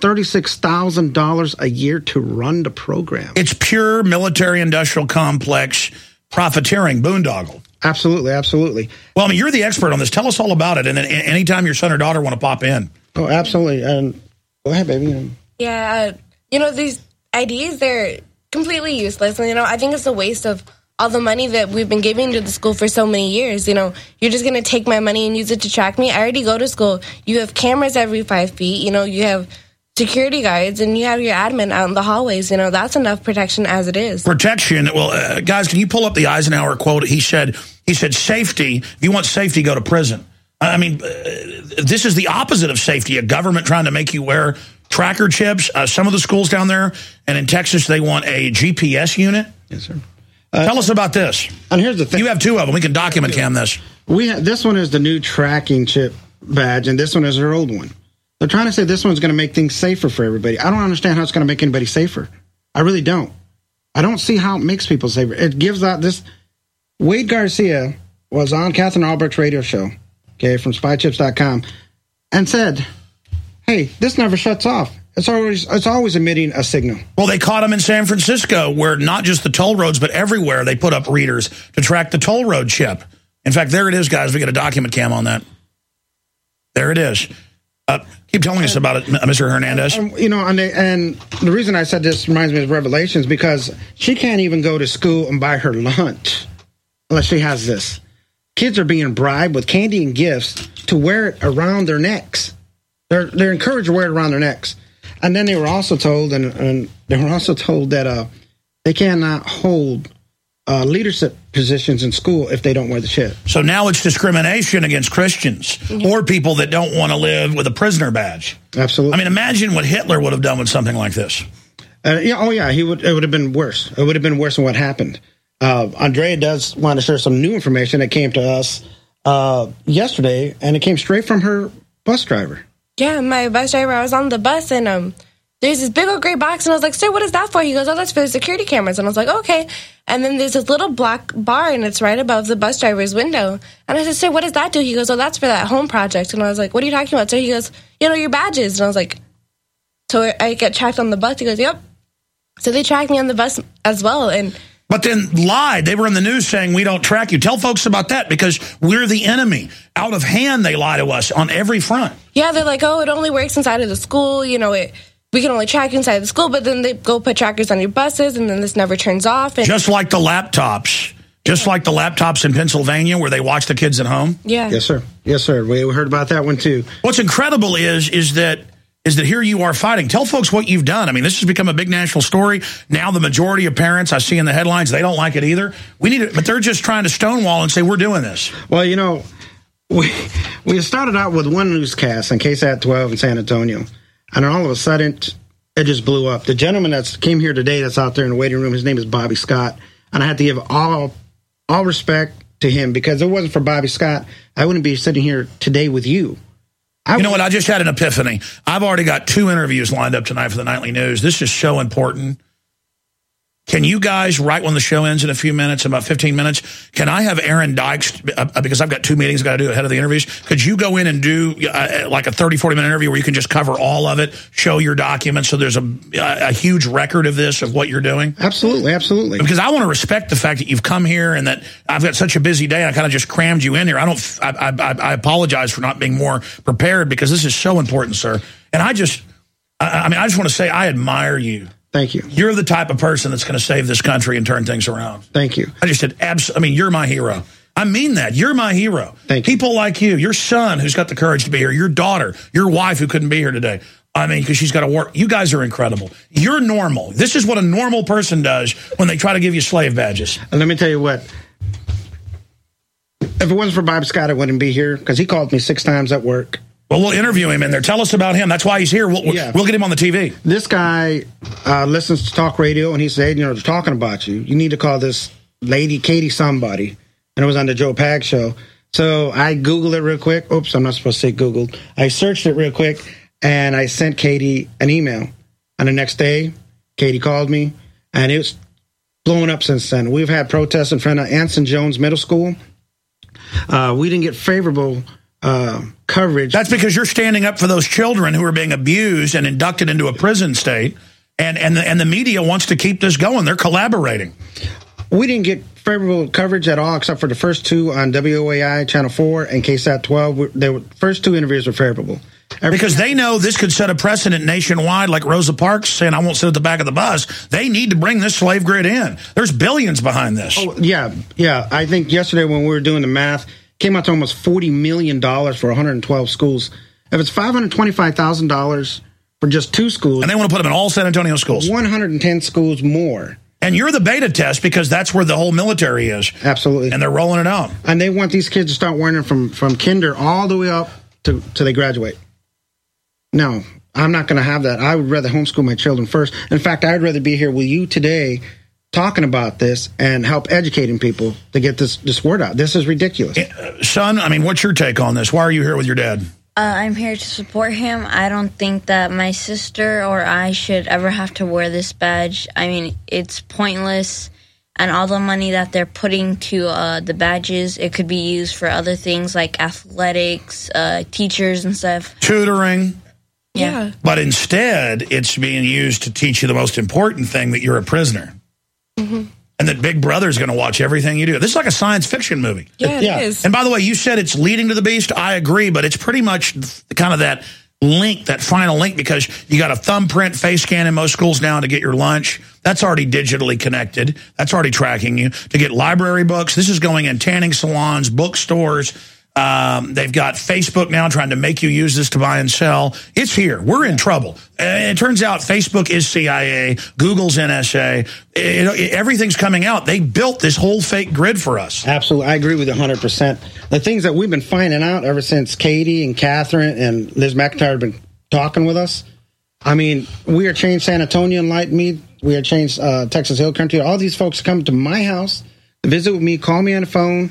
[SPEAKER 3] $136,000 a year to run the program.
[SPEAKER 2] It's pure military-industrial complex profiteering, boondoggle.
[SPEAKER 3] Absolutely, absolutely.
[SPEAKER 2] Well, I mean, you're the expert on this. Tell us all about it. And then anytime your son or daughter want to pop in.
[SPEAKER 3] Oh, absolutely. And go ahead, baby.
[SPEAKER 4] Yeah, these ideas, they're completely useless. And, I think it's a waste of all the money that we've been giving to the school for so many years. You're just going to take my money and use it to track me. I already go to school. You have cameras every 5 feet. You have security guards, and you have your admin out in the hallways. That's enough protection as it is.
[SPEAKER 2] Protection. Well, guys, can you pull up the Eisenhower quote? He said, safety. If you want safety, go to prison. I mean, this is the opposite of safety. A government trying to make you wear tracker chips. Some of the schools down there, and in Texas, they want a GPS unit.
[SPEAKER 3] Yes, sir.
[SPEAKER 2] Tell us about this.
[SPEAKER 3] And here's the thing.
[SPEAKER 2] You have 2 of them. We can document cam this.
[SPEAKER 3] This one is the new tracking chip badge, and this one is their old one. They're trying to say this one's going to make things safer for everybody. I don't understand how it's going to make anybody safer. I really don't. I don't see how it makes people safer. It gives out this. Wade Garcia was on Catherine Albrecht's radio show, from spychips.com, and said, hey, this never shuts off. It's always emitting a signal.
[SPEAKER 2] Well, they caught them in San Francisco, where not just the toll roads, but everywhere they put up readers to track the toll road chip. In fact, there it is, guys. We get a document cam on that. There it is. Keep telling us about it, Mr. Hernandez.
[SPEAKER 3] And the reason I said this reminds me of Revelations, because she can't even go to school and buy her lunch unless she has this. Kids are being bribed with candy and gifts to wear it around their necks. They're encouraged to wear it around their necks. And then they were also told, that they cannot hold leadership positions in school if they don't wear the chip.
[SPEAKER 2] So now it's discrimination against Christians or people that don't want to live with a prisoner badge.
[SPEAKER 3] Absolutely.
[SPEAKER 2] I mean, imagine what Hitler would have done with something like this.
[SPEAKER 3] It would have been worse. It would have been worse than what happened. Andrea does want to share some new information that came to us yesterday, and it came straight from her bus driver.
[SPEAKER 4] Yeah, my bus driver, I was on the bus, and there's this big old gray box, and I was like, sir, what is that for? He goes, oh, that's for the security cameras. And I was like, okay. And then there's this little black bar, and it's right above the bus driver's window. And I said, sir, what does that do? He goes, oh, that's for that home project. And I was like, what are you talking about, sir? He goes, your badges. And I was like, so I get tracked on the bus? He goes, yep. So they tracked me on the bus as well,
[SPEAKER 2] but then lied. They were in the news saying we don't track you. Tell folks about that, because we're the enemy. Out of hand, they lie to us on every front.
[SPEAKER 4] Yeah, they're like, oh, it only works inside of the school. We can only track you inside the school, but then they go put trackers on your buses, and then this never turns off.
[SPEAKER 2] Just like the laptops. Just like the laptops in Pennsylvania where they watch the kids at home.
[SPEAKER 4] Yeah.
[SPEAKER 3] Yes, sir. Yes, sir. We heard about that one, too.
[SPEAKER 2] What's incredible is that here you are fighting. Tell folks what you've done. I mean, this has become a big national story. Now the majority of parents, I see in the headlines, they don't like it either. We need it, but they're just trying to stonewall and say, we're doing this.
[SPEAKER 3] Well, we started out with one newscast on KSAT 12 in San Antonio, and then all of a sudden, it just blew up. The gentleman that came here today that's out there in the waiting room, his name is Bobby Scott, and I had to give all respect to him, because if it wasn't for Bobby Scott, I wouldn't be sitting here today with you.
[SPEAKER 2] You know what? I just had an epiphany. I've already got 2 interviews lined up tonight for the Nightly News. This is so important. Can you guys, right when the show ends in a few minutes, about 15 minutes, can I have Aaron Dykes, because I've got 2 meetings I've got to do ahead of the interviews, could you go in and do like a 30, 40-minute interview where you can just cover all of it, show your documents so there's a huge record of this, of what you're doing?
[SPEAKER 3] Absolutely, absolutely.
[SPEAKER 2] Because I want to respect the fact that you've come here and that I've got such a busy day and I kind of just crammed you in here. I apologize for not being more prepared because this is so important, sir. And I just want to say I admire you.
[SPEAKER 3] Thank you.
[SPEAKER 2] You're the type of person that's going to save this country and turn things around.
[SPEAKER 3] Thank you.
[SPEAKER 2] I just said, you're my hero. I mean that. You're my hero.
[SPEAKER 3] Thank you.
[SPEAKER 2] People like you, your son who's got the courage to be here, your daughter, your wife who couldn't be here today. I mean, because she's got to work. You guys are incredible. You're normal. This is what a normal person does when they try to give you slave badges.
[SPEAKER 3] And let me tell you what. If it wasn't for Bob Scott, I wouldn't be here because he called me 6 times at work.
[SPEAKER 2] Well, we'll interview him in there. Tell us about him. That's why he's here. We'll get him on the TV.
[SPEAKER 3] This guy listens to talk radio, and he said, they're talking about you. You need to call this lady Katie somebody. And it was on the Joe Pag show. So I Googled it real quick. Oops, I'm not supposed to say Googled. I searched it real quick, and I sent Katie an email. And the next day, Katie called me, and it was blowing up since then. We've had protests in front of Anson Jones Middle School. We didn't get favorable coverage.
[SPEAKER 2] That's because you're standing up for those children who are being abused and inducted into a prison state, and the media wants to keep this going. They're collaborating.
[SPEAKER 3] We didn't get favorable coverage at all, except for the first 2 on WOAI Channel 4 and KSAT 12. The first 2 interviews were favorable.
[SPEAKER 2] Because they know this could set a precedent nationwide, like Rosa Parks saying, I won't sit at the back of the bus. They need to bring this slave grid in. There's billions behind this.
[SPEAKER 3] Oh, yeah. I think yesterday when we were doing the math, came out to almost $40 million for 112 schools. If it's $525,000 for just 2 schools.
[SPEAKER 2] And they want to put them in all San Antonio schools.
[SPEAKER 3] 110 schools more.
[SPEAKER 2] And you're the beta test because that's where the whole military is.
[SPEAKER 3] Absolutely.
[SPEAKER 2] And they're rolling it out.
[SPEAKER 3] And they want these kids to start wearing it from kinder all the way up to they graduate. No, I'm not going to have that. I would rather homeschool my children first. In fact, I'd rather be here with you today talking about this and help educating people to get this word out. This is ridiculous.
[SPEAKER 2] Son, what's your take on this? Why are you here with your dad?
[SPEAKER 7] I'm here to support him. I don't think that my sister or I should ever have to wear this badge. It's pointless. And all the money that they're putting to the badges, it could be used for other things like athletics, teachers and stuff.
[SPEAKER 2] Tutoring.
[SPEAKER 7] Yeah.
[SPEAKER 2] But instead, it's being used to teach you the most important thing, that you're a prisoner. Mm-hmm. And that Big Brother is going to watch everything you do. This is like a science fiction movie.
[SPEAKER 4] Yeah, it is.
[SPEAKER 2] And by the way, you said it's leading to the beast. I agree, but it's pretty much kind of that link, that final link, because you got a thumbprint face scan in most schools now to get your lunch. That's already digitally connected. That's already tracking you. To get library books, this is going in tanning salons, bookstores. They've got Facebook now trying to make you use this to buy and sell. It's here. We're in trouble. It turns out Facebook is CIA, Google's NSA. Everything's coming out. They built this whole fake grid for us.
[SPEAKER 3] Absolutely. I agree with you 100%. The things that we've been finding out ever since Katie and Catherine and Liz McIntyre have been talking with us. We are Change San Antonio and Light Me. We are Change Texas Hill Country. All these folks come to my house to visit with me, call me on the phone.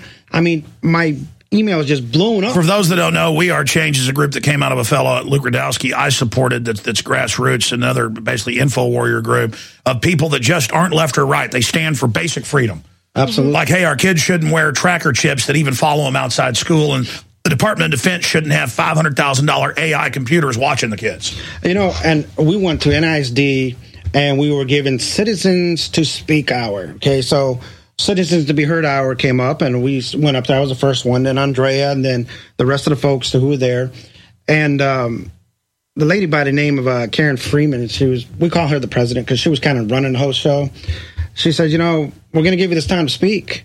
[SPEAKER 3] My email is just blown up.
[SPEAKER 2] For those that don't know, We Are Change is a group that came out of a fellow, Luke Radowski, I supported, that's grassroots, another basically info warrior group of people that just aren't left or right. They stand for basic freedom.
[SPEAKER 3] Absolutely.
[SPEAKER 2] Like, hey, our kids shouldn't wear tracker chips that even follow them outside school, and the Department of Defense shouldn't have $500,000 AI computers watching the kids.
[SPEAKER 3] And we went to NISD, and we were given Citizens to Speak hour. Okay, so Citizens to be Heard hour came up, and we went up there. I was the first one, then Andrea, and then the rest of the folks who were there. And the lady by the name of Karen Freeman, we call her the president because she was kind of running the whole show. She said, we're going to give you this time to speak,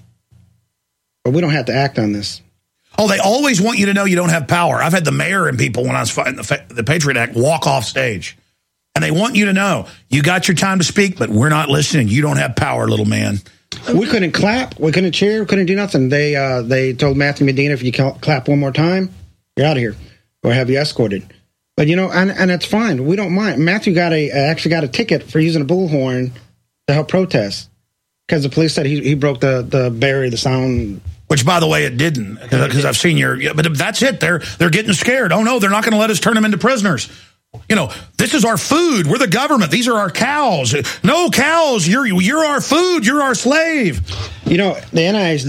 [SPEAKER 3] but we don't have to act on this.
[SPEAKER 2] Oh, they always want you to know you don't have power. I've had the mayor and people, when I was fighting the Patriot Act, walk off stage. And they want you to know, you got your time to speak, but we're not listening. You don't have power, little man.
[SPEAKER 3] We couldn't clap. We couldn't cheer. We couldn't do nothing. They told Matthew Medina, if you clap one more time, you're out of here, or have you escorted. But, and that's fine. We don't mind. Matthew actually got a ticket for using a bullhorn to help protest because the police said he broke the barrier, the sound.
[SPEAKER 2] Which, by the way, it didn't, because I've seen but that's it. They're getting scared. Oh, no, they're not going to let us turn them into prisoners. You know, this is our food. We're the government. These are our cows. No cows. You're our food. You're our slave.
[SPEAKER 3] You know, the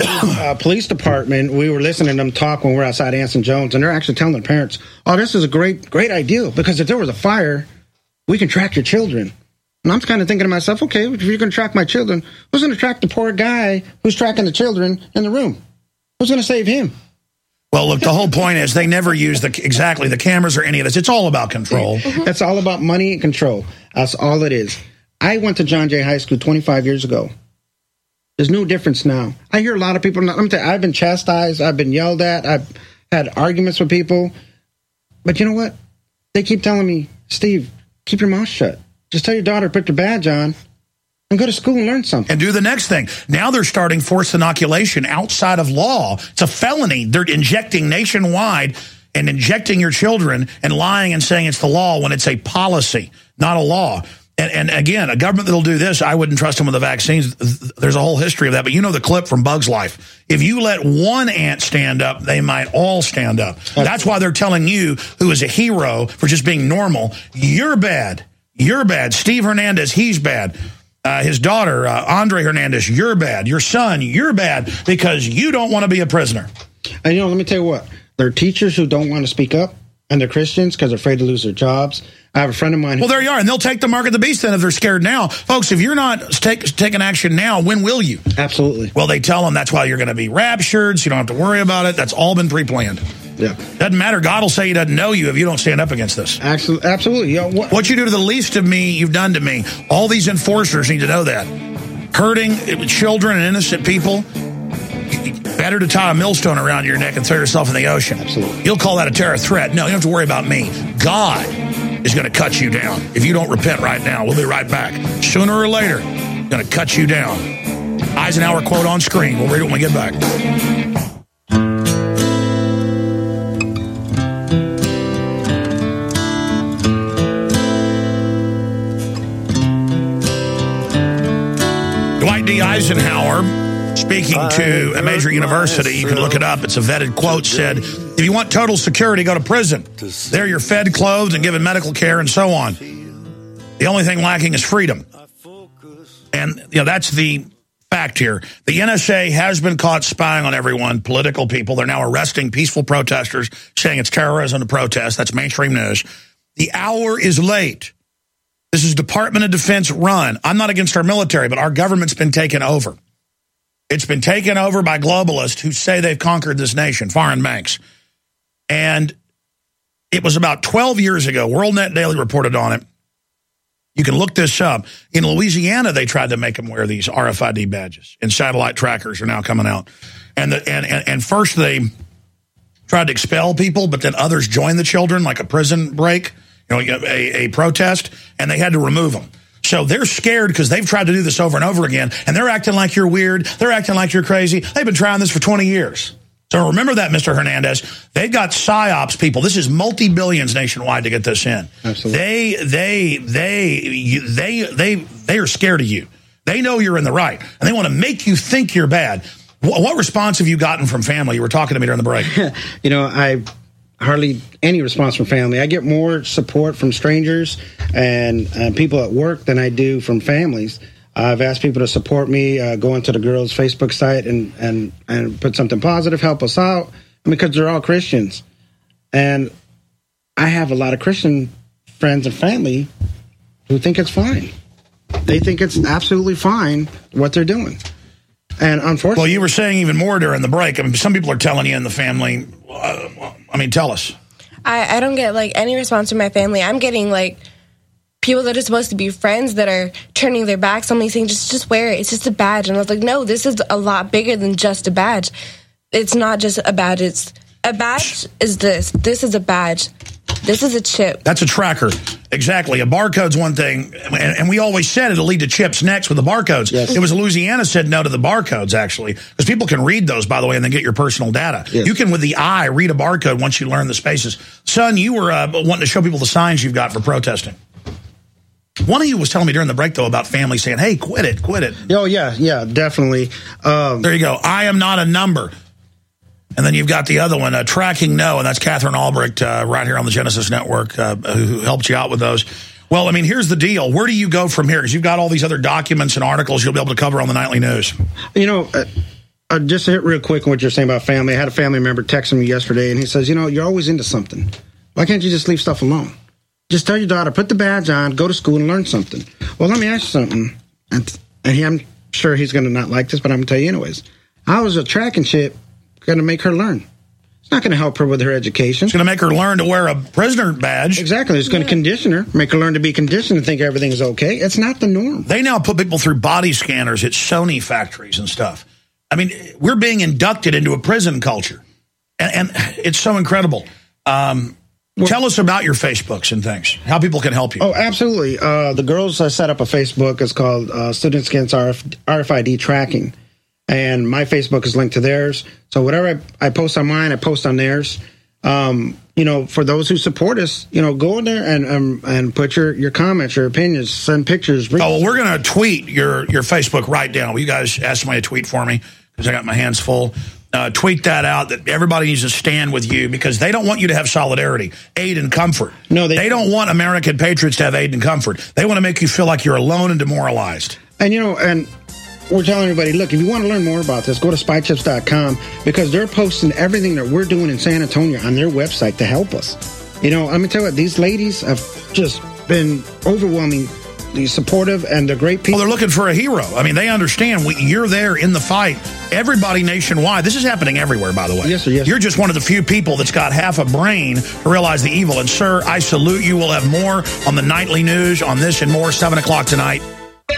[SPEAKER 3] NIH police department, we were listening to them talk when we were outside Anson Jones, and they're actually telling their parents, oh, this is a great idea, because if there was a fire, we can track your children. And I'm kind of thinking to myself, okay, if you're going to track my children, who's going to track the poor guy who's tracking the children in the room? Who's going to save him?
[SPEAKER 2] Well, look, the whole point is they never use the cameras or any of this. It's all about control.
[SPEAKER 3] It's all about money and control. That's all it is. I went to John Jay High School 25 years ago. There's no difference now. I hear a lot of people, let me tell you, I've been chastised, I've been yelled at, I've had arguments with people. But you know what? They keep telling me, Steve, keep your mouth shut. Just tell your daughter to put your badge on and go to school and learn something.
[SPEAKER 2] And do the next thing. Now they're starting forced inoculation outside of law. It's a felony. They're injecting nationwide and injecting your children and lying and saying it's the law when it's a policy, not a law. And again, a government that'll do this, I wouldn't trust them with the vaccines. There's a whole history of that. But you know the clip from Bug's Life. If you let one ant stand up, they might all stand up. That's why they're telling you, who is a hero for just being normal, you're bad. You're bad. Steve Hernandez, he's bad. His daughter, Andre Hernandez, you're bad. Your son, you're bad because you don't want to be a prisoner.
[SPEAKER 3] And, you know, let me tell you what. There are teachers who don't want to speak up, and they're Christians because they're afraid to lose their jobs. I have a friend of mine.
[SPEAKER 2] Well, there you are, and they'll take the mark of the beast then if they're scared now. Folks, if you're not taking action now, when will you?
[SPEAKER 3] Absolutely.
[SPEAKER 2] Well, they tell them that's why you're going to be raptured, so you don't have to worry about it. That's all been pre-planned.
[SPEAKER 3] Yeah.
[SPEAKER 2] Doesn't matter. God will say he doesn't know you if you don't stand up against this.
[SPEAKER 3] Absolutely. You know,
[SPEAKER 2] what you do to the least of me, you've done to me. All these enforcers need to know that. Hurting children and innocent people, better to tie a millstone around your neck and throw yourself in the ocean.
[SPEAKER 3] Absolutely.
[SPEAKER 2] You'll call that a terror threat. No, you don't have to worry about me. God is going to cut you down if you don't repent right now. We'll be right back. Sooner or later, going to cut you down. Eisenhower quote on screen. We'll read it when we get back. Dwight D. Eisenhower, speaking to a major university, you can look it up, it's a vetted quote, said, if you want total security, go to prison. There you're fed, clothed, and given medical care and so on. The only thing lacking is freedom. And, you know, that's the fact here. The NSA has been caught spying on everyone, political people. They're now arresting peaceful protesters, saying it's terrorism to protest. That's mainstream news. The hour is late. This is Department of Defense run. I'm not against our military, but our government's been taken over. It's been taken over by globalists who say they've conquered this nation, foreign banks. And it was about 12 years ago, WorldNet Daily reported on it. You can look this up. In Louisiana, they tried to make them wear these RFID badges, and satellite trackers are now coming out. And first they tried to expel people, but then others joined the children, like a prison break, a protest, and they had to remove them. So they're scared because they've tried to do this over and over again, and they're acting like you're weird. They're acting like you're crazy. They've been trying this for 20 years. So remember that, Mr. Hernandez. They've got PSYOPs people. This is multi-billions nationwide to get this in.
[SPEAKER 3] Absolutely.
[SPEAKER 2] They are scared of you. They know you're in the right, and they want to make you think you're bad. What response have you gotten from family? You were talking to me during the break.
[SPEAKER 3] You know, I hardly any response from family. I get more support from strangers and people at work than I do from families. I've asked people to support me, go into the girls' Facebook site and put something positive, help us out, because they're all Christians. And I have a lot of Christian friends and family who think it's fine. They think it's absolutely fine what they're doing. And unfortunately...
[SPEAKER 2] Well, you were saying even more during the break. I mean, some people are telling you in the family... tell us.
[SPEAKER 4] I don't get, any response from my family. I'm getting, people that are supposed to be friends that are turning their backs on me saying, just wear it. It's just a badge. And I was like, no, this is a lot bigger than just a badge. It's not just a badge. A badge is this. This is a badge. This is a chip.
[SPEAKER 2] That's a tracker. Exactly. A barcode's one thing. And we always said it'll lead to chips next with the barcodes.
[SPEAKER 3] Yes.
[SPEAKER 2] It was Louisiana said no to the barcodes, actually. Because people can read those, by the way, and then get your personal data.
[SPEAKER 3] Yes.
[SPEAKER 2] You can, with the eye, read a barcode once you learn the spaces. Son, you were wanting to show people the signs you've got for protesting. One of you was telling me during the break, though, about family saying, hey, quit it.
[SPEAKER 3] Oh, yeah, definitely.
[SPEAKER 2] There you go. I am not a number. And then you've got the other one, Tracking No, and that's Catherine Albrecht right here on the Genesis Network who helped you out with those. Well, I mean, here's the deal. Where do you go from here? Because you've got all these other documents and articles you'll be able to cover on the Nightly News.
[SPEAKER 3] You know, just to hit real quick on what you're saying about family. I had a family member texting me yesterday, and he says, you know, you're always into something. Why can't you just leave stuff alone? Just tell your daughter, put the badge on, go to school and learn something. Well, let me ask you something. And I'm sure he's going to not like this, but I'm going to tell you anyways. How is a tracking chip going to make her learn? It's not going to help her with her education.
[SPEAKER 2] It's going to make her learn to wear a prisoner badge.
[SPEAKER 3] Exactly. It's going to condition her, make her learn to be conditioned and think everything is okay. It's not the norm.
[SPEAKER 2] They now put people through body scanners at Sony factories and stuff. I mean, we're being inducted into a prison culture. And it's so incredible. Tell us about your Facebooks and things, how people can help you.
[SPEAKER 3] Oh, absolutely. The girls set up a Facebook. It's called Students Against RFID Tracking. And my Facebook is linked to theirs. So whatever I post on mine, I post on theirs. You know, for those who support us, you know, go in there and put your comments, your opinions, send pictures.
[SPEAKER 2] Oh, well, we're going to tweet your Facebook right now. Will you guys ask somebody to tweet for me? Because I got my hands full. Tweet that out, that everybody needs to stand with you, because they don't want you to have solidarity, aid, and comfort. No, they don't want American patriots to have aid and comfort. They want to make you feel like you're alone and demoralized.
[SPEAKER 3] And, you know, and we're telling everybody, look, if you want to learn more about this, go to spychips.com, because they're posting everything that we're doing in San Antonio on their website to help us. You know, let me tell you what, these ladies have just been overwhelmingly supportive, and they're great people.
[SPEAKER 2] Well, they're looking for a hero. I mean, they understand you're there in the fight. Everybody nationwide. This is happening everywhere, by the way.
[SPEAKER 3] Yes, sir. Yes, sir.
[SPEAKER 2] You're just one of the few people that's got half a brain to realize the evil. And, sir, I salute you. We'll have more on the Nightly News on this and more, 7 o'clock tonight.